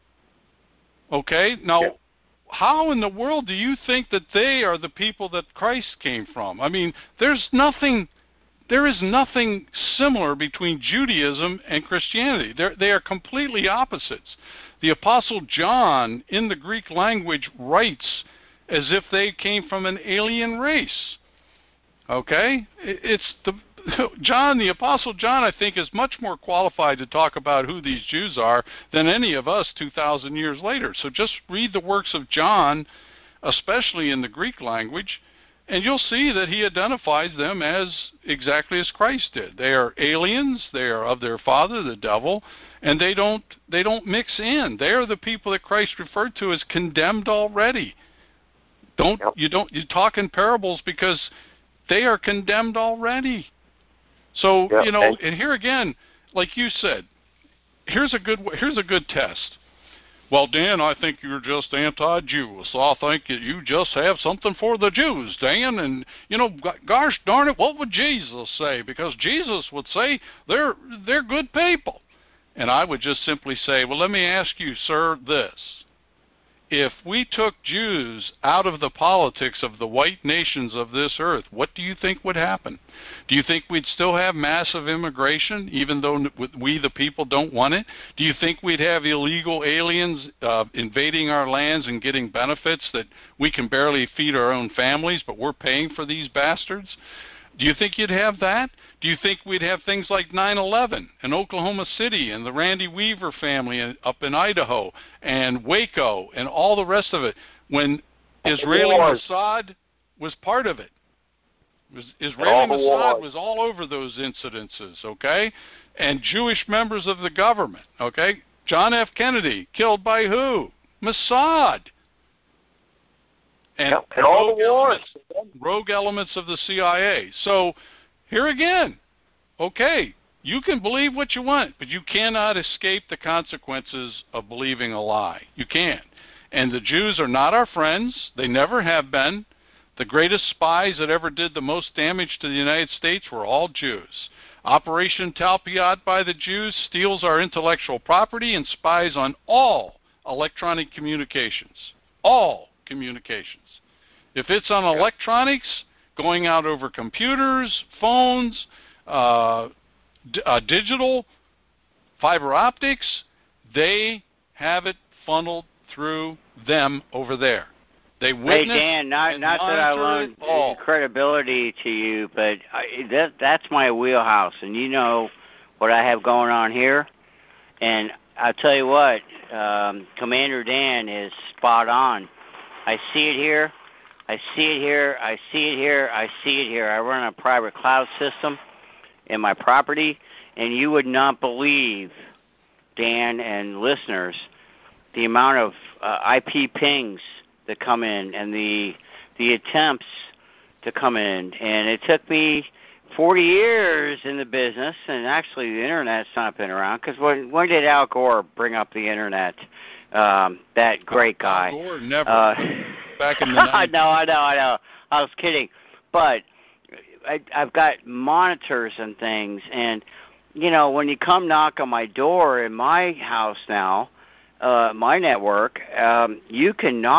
Okay? Now, Yeah. how in the world do you think that they are the people that Christ came from? I mean, there's nothing, there is nothing similar between Judaism and Christianity. They're, they are completely opposites. The Apostle John, in the Greek language, writes as if they came from an alien race. Okay? It's the John, the Apostle John, I think, is much more qualified to talk about who these Jews are than any of us two thousand years later. So just read the works of John, especially in the Greek language, and you'll see that he identifies them as exactly as Christ did. They are aliens, they are of their father, the devil, and they don't they don't mix in. They are the people that Christ referred to as condemned already. Don't Yep. you don't you talk in parables because they are condemned already. So, Yeah, you know, and- and here again, like you said, here's a good here's a good test. Well, Dan, I think you're just anti-Jew, so I think that you just have something for the Jews, Dan. And, you know, gosh darn it, what would Jesus say? Because Jesus would say they're they're good people. And I would just simply say, well, let me ask you, sir, this. If we took Jews out of the politics of the white nations of this earth, what do you think would happen? Do you think we'd still have massive immigration, even though we, the people, don't want it? Do you think we'd have illegal aliens uh, invading our lands and getting benefits that we can barely feed our own families, but we're paying for these bastards? Do you think you'd have that? Do you think we'd have things like nine eleven in Oklahoma City and the Randy Weaver family up in Idaho and Waco and all the rest of it when Israeli Mossad was part of it? Israeli Mossad was all over those incidences, okay? And Jewish members of the government, okay? John F. Kennedy, killed by who? Mossad. And, yep. and all the wars. Elements, rogue elements of the C I A. So, here again, okay, you can believe what you want, but you cannot escape the consequences of believing a lie. You can't. And the Jews are not our friends. They never have been. The greatest spies that ever did the most damage to the United States were all Jews. Operation Talpiot by the Jews steals our intellectual property and spies on all electronic communications. All communications. If it's on electronics, going out over computers, phones, uh, d- uh, digital, fiber optics, they have it funneled through them over there. They witness. Hey Dan, not and not that I monitor loan credibility to you, but I, that that's my wheelhouse, and you know what I have going on here. And I'll tell you what, um, Commander Dan is spot on. I see it here. I see it here. I see it here. I see it here. I run a private cloud system in my property, and you would not believe, Dan and listeners, the amount of uh, I P pings that come in and the the attempts to come in. And it took me forty years in the business, and actually the Internet's not been around, because when, when did Al Gore bring up the Internet? Um, that great guy. Al Gore never. Uh, Back in the nineties. No, I know, I know. I was kidding. But I, I've got monitors and things, and, you know, when you come knock on my door in my house now, uh, my network, um, you can knock,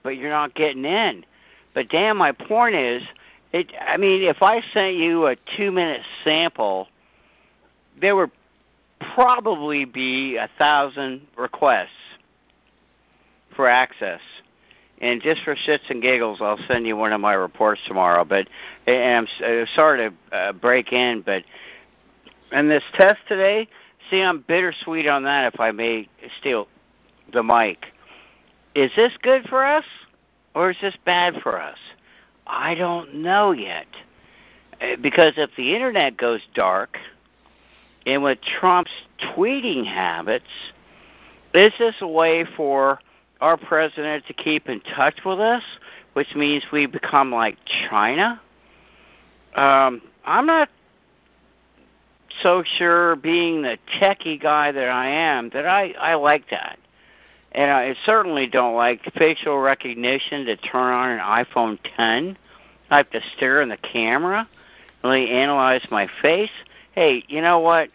but you're not getting in. But Dan, my point is, it. I mean, if I sent you a two-minute sample, there would probably be a thousand requests for access. And just for shits and giggles, I'll send you one of my reports tomorrow. But and I'm uh, sorry to uh, break in, but in this test today, see, I'm bittersweet on that, if I may steal the mic. Is this good for us, or is this bad for us? I don't know yet. Because if the internet goes dark, and with Trump's tweeting habits, is this a way for our president to keep in touch with us, which means we become like China? Um, I'm not so sure, being the techie guy that I am, that I, I like that. And I certainly don't like facial recognition to turn on an iPhone ten. I have to stare in the camera, really analyze my face. Hey, you know what?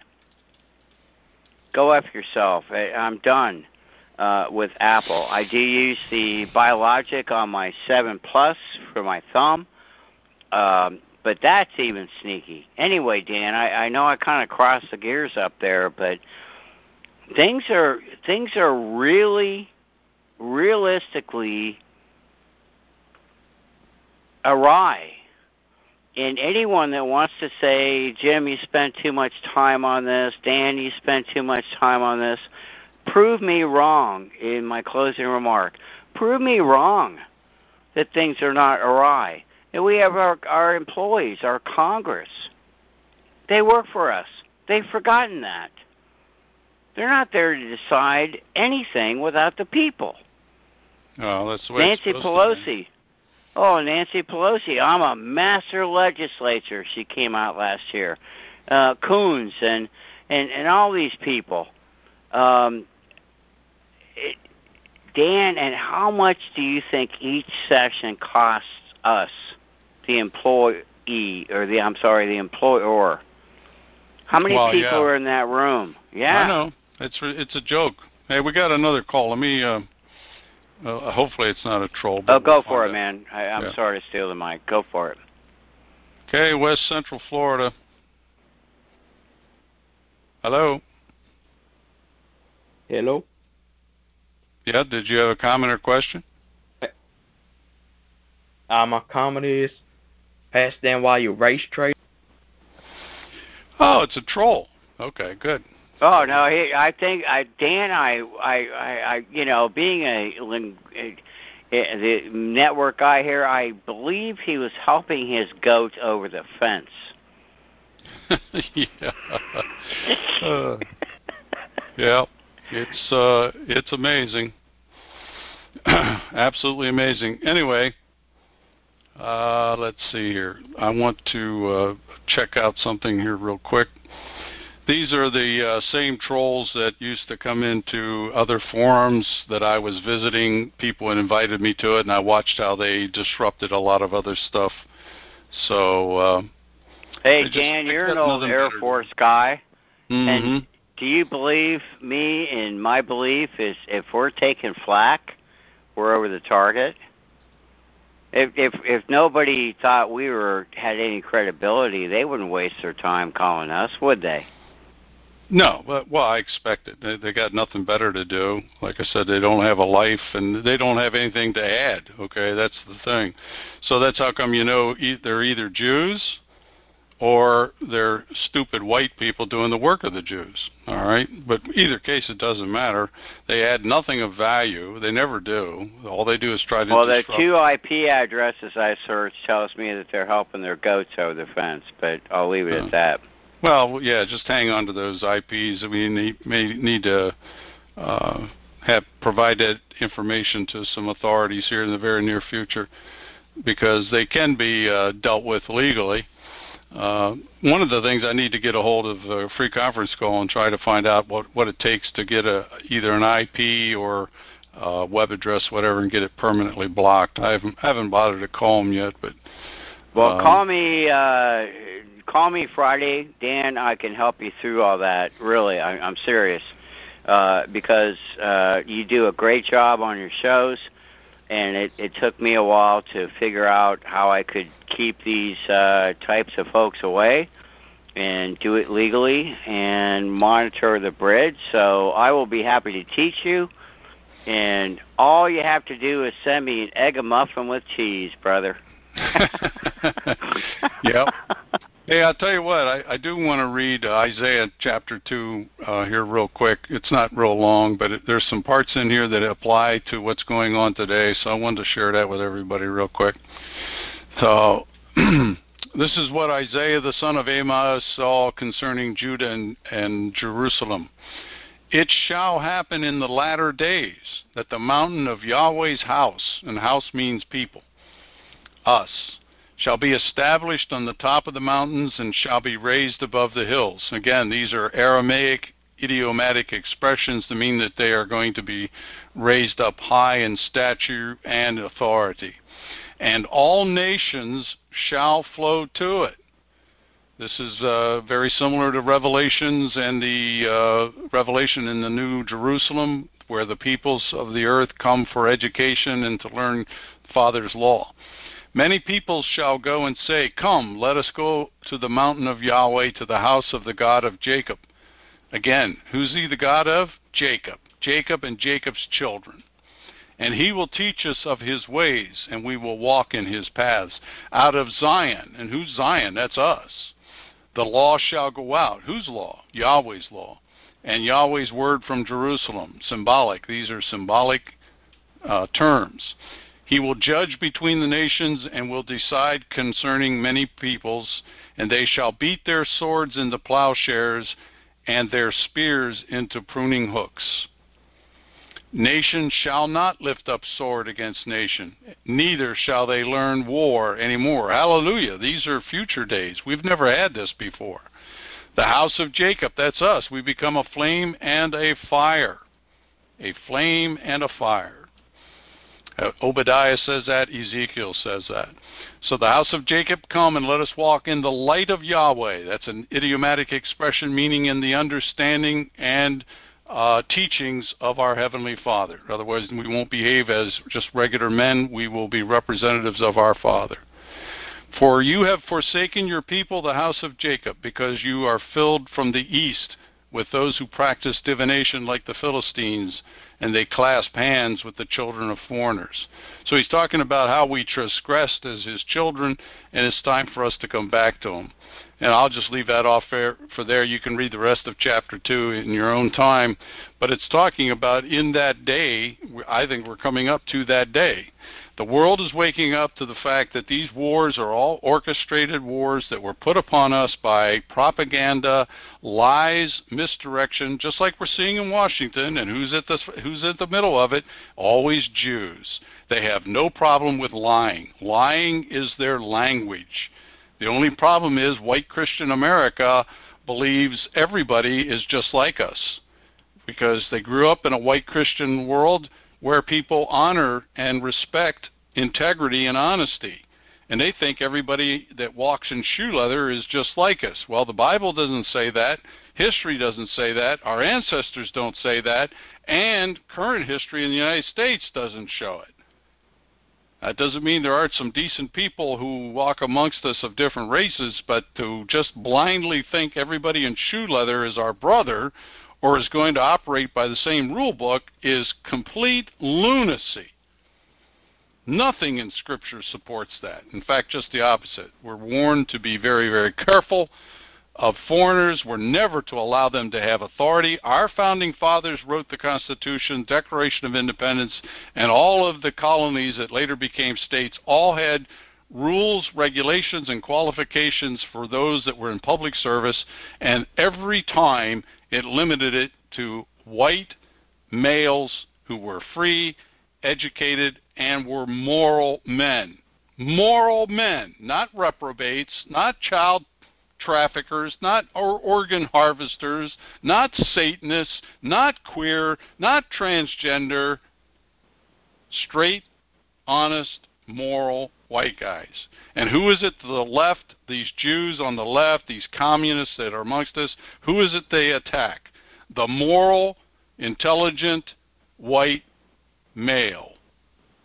Go F yourself. I'm done uh, with Apple. I do use the Biologic on my seven Plus for my thumb, um, but that's even sneaky. Anyway, Dan, I, I know I kind of crossed the gears up there, but things are things are really, realistically awry. And anyone that wants to say, Jim, you spent too much time on this, Dan, you spent too much time on this, prove me wrong in my closing remark. Prove me wrong that things are not awry. And we have our, our employees, our Congress. They work for us. They've forgotten that. They're not there to decide anything without the people. Oh, that's the way Nancy it's Pelosi. Oh, Nancy Pelosi, I'm a master legislator, she came out last year. Uh, Coons and, and, and all these people. Um, it, Dan, and how much do you think each session costs us, the employee, or the, I'm sorry, the employer? How many well, people yeah. are in that room? Yeah. I know. It's, it's a joke. Hey, we got another call. Let me... Uh... Uh, hopefully it's not a troll. Oh, go we'll for it, out. man. I, I'm yeah. sorry to steal the mic. Go for it. Okay, West Central Florida. Hello? Hello? Yeah, did you have a comment or question? Uh, my comment is, ask them why you race trade. Oh, it's a troll. Okay, good. Oh no, he, I think I Dan, I, I, I, I you know, being a, a, a the network guy here, I believe he was helping his goat over the fence. yeah. Uh, yeah. It's uh, it's amazing. Absolutely amazing. Anyway, uh, let's see here. I want to uh, check out something here real quick. These are the uh, same trolls that used to come into other forums that I was visiting. People had invited me to it, and I watched how they disrupted a lot of other stuff. So, uh, hey, Dan, you're an old Air Force guy. Mm-hmm. And do you believe me in my belief is if we're taking flak, we're over the target? If if if nobody thought we were had any credibility, they wouldn't waste their time calling us, would they? No, but well, I expect it. They, they got nothing better to do. Like I said, they don't have a life, and they don't have anything to add. Okay, that's the thing. So that's how come you know e- they're either Jews or they're stupid white people doing the work of the Jews. All right, but either case, it doesn't matter. They add nothing of value. They never do. All they do is try to. Well, the disrupt. two I P addresses I searched tells me that they're helping their goats over the fence, but I'll leave it uh, at that. Well, yeah, just hang on to those I Ps. I mean, they may need to uh, have provide that information to some authorities here in the very near future, because they can be uh, dealt with legally. Uh, one of the things I need to get a hold of a free conference call and try to find out what, what it takes to get a either an I P or a web address, whatever, and get it permanently blocked. I haven't haven't bothered to call them yet, but well, um, call me. Uh, call me Friday, Dan. I can help you through all that. Really, I, I'm serious, uh, because uh, you do a great job on your shows, and it, it took me a while to figure out how I could keep these uh, types of folks away and do it legally and monitor the bridge. So I will be happy to teach you, and all you have to do is send me an egg a muffin with cheese, brother. Yep. Hey, I'll tell you what, I, I do want to read uh, Isaiah chapter two uh, here real quick. It's not real long, but it, there's some parts in here that apply to what's going on today, so I wanted to share that with everybody real quick. So this is what Isaiah the son of Amos saw concerning Judah and, and Jerusalem. It shall happen in the latter days that the mountain of Yahweh's house, and house means people, us, shall be established on the top of the mountains and shall be raised above the hills. Again, these are Aramaic idiomatic expressions that mean that they are going to be raised up high in stature and authority. And all nations shall flow to it. This is uh, very similar to Revelations and the uh, Revelation in the New Jerusalem, where the peoples of the earth come for education and to learn Father's law. Many peoples shall go and say, come, let us go to the mountain of Yahweh, to the house of the God of Jacob. Again, who's he the God of? Jacob. Jacob and Jacob's children. And he will teach us of his ways, and we will walk in his paths. Out of Zion. And who's Zion? That's us. The law shall go out. Whose law? Yahweh's law. And Yahweh's word from Jerusalem. Symbolic. These are symbolic uh, terms. He will judge between the nations and will decide concerning many peoples, and they shall beat their swords into plowshares and their spears into pruning hooks. Nation shall not lift up sword against nation, neither shall they learn war anymore. Hallelujah. These are future days. We've never had this before. The house of Jacob, that's us. We become a flame and a fire. A flame and a fire. Uh, Obadiah says that, Ezekiel says that. So the house of Jacob, come and let us walk in the light of Yahweh. That's an idiomatic expression meaning in the understanding and uh, teachings of our Heavenly Father. Otherwise, we won't behave as just regular men. We will be representatives of our Father. For you have forsaken your people, the house of Jacob, because you are filled from the east with those who practice divination like the Philistines, and they clasp hands with the children of foreigners. So he's talking about how we transgressed as his children, and it's time for us to come back to him. And I'll just leave that off for, for there. You can read the rest of chapter two in your own time. But it's talking about in that day, I think we're coming up to that day. The world is waking up to the fact that these wars are all orchestrated wars that were put upon us by propaganda, lies, misdirection, just like we're seeing in Washington. And who's at the, who's at the middle of it? Always Jews. They have no problem with lying. Lying is their language. The only problem is white Christian America believes everybody is just like us because they grew up in a white Christian world where people honor and respect integrity and honesty. And they think everybody that walks in shoe leather is just like us. Well, the Bible doesn't say that. History doesn't say that. Our ancestors don't say that. And current history in the United States doesn't show it. That doesn't mean there aren't some decent people who walk amongst us of different races, but to just blindly think everybody in shoe leather is our brother or is going to operate by the same rule book is complete lunacy. Nothing in Scripture supports that. In fact, just the opposite. We're warned to be very, very careful of foreigners. We're never to allow them to have authority. Our founding fathers wrote the Constitution, Declaration of Independence, and all of the colonies that later became states all had rules, regulations, and qualifications for those that were in public service, and every time it limited it to white males who were free, educated, and were moral men. Moral men, not reprobates, not child traffickers, not or organ harvesters, not Satanists, not queer, not transgender, straight, honest, moral white guys. And who is it to the left, these Jews on the left, these communists that are amongst us, who is it they attack? The moral, intelligent, white male.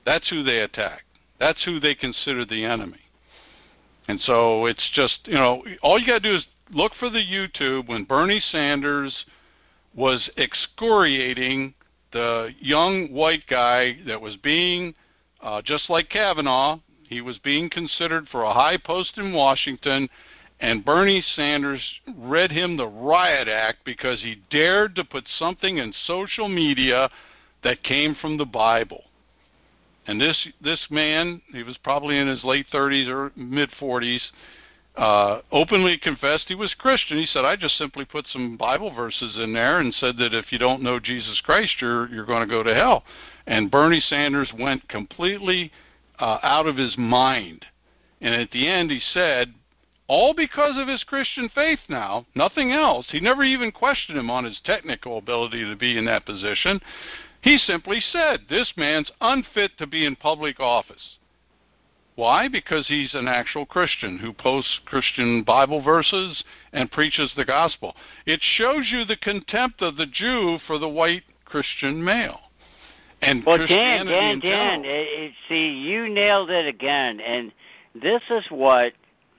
That's who they attack. That's who they consider the enemy. And so it's just, you know, all you got to do is look for the YouTube when Bernie Sanders was excoriating the young white guy that was being, uh, just like Kavanaugh, he was being considered for a high post in Washington, and Bernie Sanders read him the riot act because he dared to put something in social media that came from the Bible. And this this man, he was probably in his late thirties or mid-forties, uh, openly confessed he was Christian. He said, I just simply put some Bible verses in there and said that if you don't know Jesus Christ, you're, you're going to go to hell. And Bernie Sanders went completely uh, out of his mind. And at the end he said, all because of his Christian faith now, nothing else. He never even questioned him on his technical ability to be in that position. He simply said, this man's unfit to be in public office. Why? Because he's an actual Christian who posts Christian Bible verses and preaches the gospel. It shows you the contempt of the Jew for the white Christian male. And well, Christianity Dan, Dan, Dan, it, it, see, you nailed it again. And this is what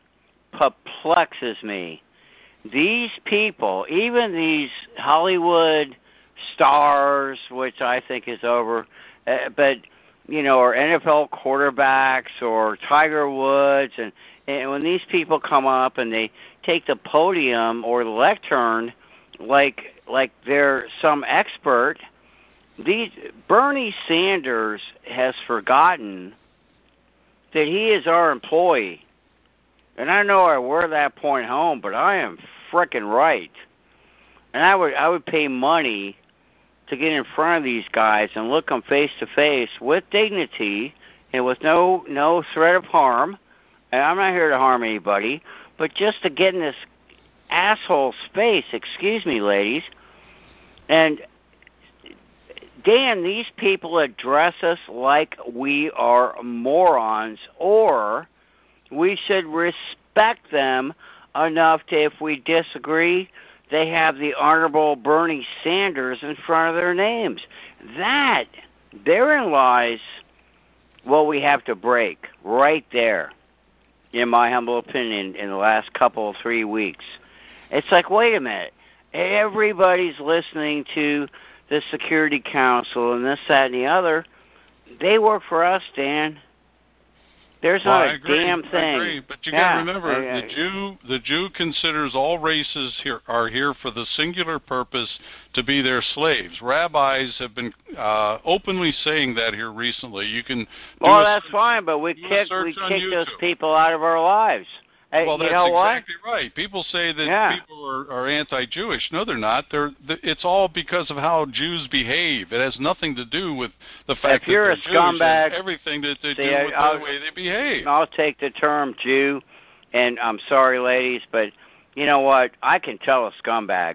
perplexes me. These people, even these Hollywood stars, which I think is over, uh, but you know, or N F L quarterbacks or Tiger Woods, and, and when these people come up and they take the podium or the lectern like like they're some expert, these Bernie Sanders has forgotten that he is our employee. And I know I wear that point home, but I am frickin' right. And I would I would pay money to get in front of these guys and look them face to face with dignity and with no no threat of harm. And I'm not here to harm anybody, but just to get in this asshole space, excuse me, ladies. And Dan, these people address us like we are morons, or we should respect them enough to, if we disagree, they have the Honorable Bernie Sanders in front of their names. That, therein lies what we have to break, right there, in my humble opinion, in the last couple, three weeks. It's like, wait a minute, everybody's listening to the Security Council and this, that, and the other. They work for us, Dan. There's well, not I a agree, damn thing. I agree. But you yeah, got to remember, I, I, the Jew the Jew considers all races here are here for the singular purpose to be their slaves. Rabbis have been uh, openly saying that here recently. You can. Do well, a that's search, fine, but we kick we kick those people out of our lives. Hey, well, you that's know exactly what? right. People say that yeah. people are, are anti-Jewish. No, they're not. They're. It's all because of how Jews behave. It has nothing to do with the fact if you're that a they're scumbag, Jewish. Everything that they see, do with I'll, the way they behave. I'll take the term Jew, and I'm sorry, ladies, but you know what? I can tell a scumbag.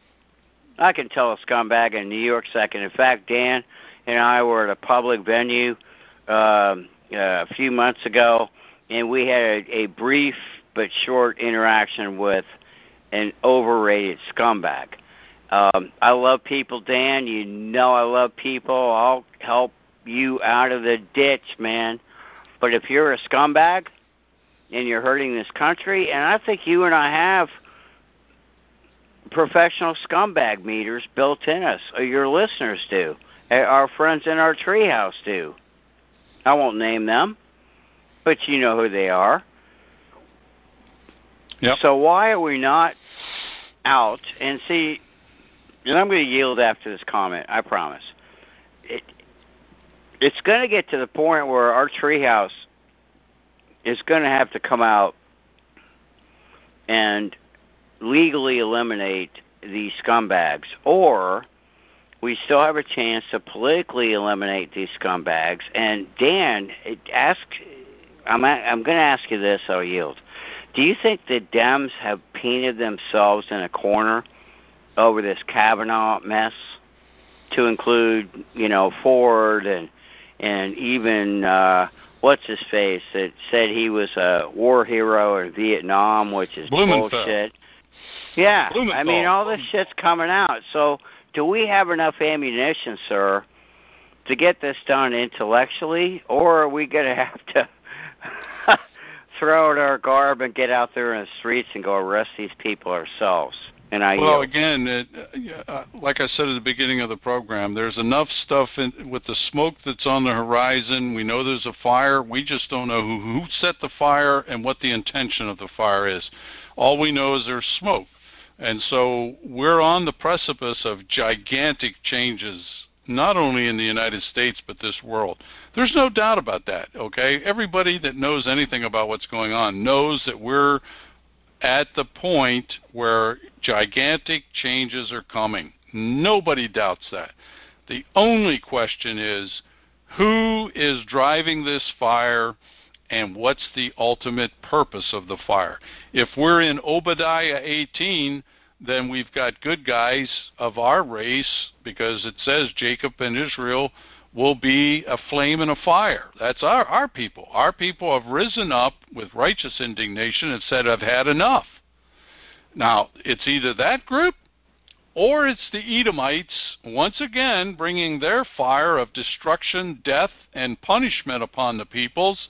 I can tell a scumbag in New York second. In fact, Dan and I were at a public venue uh, uh, a few months ago, and we had a, a brief but short interaction with an overrated scumbag. Um, I love people, Dan. You know I love people. I'll help you out of the ditch, man. But if you're a scumbag and you're hurting this country, and I think you and I have professional scumbag meters built in us, or your listeners do, our friends in our treehouse do. I won't name them, but you know who they are. Yep. So why are we not out? And see, and I'm going to yield after this comment, I promise. It, it's going to get to the point where our treehouse is going to have to come out and legally eliminate these scumbags, or we still have a chance to politically eliminate these scumbags. And Dan, ask, I'm, I'm going to ask you this, I'll yield. Do you think the Dems have painted themselves in a corner over this Kavanaugh mess, to include, you know, Ford and and even uh, what's his face that said he was a war hero in Vietnam, which is bullshit. Yeah, I mean, all this shit's coming out. So do we have enough ammunition, sir, to get this done intellectually, or are we going to have to throw out our garb and get out there in the streets and go arrest these people ourselves? And I well, yield. again, it, uh, like I said at the beginning of the program, there's enough stuff in, with the smoke that's on the horizon. We know there's a fire. We just don't know who, who set the fire and what the intention of the fire is. All we know is there's smoke. And so we're on the precipice of gigantic changes, not only in the United States, but this world. There's no doubt about that, okay? Everybody that knows anything about what's going on knows that we're at the point where gigantic changes are coming. Nobody doubts that. The only question is, who is driving this fire and what's the ultimate purpose of the fire? If we're in Obadiah eighteen, then we've got good guys of our race, because it says Jacob and Israel will be a flame and a fire. That's our, our people. Our people have risen up with righteous indignation and said, I've had enough. Now, it's either that group or it's the Edomites, once again, bringing their fire of destruction, death, and punishment upon the peoples.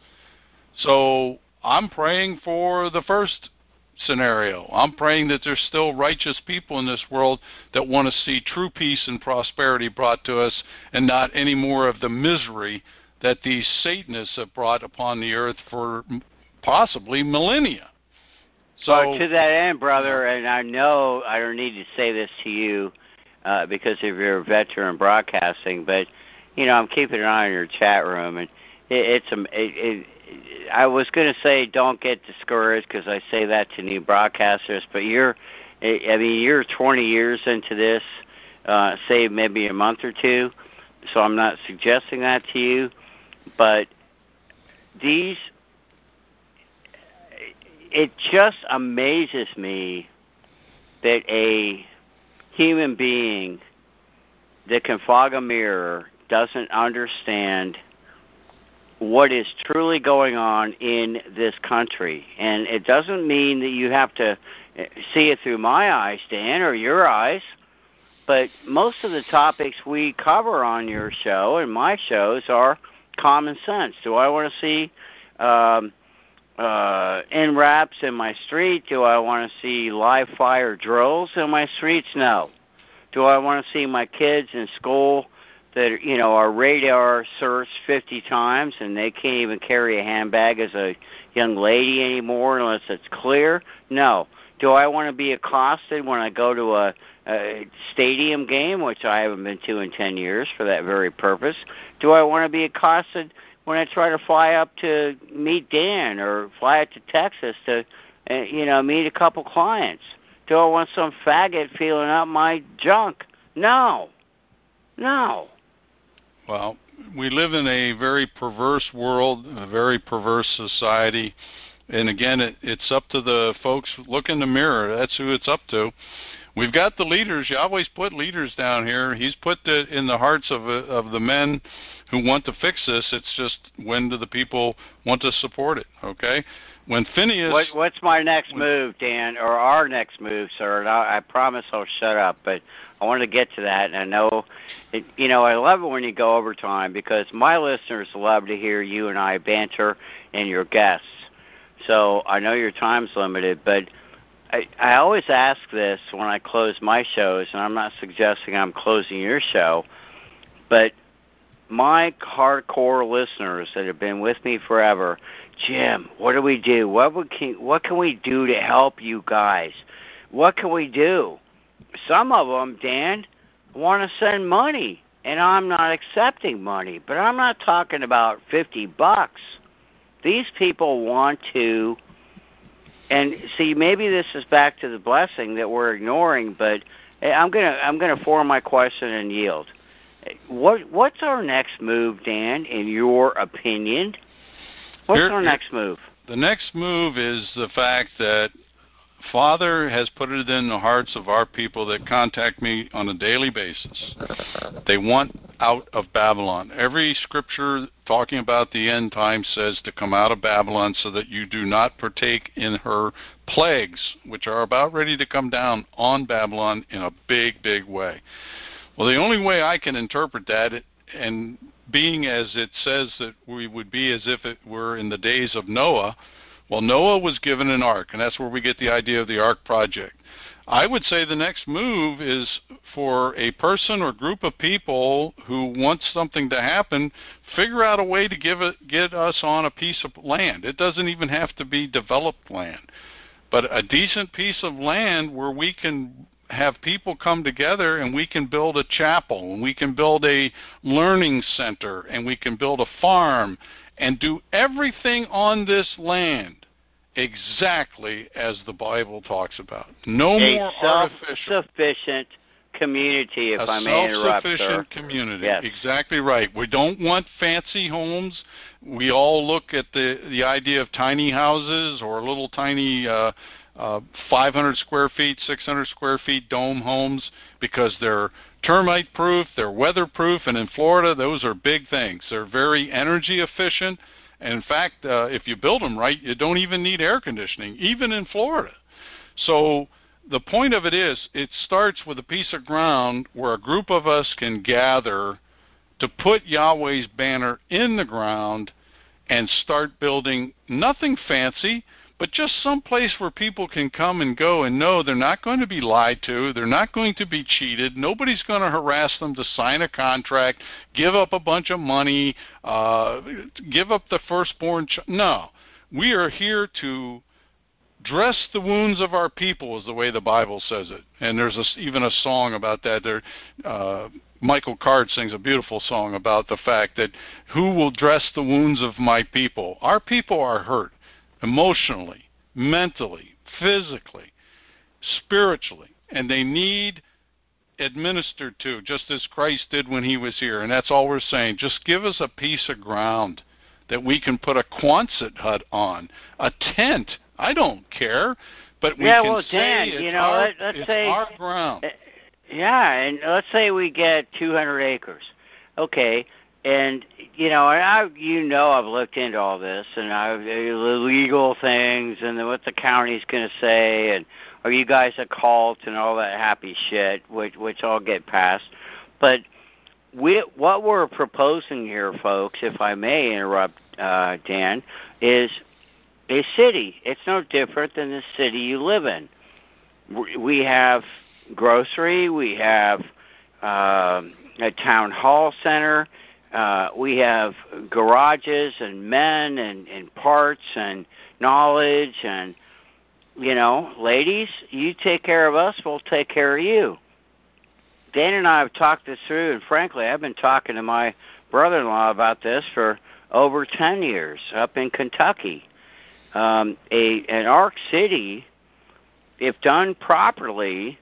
So I'm praying for the first scenario. I'm praying that there's still righteous people in this world that want to see true peace and prosperity brought to us, and not any more of the misery that these Satanists have brought upon the earth for possibly millennia. So, well, to that end, brother, and I know I don't need to say this to you uh, because of your veteran broadcasting, but, you know, I'm keeping an eye on your chat room, and it, it's a, it, it, I was going to say don't get discouraged, because I say that to new broadcasters, but you're, I mean, you're twenty years into this, uh, say maybe a month or two, so I'm not suggesting that to you, but these, it just amazes me that a human being that can fog a mirror doesn't understand what is truly going on in this country. And it doesn't mean that you have to see it through my eyes, Dan, or your eyes, but most of the topics we cover on your show and my shows are common sense. Do I want to see um, uh, N RAPs in my street? Do I want to see live fire drills in my streets? No. Do I want to see my kids in school that, you know, are radar searched fifty times and they can't even carry a handbag as a young lady anymore unless it's clear? No. Do I want to be accosted when I go to a, a stadium game, which I haven't been to in ten years for that very purpose? Do I want to be accosted when I try to fly up to meet Dan or fly up to Texas to, uh, you know, meet a couple clients? Do I want some faggot feeling up my junk? No. No. Well, we live in a very perverse world, a very perverse society. And again, it, it's up to the folks. Look in the mirror. That's who it's up to. We've got the leaders. You always put leaders down here. He's put it in the hearts of of the men who want to fix this. It's just, when do the people want to support it, okay? When Phineas... What, what's my next when, move, Dan, or our next move, sir? And I, I promise I'll shut up, but I want to get to that. And I know, it, you know, I love it when you go overtime, because my listeners love to hear you and I banter and your guests. So I know your time's limited, but I, I always ask this when I close my shows, and I'm not suggesting I'm closing your show, but my hardcore listeners that have been with me forever, Jim, what do we do? What we can, what can we do to help you guys? What can we do? Some of them, Dan, want to send money, and I'm not accepting money, but I'm not talking about fifty bucks. These people want to, and see, maybe this is back to the blessing that we're ignoring, but I'm gonna I'm gonna form my question and yield. What what's our next move, Dan, in your opinion? What's Here, our next move? The next move is the fact that Father has put it in the hearts of our people that contact me on a daily basis. They want out of Babylon. Every scripture talking about the end time says to come out of Babylon so that you do not partake in her plagues, which are about ready to come down on Babylon in a big, big way. Well, the only way I can interpret that and being as it says that we would be as if it were in the days of Noah, well, Noah was given an ark, and that's where we get the idea of the Ark Project. I would say the next move is for a person or group of people who want something to happen, figure out a way to give it, get us on a piece of land. It doesn't even have to be developed land, but a decent piece of land where we can have people come together and we can build a chapel and we can build a learning center and we can build a farm and do everything on this land exactly as the Bible talks about. No a more artificial. self-sufficient community, if a I may interrupt, sir. self-sufficient community. Yes. Exactly right. We don't want fancy homes. We all look at the, the idea of tiny houses or little tiny uh, uh, five hundred square feet, six hundred square feet dome homes because they're termite proof, they're weatherproof, and in Florida those are big things. They're very energy efficient. And in fact, uh, if you build them right, you don't even need air conditioning, even in Florida. So the point of it is, it starts with a piece of ground where a group of us can gather to put Yahweh's banner in the ground and start building nothing fancy, but just some place where people can come and go and know they're not going to be lied to, they're not going to be cheated, nobody's going to harass them to sign a contract, give up a bunch of money, uh, give up the firstborn ch- No, we are here to dress the wounds of our people is the way the Bible says it. And there's a, even a song about that. There, uh, Michael Card sings a beautiful song about the fact that who will dress the wounds of my people? Our people are hurt. Emotionally, mentally, physically, spiritually, and they need administered to, just as Christ did when he was here. And that's all we're saying. Just give us a piece of ground that we can put a Quonset hut on, a tent. I don't care, but we yeah, can well, say Dan, it's, you know, our, let, let's it's say, our ground. Yeah, and let's say we get two hundred acres. Okay. And, you know, and I, you know, I've looked into all this, and I've, the legal things, and what the county's going to say, and are you guys a cult, and all that happy shit, which which I'll get past. But we, what we're proposing here, folks, if I may interrupt, uh, Dan, is a city. It's no different than the city you live in. We have grocery, we have uh, a town hall center. Uh, we have garages and men and, and parts and knowledge and, you know, ladies, you take care of us, we'll take care of you. Dan and I have talked this through, and frankly, I've been talking to my brother-in-law about this for over ten years up in Kentucky. Um, a an Ark City, if done properly,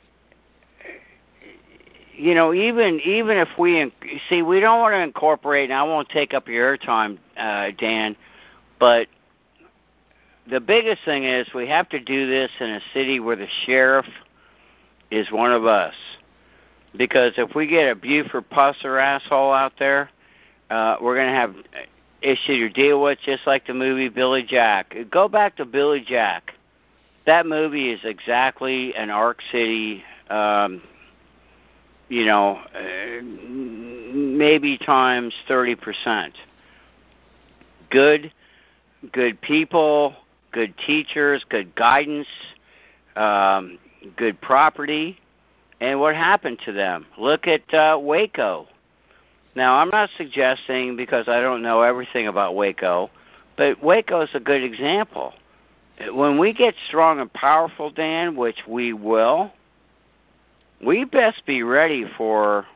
you know, even even if we see, we don't want to incorporate, and I won't take up your airtime, uh, Dan, but the biggest thing is we have to do this in a city where the sheriff is one of us. Because if we get a Buford Pusser asshole out there, uh, we're going to have issue to deal with, just like the movie Billy Jack. Go back to Billy Jack. That movie is exactly an Ark City um you know, uh, maybe times thirty percent. Good, good people, good teachers, good guidance, um, good property. And what happened to them? Look at uh, Waco. Now, I'm not suggesting, because I don't know everything about Waco, but Waco is a good example. When we get strong and powerful, Dan, which we will, we best be ready for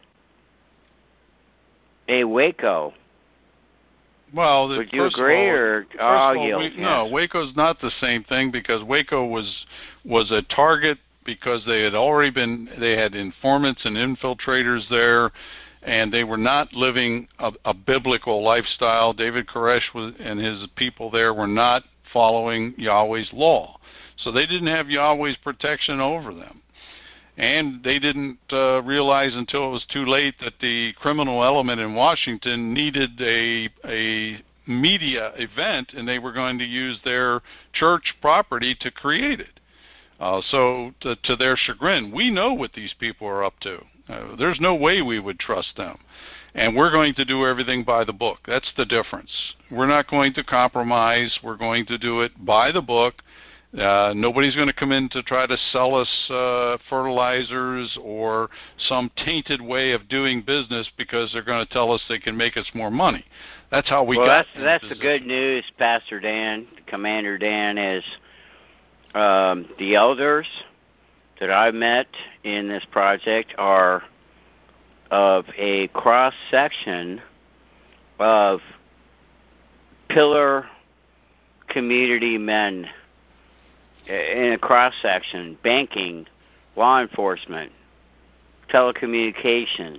a Waco. Well, the, would you first agree, of all, or first I'll of all, yield, we, yes. No, Waco's not the same thing, because Waco was was a target because they had already been they had informants and infiltrators there, and they were not living a, a biblical lifestyle. David Koresh was, and his people there were not following Yahweh's law, so they didn't have Yahweh's protection over them. And they didn't uh, realize until it was too late that the criminal element in Washington needed a a media event, and they were going to use their church property to create it. Uh, so to, to their chagrin, we know what these people are up to. Uh, there's no way we would trust them. And we're going to do everything by the book. That's the difference. We're not going to compromise. We're going to do it by the book. Uh, nobody's going to come in to try to sell us uh, fertilizers or some tainted way of doing business because they're going to tell us they can make us more money. That's how we well, got. Well, that's that's the good news, Pastor Dan, Commander Dan, is um, the elders that I met in this project are of a cross section of pillar community men. In a cross-section, banking, law enforcement, telecommunications.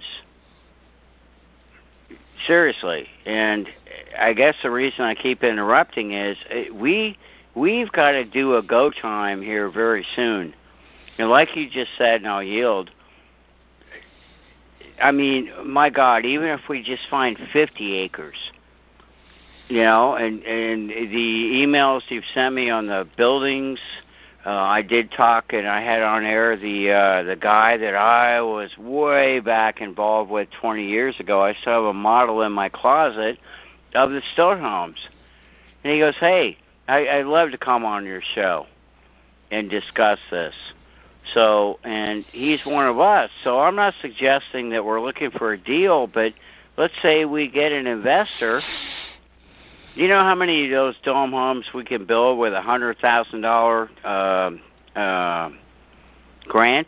Seriously. And I guess the reason I keep interrupting is we, we've got to do a go time here very soon. And like you just said, and I'll yield, I mean, my God, even if we just find fifty acres, you know, and, and the emails you've sent me on the buildings, uh, I did talk, and I had on air the uh, the guy that I was way back involved with twenty years ago. I still have a model in my closet of the Stone homes. And he goes, hey, I, I'd love to come on your show and discuss this. So, and he's one of us. So I'm not suggesting that we're looking for a deal, but let's say we get an investor. You know how many of those dome homes we can build with a one hundred thousand dollars uh, uh, grant?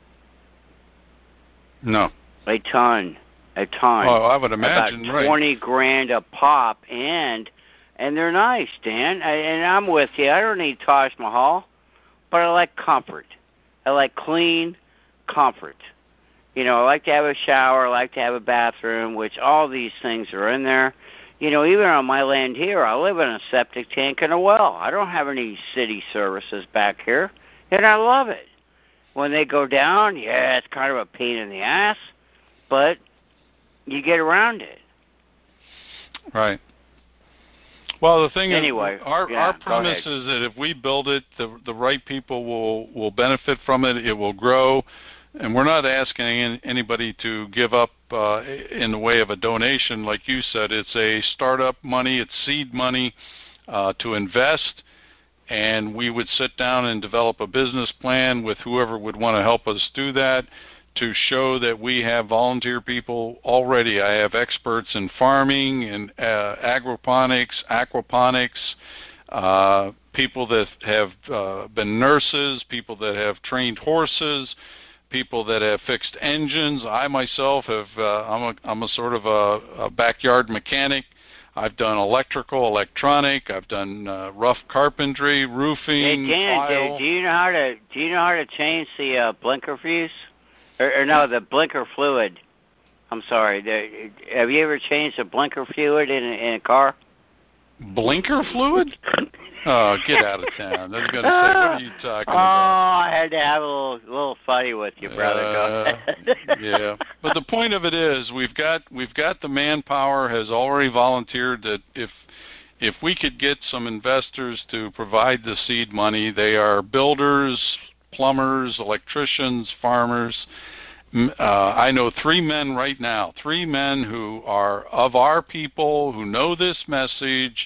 No. A ton. A ton. Oh, I would imagine, About right. twenty grand a pop, and and they're nice, Dan. I, and I'm with you. I don't need Taj Mahal, but I like comfort. I like clean comfort. You know, I like to have a shower. I like to have a bathroom, which all these things are in there. You know, even on my land here, I live in a septic tank and a well. I don't have any city services back here, and I love it. When they go down, yeah, it's kind of a pain in the ass, but you get around it. Right. Well, the thing anyway, is, our, yeah, our premise is that if we build it, the the right people will, will benefit from it. It will grow. And we're not asking anybody to give up uh, in the way of a donation. Like you said, it's a startup money, it's seed money uh, to invest. And we would sit down and develop a business plan with whoever would want to help us do that to show that we have volunteer people already. I have experts in farming and uh, agroponics, aquaponics, uh, people that have uh, been nurses, people that have trained horses, people that have fixed engines. I myself have, uh, I'm, a, I'm a sort of a, a backyard mechanic. I've done electrical, electronic. I've done uh, rough carpentry, roofing, hey, Dan, tile. Do, do you know how to do you know how to change the uh, blinker fuse, or, or no, the blinker fluid? I'm sorry. The, have you ever changed the blinker fluid in a, in a car? Blinker fluid? Oh, get out of town. I was going to say, what are you talking oh, about? Oh, I had to have a little, little funny with you, brother. Uh, yeah, but the point of it is, we've got we've got the manpower has already volunteered that if if we could get some investors to provide the seed money, they are builders, plumbers, electricians, farmers. Uh, I know three men right now, three men who are of our people, who know this message,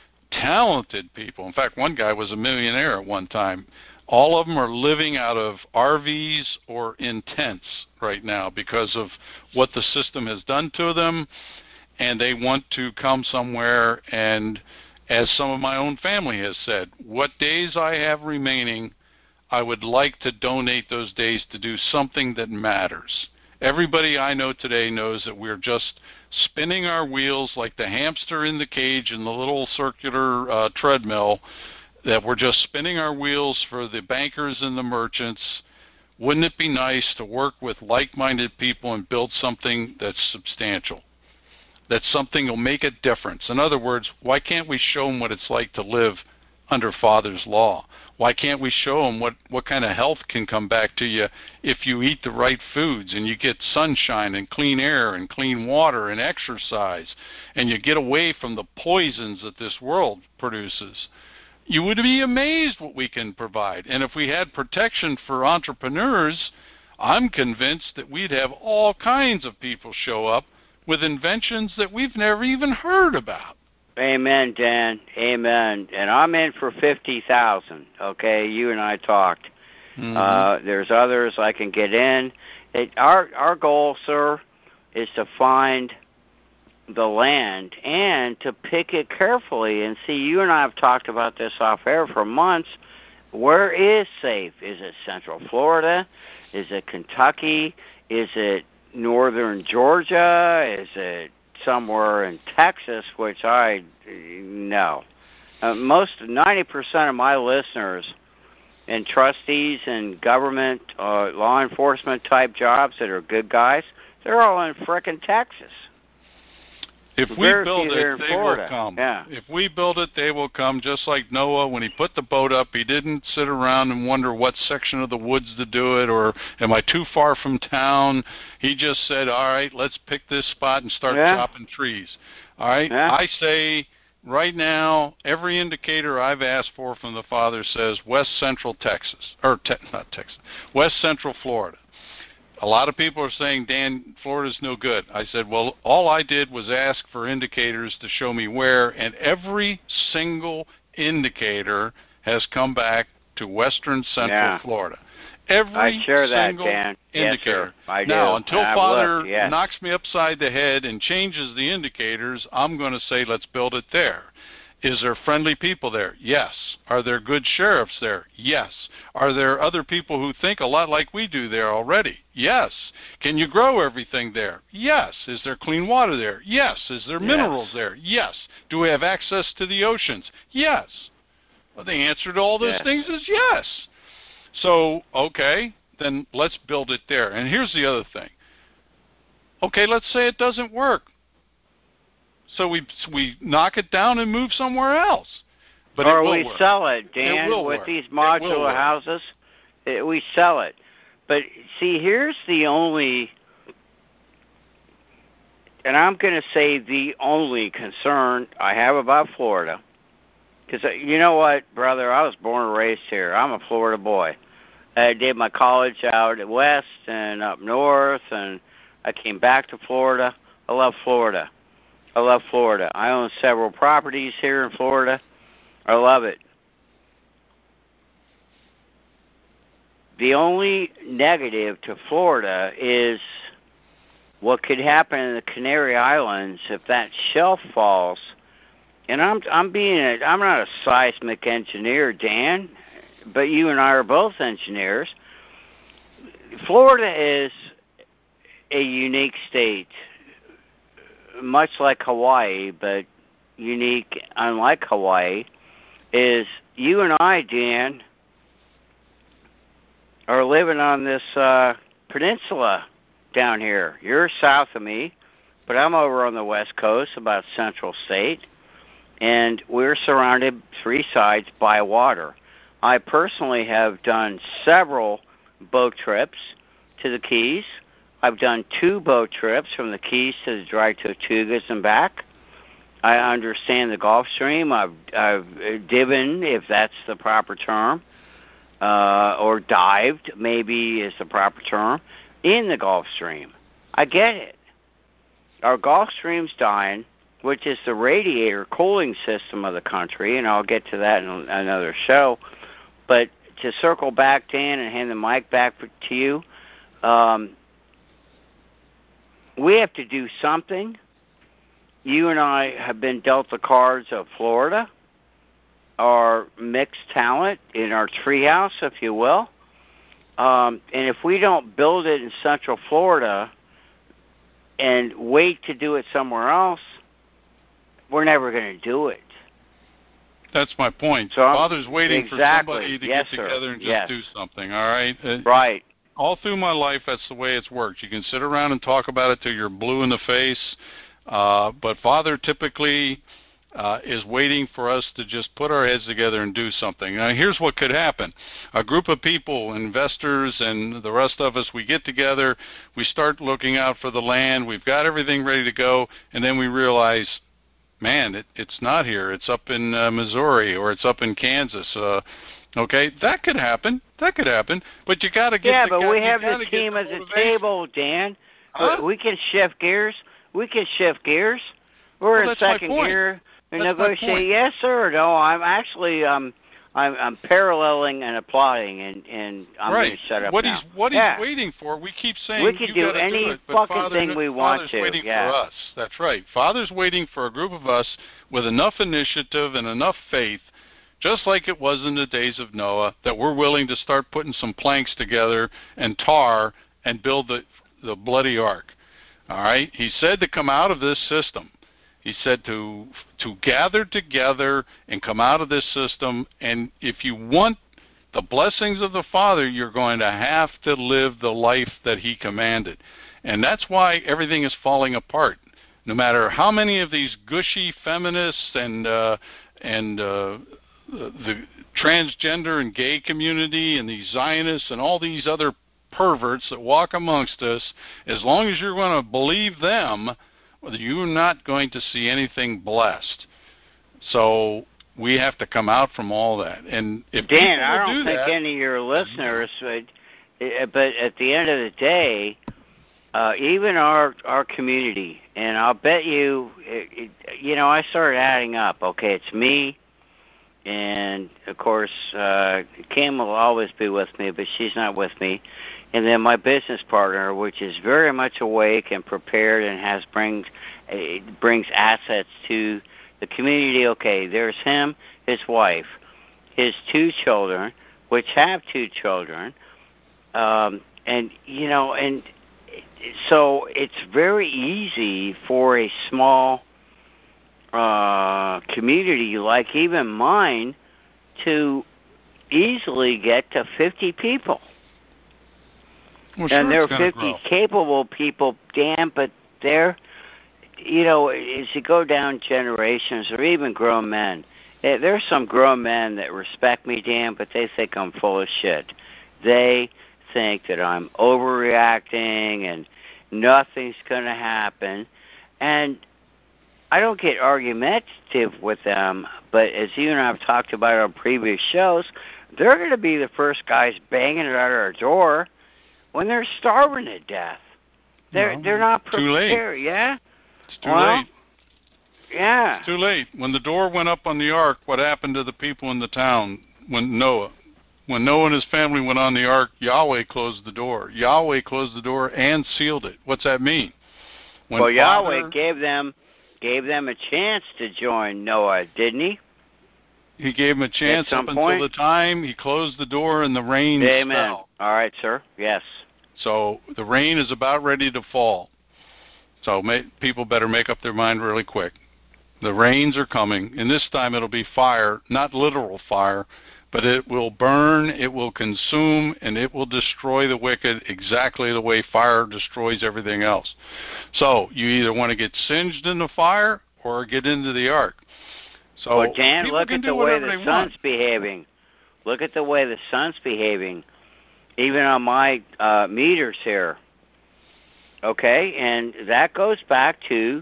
talented people. In fact, one guy was a millionaire at one time. All of them are living out of R Vs or in tents right now because of what the system has done to them, and they want to come somewhere. And as some of my own family has said, what days I have remaining, I would like to donate those days to do something that matters. Everybody I know today knows that we're just spinning our wheels like the hamster in the cage in the little circular uh, treadmill, that we're just spinning our wheels for the bankers and the merchants. Wouldn't it be nice to work with like-minded people and build something that's substantial? That's something that will make a difference. In other words, why can't we show them what it's like to live under Father's law? Why can't we show them what, what kind of health can come back to you if you eat the right foods and you get sunshine and clean air and clean water and exercise and you get away from the poisons that this world produces? You would be amazed what we can provide. And if we had protection for entrepreneurs, I'm convinced that we'd have all kinds of people show up with inventions that we've never even heard about. Amen, Dan. Amen. And I'm in for fifty thousand. Okay, you and I talked. Mm-hmm. Uh, there's others I can get in. It, our our goal, sir, is to find the land and to pick it carefully. And see, you and I have talked about this off air for months. Where is safe? Is it Central Florida? Is it Kentucky? Is it northern Georgia? Is it somewhere in Texas, which I no. Uh, most ninety percent of my listeners and trustees and government, uh, law enforcement type jobs that are good guys, they're all in frickin' Texas. If we Very build few here it, in they Florida. will come. Yeah. If we build it, they will come. Just like Noah, when he put the boat up, he didn't sit around and wonder what section of the woods to do it, or am I too far from town? He just said, all right, let's pick this spot and start Yeah. chopping trees. All right? Yeah. I say right now, every indicator I've asked for from the Father says West Central Texas, or te- not Texas, West Central Florida. A lot of people are saying, Dan, Florida's no good. I said, well, all I did was ask for indicators to show me where, and every single indicator has come back to Western Central Yeah. Florida. Every I share that, single Dan. indicator. Yes, sir. I do. Now, until I've Father looked, yes. knocks me upside the head and changes the indicators, I'm going to say, let's build it there. Is there friendly people there? Yes. Are there good sheriffs there? Yes. Are there other people who think a lot like we do there already? Yes. Can you grow everything there? Yes. Is there clean water there? Yes. Is there Yes. minerals there? Yes. Do we have access to the oceans? Yes. Well, the answer to all those Yes. things is yes. So, okay, then let's build it there. And here's the other thing. Okay, let's say it doesn't work. So we we knock it down and move somewhere else. But or it will we work. sell it, Dan, It will with work. these It will modular work. houses. It, we sell it. But see, here's the only, and I'm going to say the only concern I have about Florida. Because you know what, brother, I was born and raised here. I'm a Florida boy. I did my college out at West and up north, and I came back to Florida. I love Florida. I love Florida. I own several properties here in Florida. I love it. The only negative to Florida is what could happen in the Canary Islands if that shelf falls. And I'm I'm being a, I'm not a seismic engineer, Dan, but you and I are both engineers. Florida is a unique state, much like Hawaii, but unique, unlike Hawaii, is you and I, Dan, are living on this uh, peninsula down here. You're south of me, but I'm over on the west coast, about Central State, and we're surrounded three sides by water. I personally have done several boat trips to the Keys. I've done two boat trips from the Keys to the Dry Tortugas and back. I understand the Gulf Stream. I've, I've divin, if that's the proper term, uh, or dived, maybe is the proper term, in the Gulf Stream. I get it. Our Gulf Stream's dying, which is the radiator cooling system of the country, and I'll get to that in another show. But to circle back, Dan, and hand the mic back to you, um, we have to do something. You and I have been dealt the cards of Florida, our mixed talent in our treehouse, if you will. Um, and if we don't build it in Central Florida and wait to do it somewhere else, we're never going to do it. That's my point. So I'm, Father's waiting exactly. for somebody to yes, get sir. together and just yes. do something, all right? Uh, right. All through my life, that's the way it's worked. You can sit around and talk about it till you're blue in the face, uh, but Father typically uh, is waiting for us to just put our heads together and do something. Now, here's what could happen. A group of people, investors, and the rest of us, we get together, we start looking out for the land, we've got everything ready to go, and then we realize, man, it, it's not here. It's up in uh, Missouri or it's up in Kansas. Uh, okay, that could happen. That could happen. But you got to get yeah, the but guy, we have the the team the at the table, Dan. Huh? We can shift gears. we can shift gears. We're well, in second gear. That's Negotiate, yes, sir, or no. I'm actually um, I'm, I'm paralleling and applauding, and, and I'm right. going to shut up what now. He's, what yeah. he's waiting for, we keep saying we can you do gotta any do it, but fucking Father, thing we want Father's to. waiting yeah. for us. That's right. Father's waiting for a group of us with enough initiative and enough faith, just like it was in the days of Noah, that we're willing to start putting some planks together and tar and build the, the bloody ark. All right? He said to come out of this system. He said to to gather together and come out of this system, and if you want the blessings of the Father, you're going to have to live the life that he commanded. And that's why everything is falling apart. No matter how many of these gushy feminists and uh, and uh, the transgender and gay community and these Zionists and all these other perverts that walk amongst us, as long as you're going to believe them, you're not going to see anything blessed. So we have to come out from all that. And if Dan, people I don't do think that, any of your listeners would, but at the end of the day, uh, even our our community, and I'll bet you, it, it, you know, I started adding up. Okay, it's me, and of course, uh, Kim will always be with me, but she's not with me. And then my business partner, which is very much awake and prepared and has brings uh, brings assets to the community. Okay, there's him, his wife, his two children, which have two children, um, and you know, and so it's very easy for a small uh, community like even mine to easily get to fifty people. Well, and sure, there are it's gonna fifty grow. capable people, Dan, but they're, you know, as you go down generations or even grown men, there's some grown men that respect me, Dan, but they think I'm full of shit. They think that I'm overreacting and nothing's going to happen. And I don't get argumentative with them, but as you and I have talked about on previous shows, they're going to be the first guys banging it at our door when they're starving to death. They're Well, they're not too late. prepared, yeah? It's too well, late. Yeah. It's too late. When the door went up on the ark, what happened to the people in the town when Noah? When Noah and his family went on the ark, Yahweh closed the door. Yahweh closed the door and sealed it. What's that mean? When well, Father, Yahweh gave them gave them a chance to join Noah, didn't he? He gave them a chance At some up point? until the time he closed the door and the rain Amen. fell. All right, sir. Yes. So the rain is about ready to fall. So may, people better make up their mind really quick. The rains are coming, and this time it'll be fire, not literal fire, but it will burn, it will consume, and it will destroy the wicked exactly the way fire destroys everything else. So you either want to get singed in the fire or get into the ark. So well, Dan, people look can at do the way whatever the they sun's want. behaving. Look at the way the sun's behaving, even on my uh, meters here. Okay, and that goes back to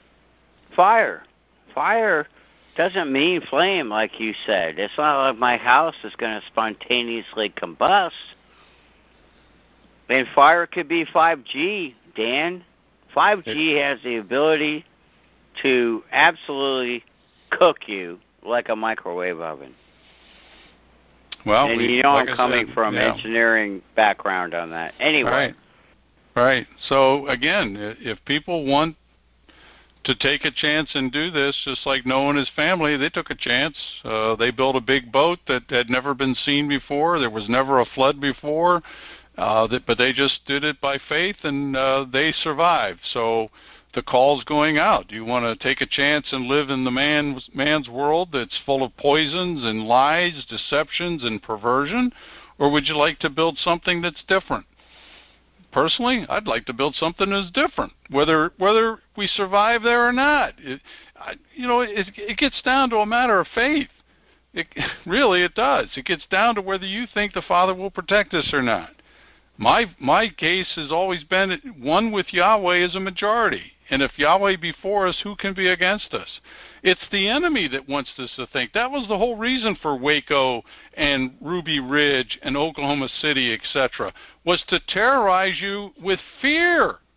fire. Fire doesn't mean flame, like you said. It's not like my house is going to spontaneously combust. And fire could be five G, Dan. five G has the ability to absolutely cook you like a microwave oven. Well, and we, you know like I'm I coming said, from yeah. engineering background on that. Anyway. Right. Right. So, again, if people want to take a chance and do this, just like Noah and his family, they took a chance. Uh, they built a big boat that had never been seen before. There was never a flood before, uh, that, but they just did it by faith, and uh, they survived. So the call's going out. Do you want to take a chance and live in the man's, man's world that's full of poisons and lies, deceptions, and perversion? Or would you like to build something that's different? Personally, I'd like to build something that's different, whether whether we survive there or not. It, I, you know, it, it gets down to a matter of faith. It, really, it does. It gets down to whether you think the Father will protect us or not. My my case has always been one with Yahweh is a majority. And if Yahweh be for us, who can be against us? It's the enemy that wants us to think. That was the whole reason for Waco and Ruby Ridge and Oklahoma City, et cetera, was to terrorize you with fear.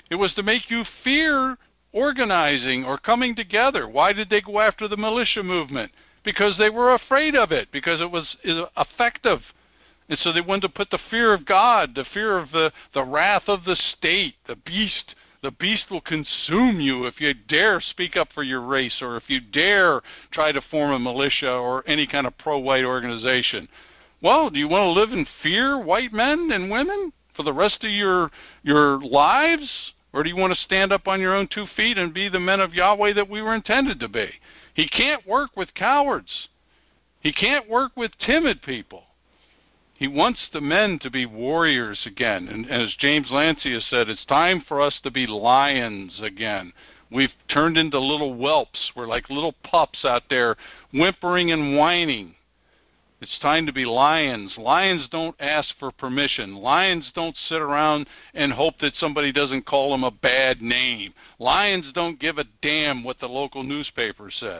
It was to make you fear organizing or coming together. Why did they go after the militia movement? Because they were afraid of it, because it was effective. And so they wanted to put the fear of God, the fear of the, the wrath of the state, the beast. The beast will consume you if you dare speak up for your race, or if you dare try to form a militia or any kind of pro-white organization. Well, do you want to live in fear, white men and women, for the rest of your your lives? Or do you want to stand up on your own two feet and be the men of Yahweh that we were intended to be? He can't work with cowards. He can't work with timid people. He wants the men to be warriors again. And as James Lancy has said, it's time for us to be lions again. We've turned into little whelps. We're like little pups out there whimpering and whining. It's time to be lions. Lions don't ask for permission. Lions don't sit around and hope that somebody doesn't call them a bad name. Lions don't give a damn what the local newspaper says.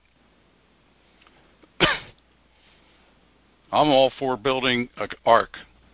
I'm all for building an ark.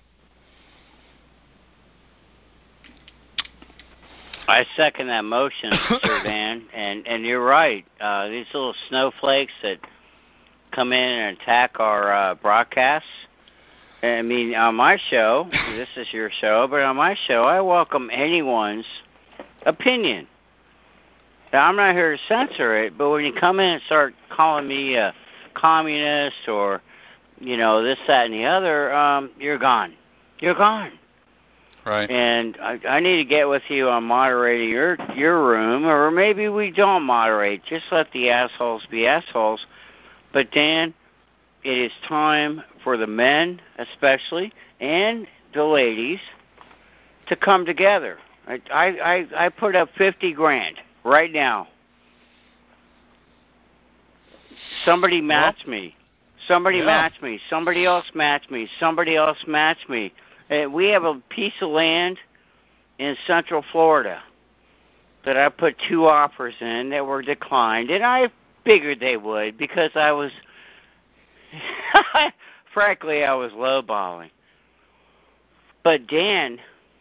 I second that motion, Sir Dan, and and you're right. Uh, these little snowflakes that come in and attack our uh, broadcasts. I mean, on my show, this is your show, but on my show, I welcome anyone's opinion. Now, I'm not here to censor it, but when you come in and start calling me a communist or, you know, this, that, and the other, um, you're gone. You're gone. Right. And I, I need to get with you on moderating your your room, or maybe we don't moderate. Just let the assholes be assholes. But, Dan, it is time for the men, especially, and the ladies, to come together. I I, I put up fifty grand right now. Somebody match well, me. Somebody yeah. match me. Somebody else match me. Somebody else match me. Uh, we have a piece of land in Central Florida that I put two offers in that were declined, and I figured they would because I was, frankly, I was lowballing. But Dan,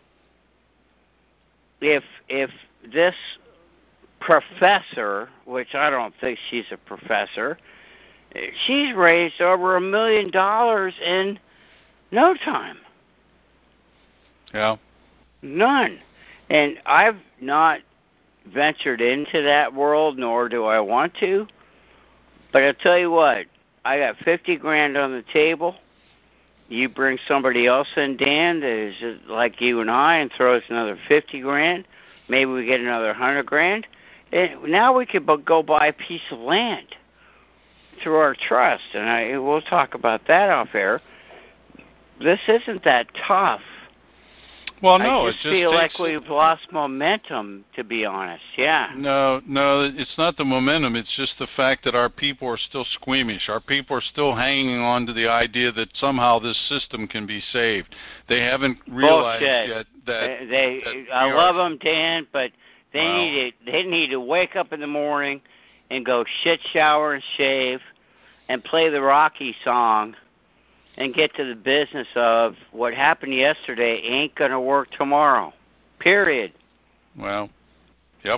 if if this professor, which I don't think she's a professor, she's raised over a million dollars in no time. Yeah. None. And I've not ventured into that world, nor do I want to. But I'll tell you what, I got fifty grand on the table. You bring somebody else in, Dan, that is just like you and I, and throw us another fifty grand. Maybe we get another one hundred grand. And now we could go buy a piece of land through our trust. And I, we'll talk about that off air. This isn't that tough. Well, no, I just, it just feel takes, like we've lost momentum, to be honest. Yeah. No, no, it's not the momentum. It's just the fact that our people are still squeamish. Our people are still hanging on to the idea that somehow this system can be saved. They haven't realized Bullshit. yet that they. they that I we love are, them, Dan, but they wow. need to. They need to wake up in the morning and go shit, shower, and shave, and play the Rocky song. And get to the business of what happened yesterday ain't going to work tomorrow. Period. Well, yep.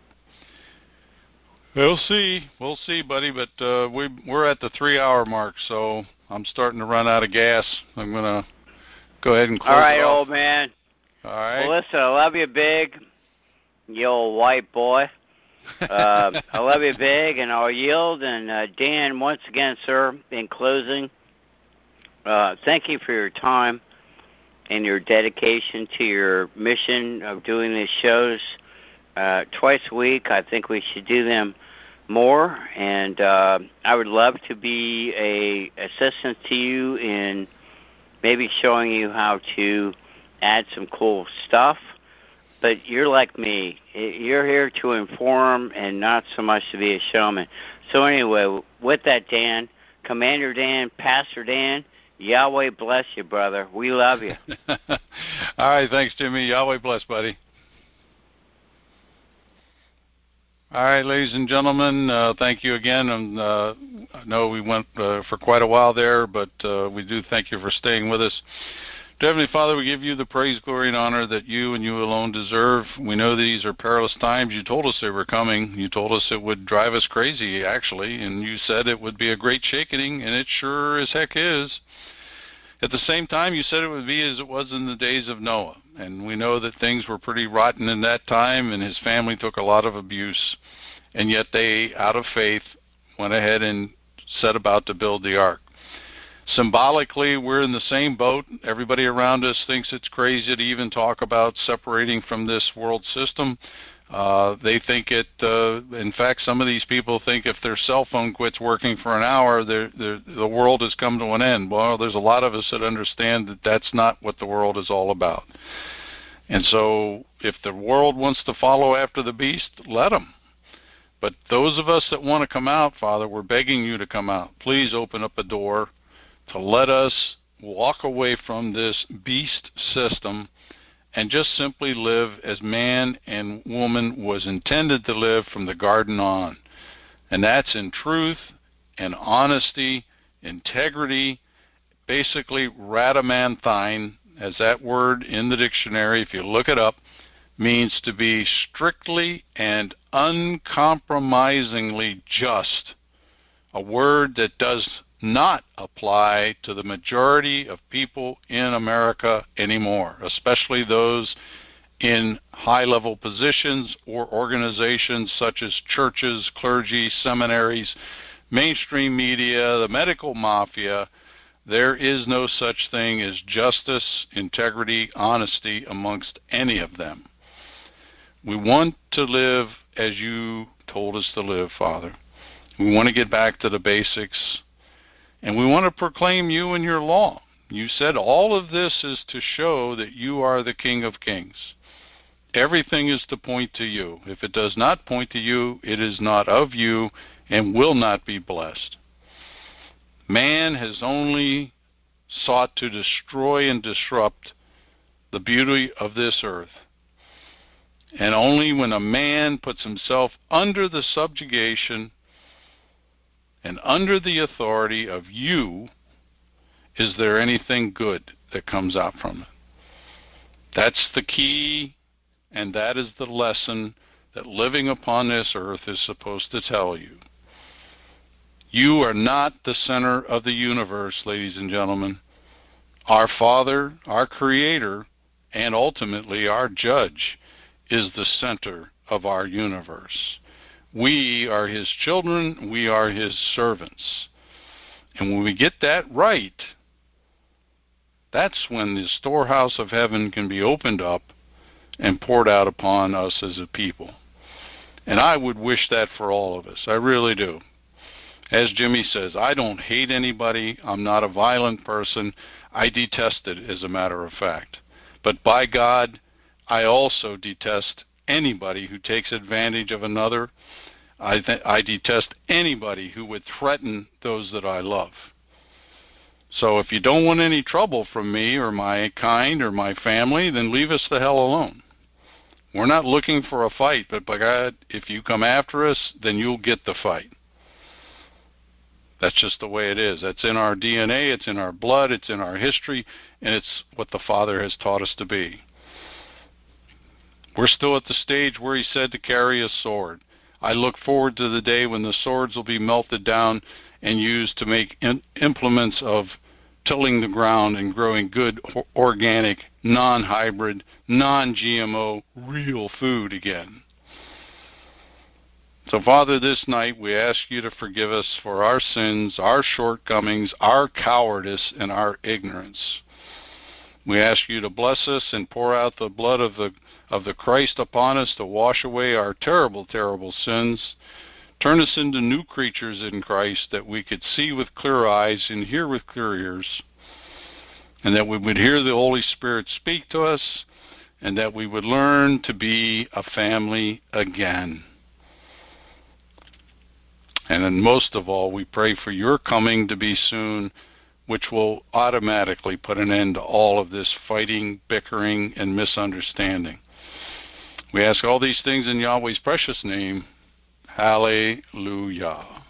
We'll see. We'll see, buddy. But uh, we, we're at the three-hour mark, so I'm starting to run out of gas. I'm going to go ahead and close All right, it off. old man. All right. Well, listen, I love you big, you old white boy. uh, I love you big, and I'll yield. And, uh, Dan, once again, sir, in closing, Uh, thank you for your time and your dedication to your mission of doing these shows uh, twice a week. I think we should do them more, and uh, I would love to be a assistant to you in maybe showing you how to add some cool stuff. But you're like me. You're here to inform and not so much to be a showman. So anyway, with that, Dan, Commander Dan, Pastor Dan, Yahweh bless you, brother. We love you. All right, thanks, Jimmy. Yahweh bless, buddy. All right, ladies and gentlemen, uh, thank you again. And uh, I know we went uh, for quite a while there, but uh, we do thank you for staying with us. Heavenly Father, we give you the praise, glory, and honor that you and you alone deserve. We know these are perilous times. You told us they were coming. You told us it would drive us crazy, actually, and you said it would be a great shaking, and it sure as heck is. At the same time, you said it would be as it was in the days of Noah, and we know that things were pretty rotten in that time, and his family took a lot of abuse, and yet they, out of faith, went ahead and set about to build the ark. Symbolically, we're in the same boat. Everybody around us thinks it's crazy to even talk about separating from this world system. Uh, they think it, uh, in fact, some of these people think if their cell phone quits working for an hour, they're, they're, the world has come to an end. Well, there's a lot of us that understand that that's not what the world is all about. And so if the world wants to follow after the beast, let them. But those of us that want to come out, Father, we're begging you to come out. Please open up a door to let us walk away from this beast system and just simply live as man and woman was intended to live from the garden on. And that's in truth and honesty, integrity, basically radamanthine, as that word in the dictionary, if you look it up, means to be strictly and uncompromisingly just, a word that does not apply to the majority of people in America anymore, especially those in high-level positions or organizations such as churches, clergy, seminaries, mainstream media, the medical mafia. There is no such thing as justice, integrity, honesty amongst any of them. We want to live as you told us to live, Father. We want to get back to the basics, and we want to proclaim you and your law. You said all of this is to show that you are the King of Kings. Everything is to point to you. If it does not point to you, it is not of you and will not be blessed. Man has only sought to destroy and disrupt the beauty of this earth. And only when a man puts himself under the subjugation and under the authority of you is there anything good that comes out from it. That's the key, and that is the lesson that living upon this earth is supposed to tell you. You are not the center of the universe, ladies and gentlemen. Our Father, our Creator, and ultimately our Judge is the center of our universe. We are His children. We are His servants. And when we get that right, that's when the storehouse of heaven can be opened up and poured out upon us as a people. And I would wish that for all of us. I really do. As Jimmy says, I don't hate anybody. I'm not a violent person. I detest it, as a matter of fact. But by God, I also detest anybody who takes advantage of another. I, th- I detest anybody who would threaten those that I love. So if you don't want any trouble from me or my kind or my family, then leave us the hell alone. We're not looking for a fight, but by God, if you come after us, then you'll get the fight. That's just the way it is. That's in our D N A, it's in our blood, it's in our history, and it's what the Father has taught us to be. We're still at the stage where He said to carry a sword. I look forward to the day when the swords will be melted down and used to make in- implements of tilling the ground and growing good, organic, non-hybrid, non-G M O, real food again. So, Father, this night we ask you to forgive us for our sins, our shortcomings, our cowardice, and our ignorance. We ask you to bless us and pour out the blood of the of the Christ upon us to wash away our terrible, terrible sins. Turn us into new creatures in Christ, that we could see with clear eyes and hear with clear ears, and that we would hear the Holy Spirit speak to us, and that we would learn to be a family again. And then most of all, we pray for your coming to be soon, which will automatically put an end to all of this fighting, bickering, and misunderstanding. We ask all these things in Yahweh's precious name. Hallelujah.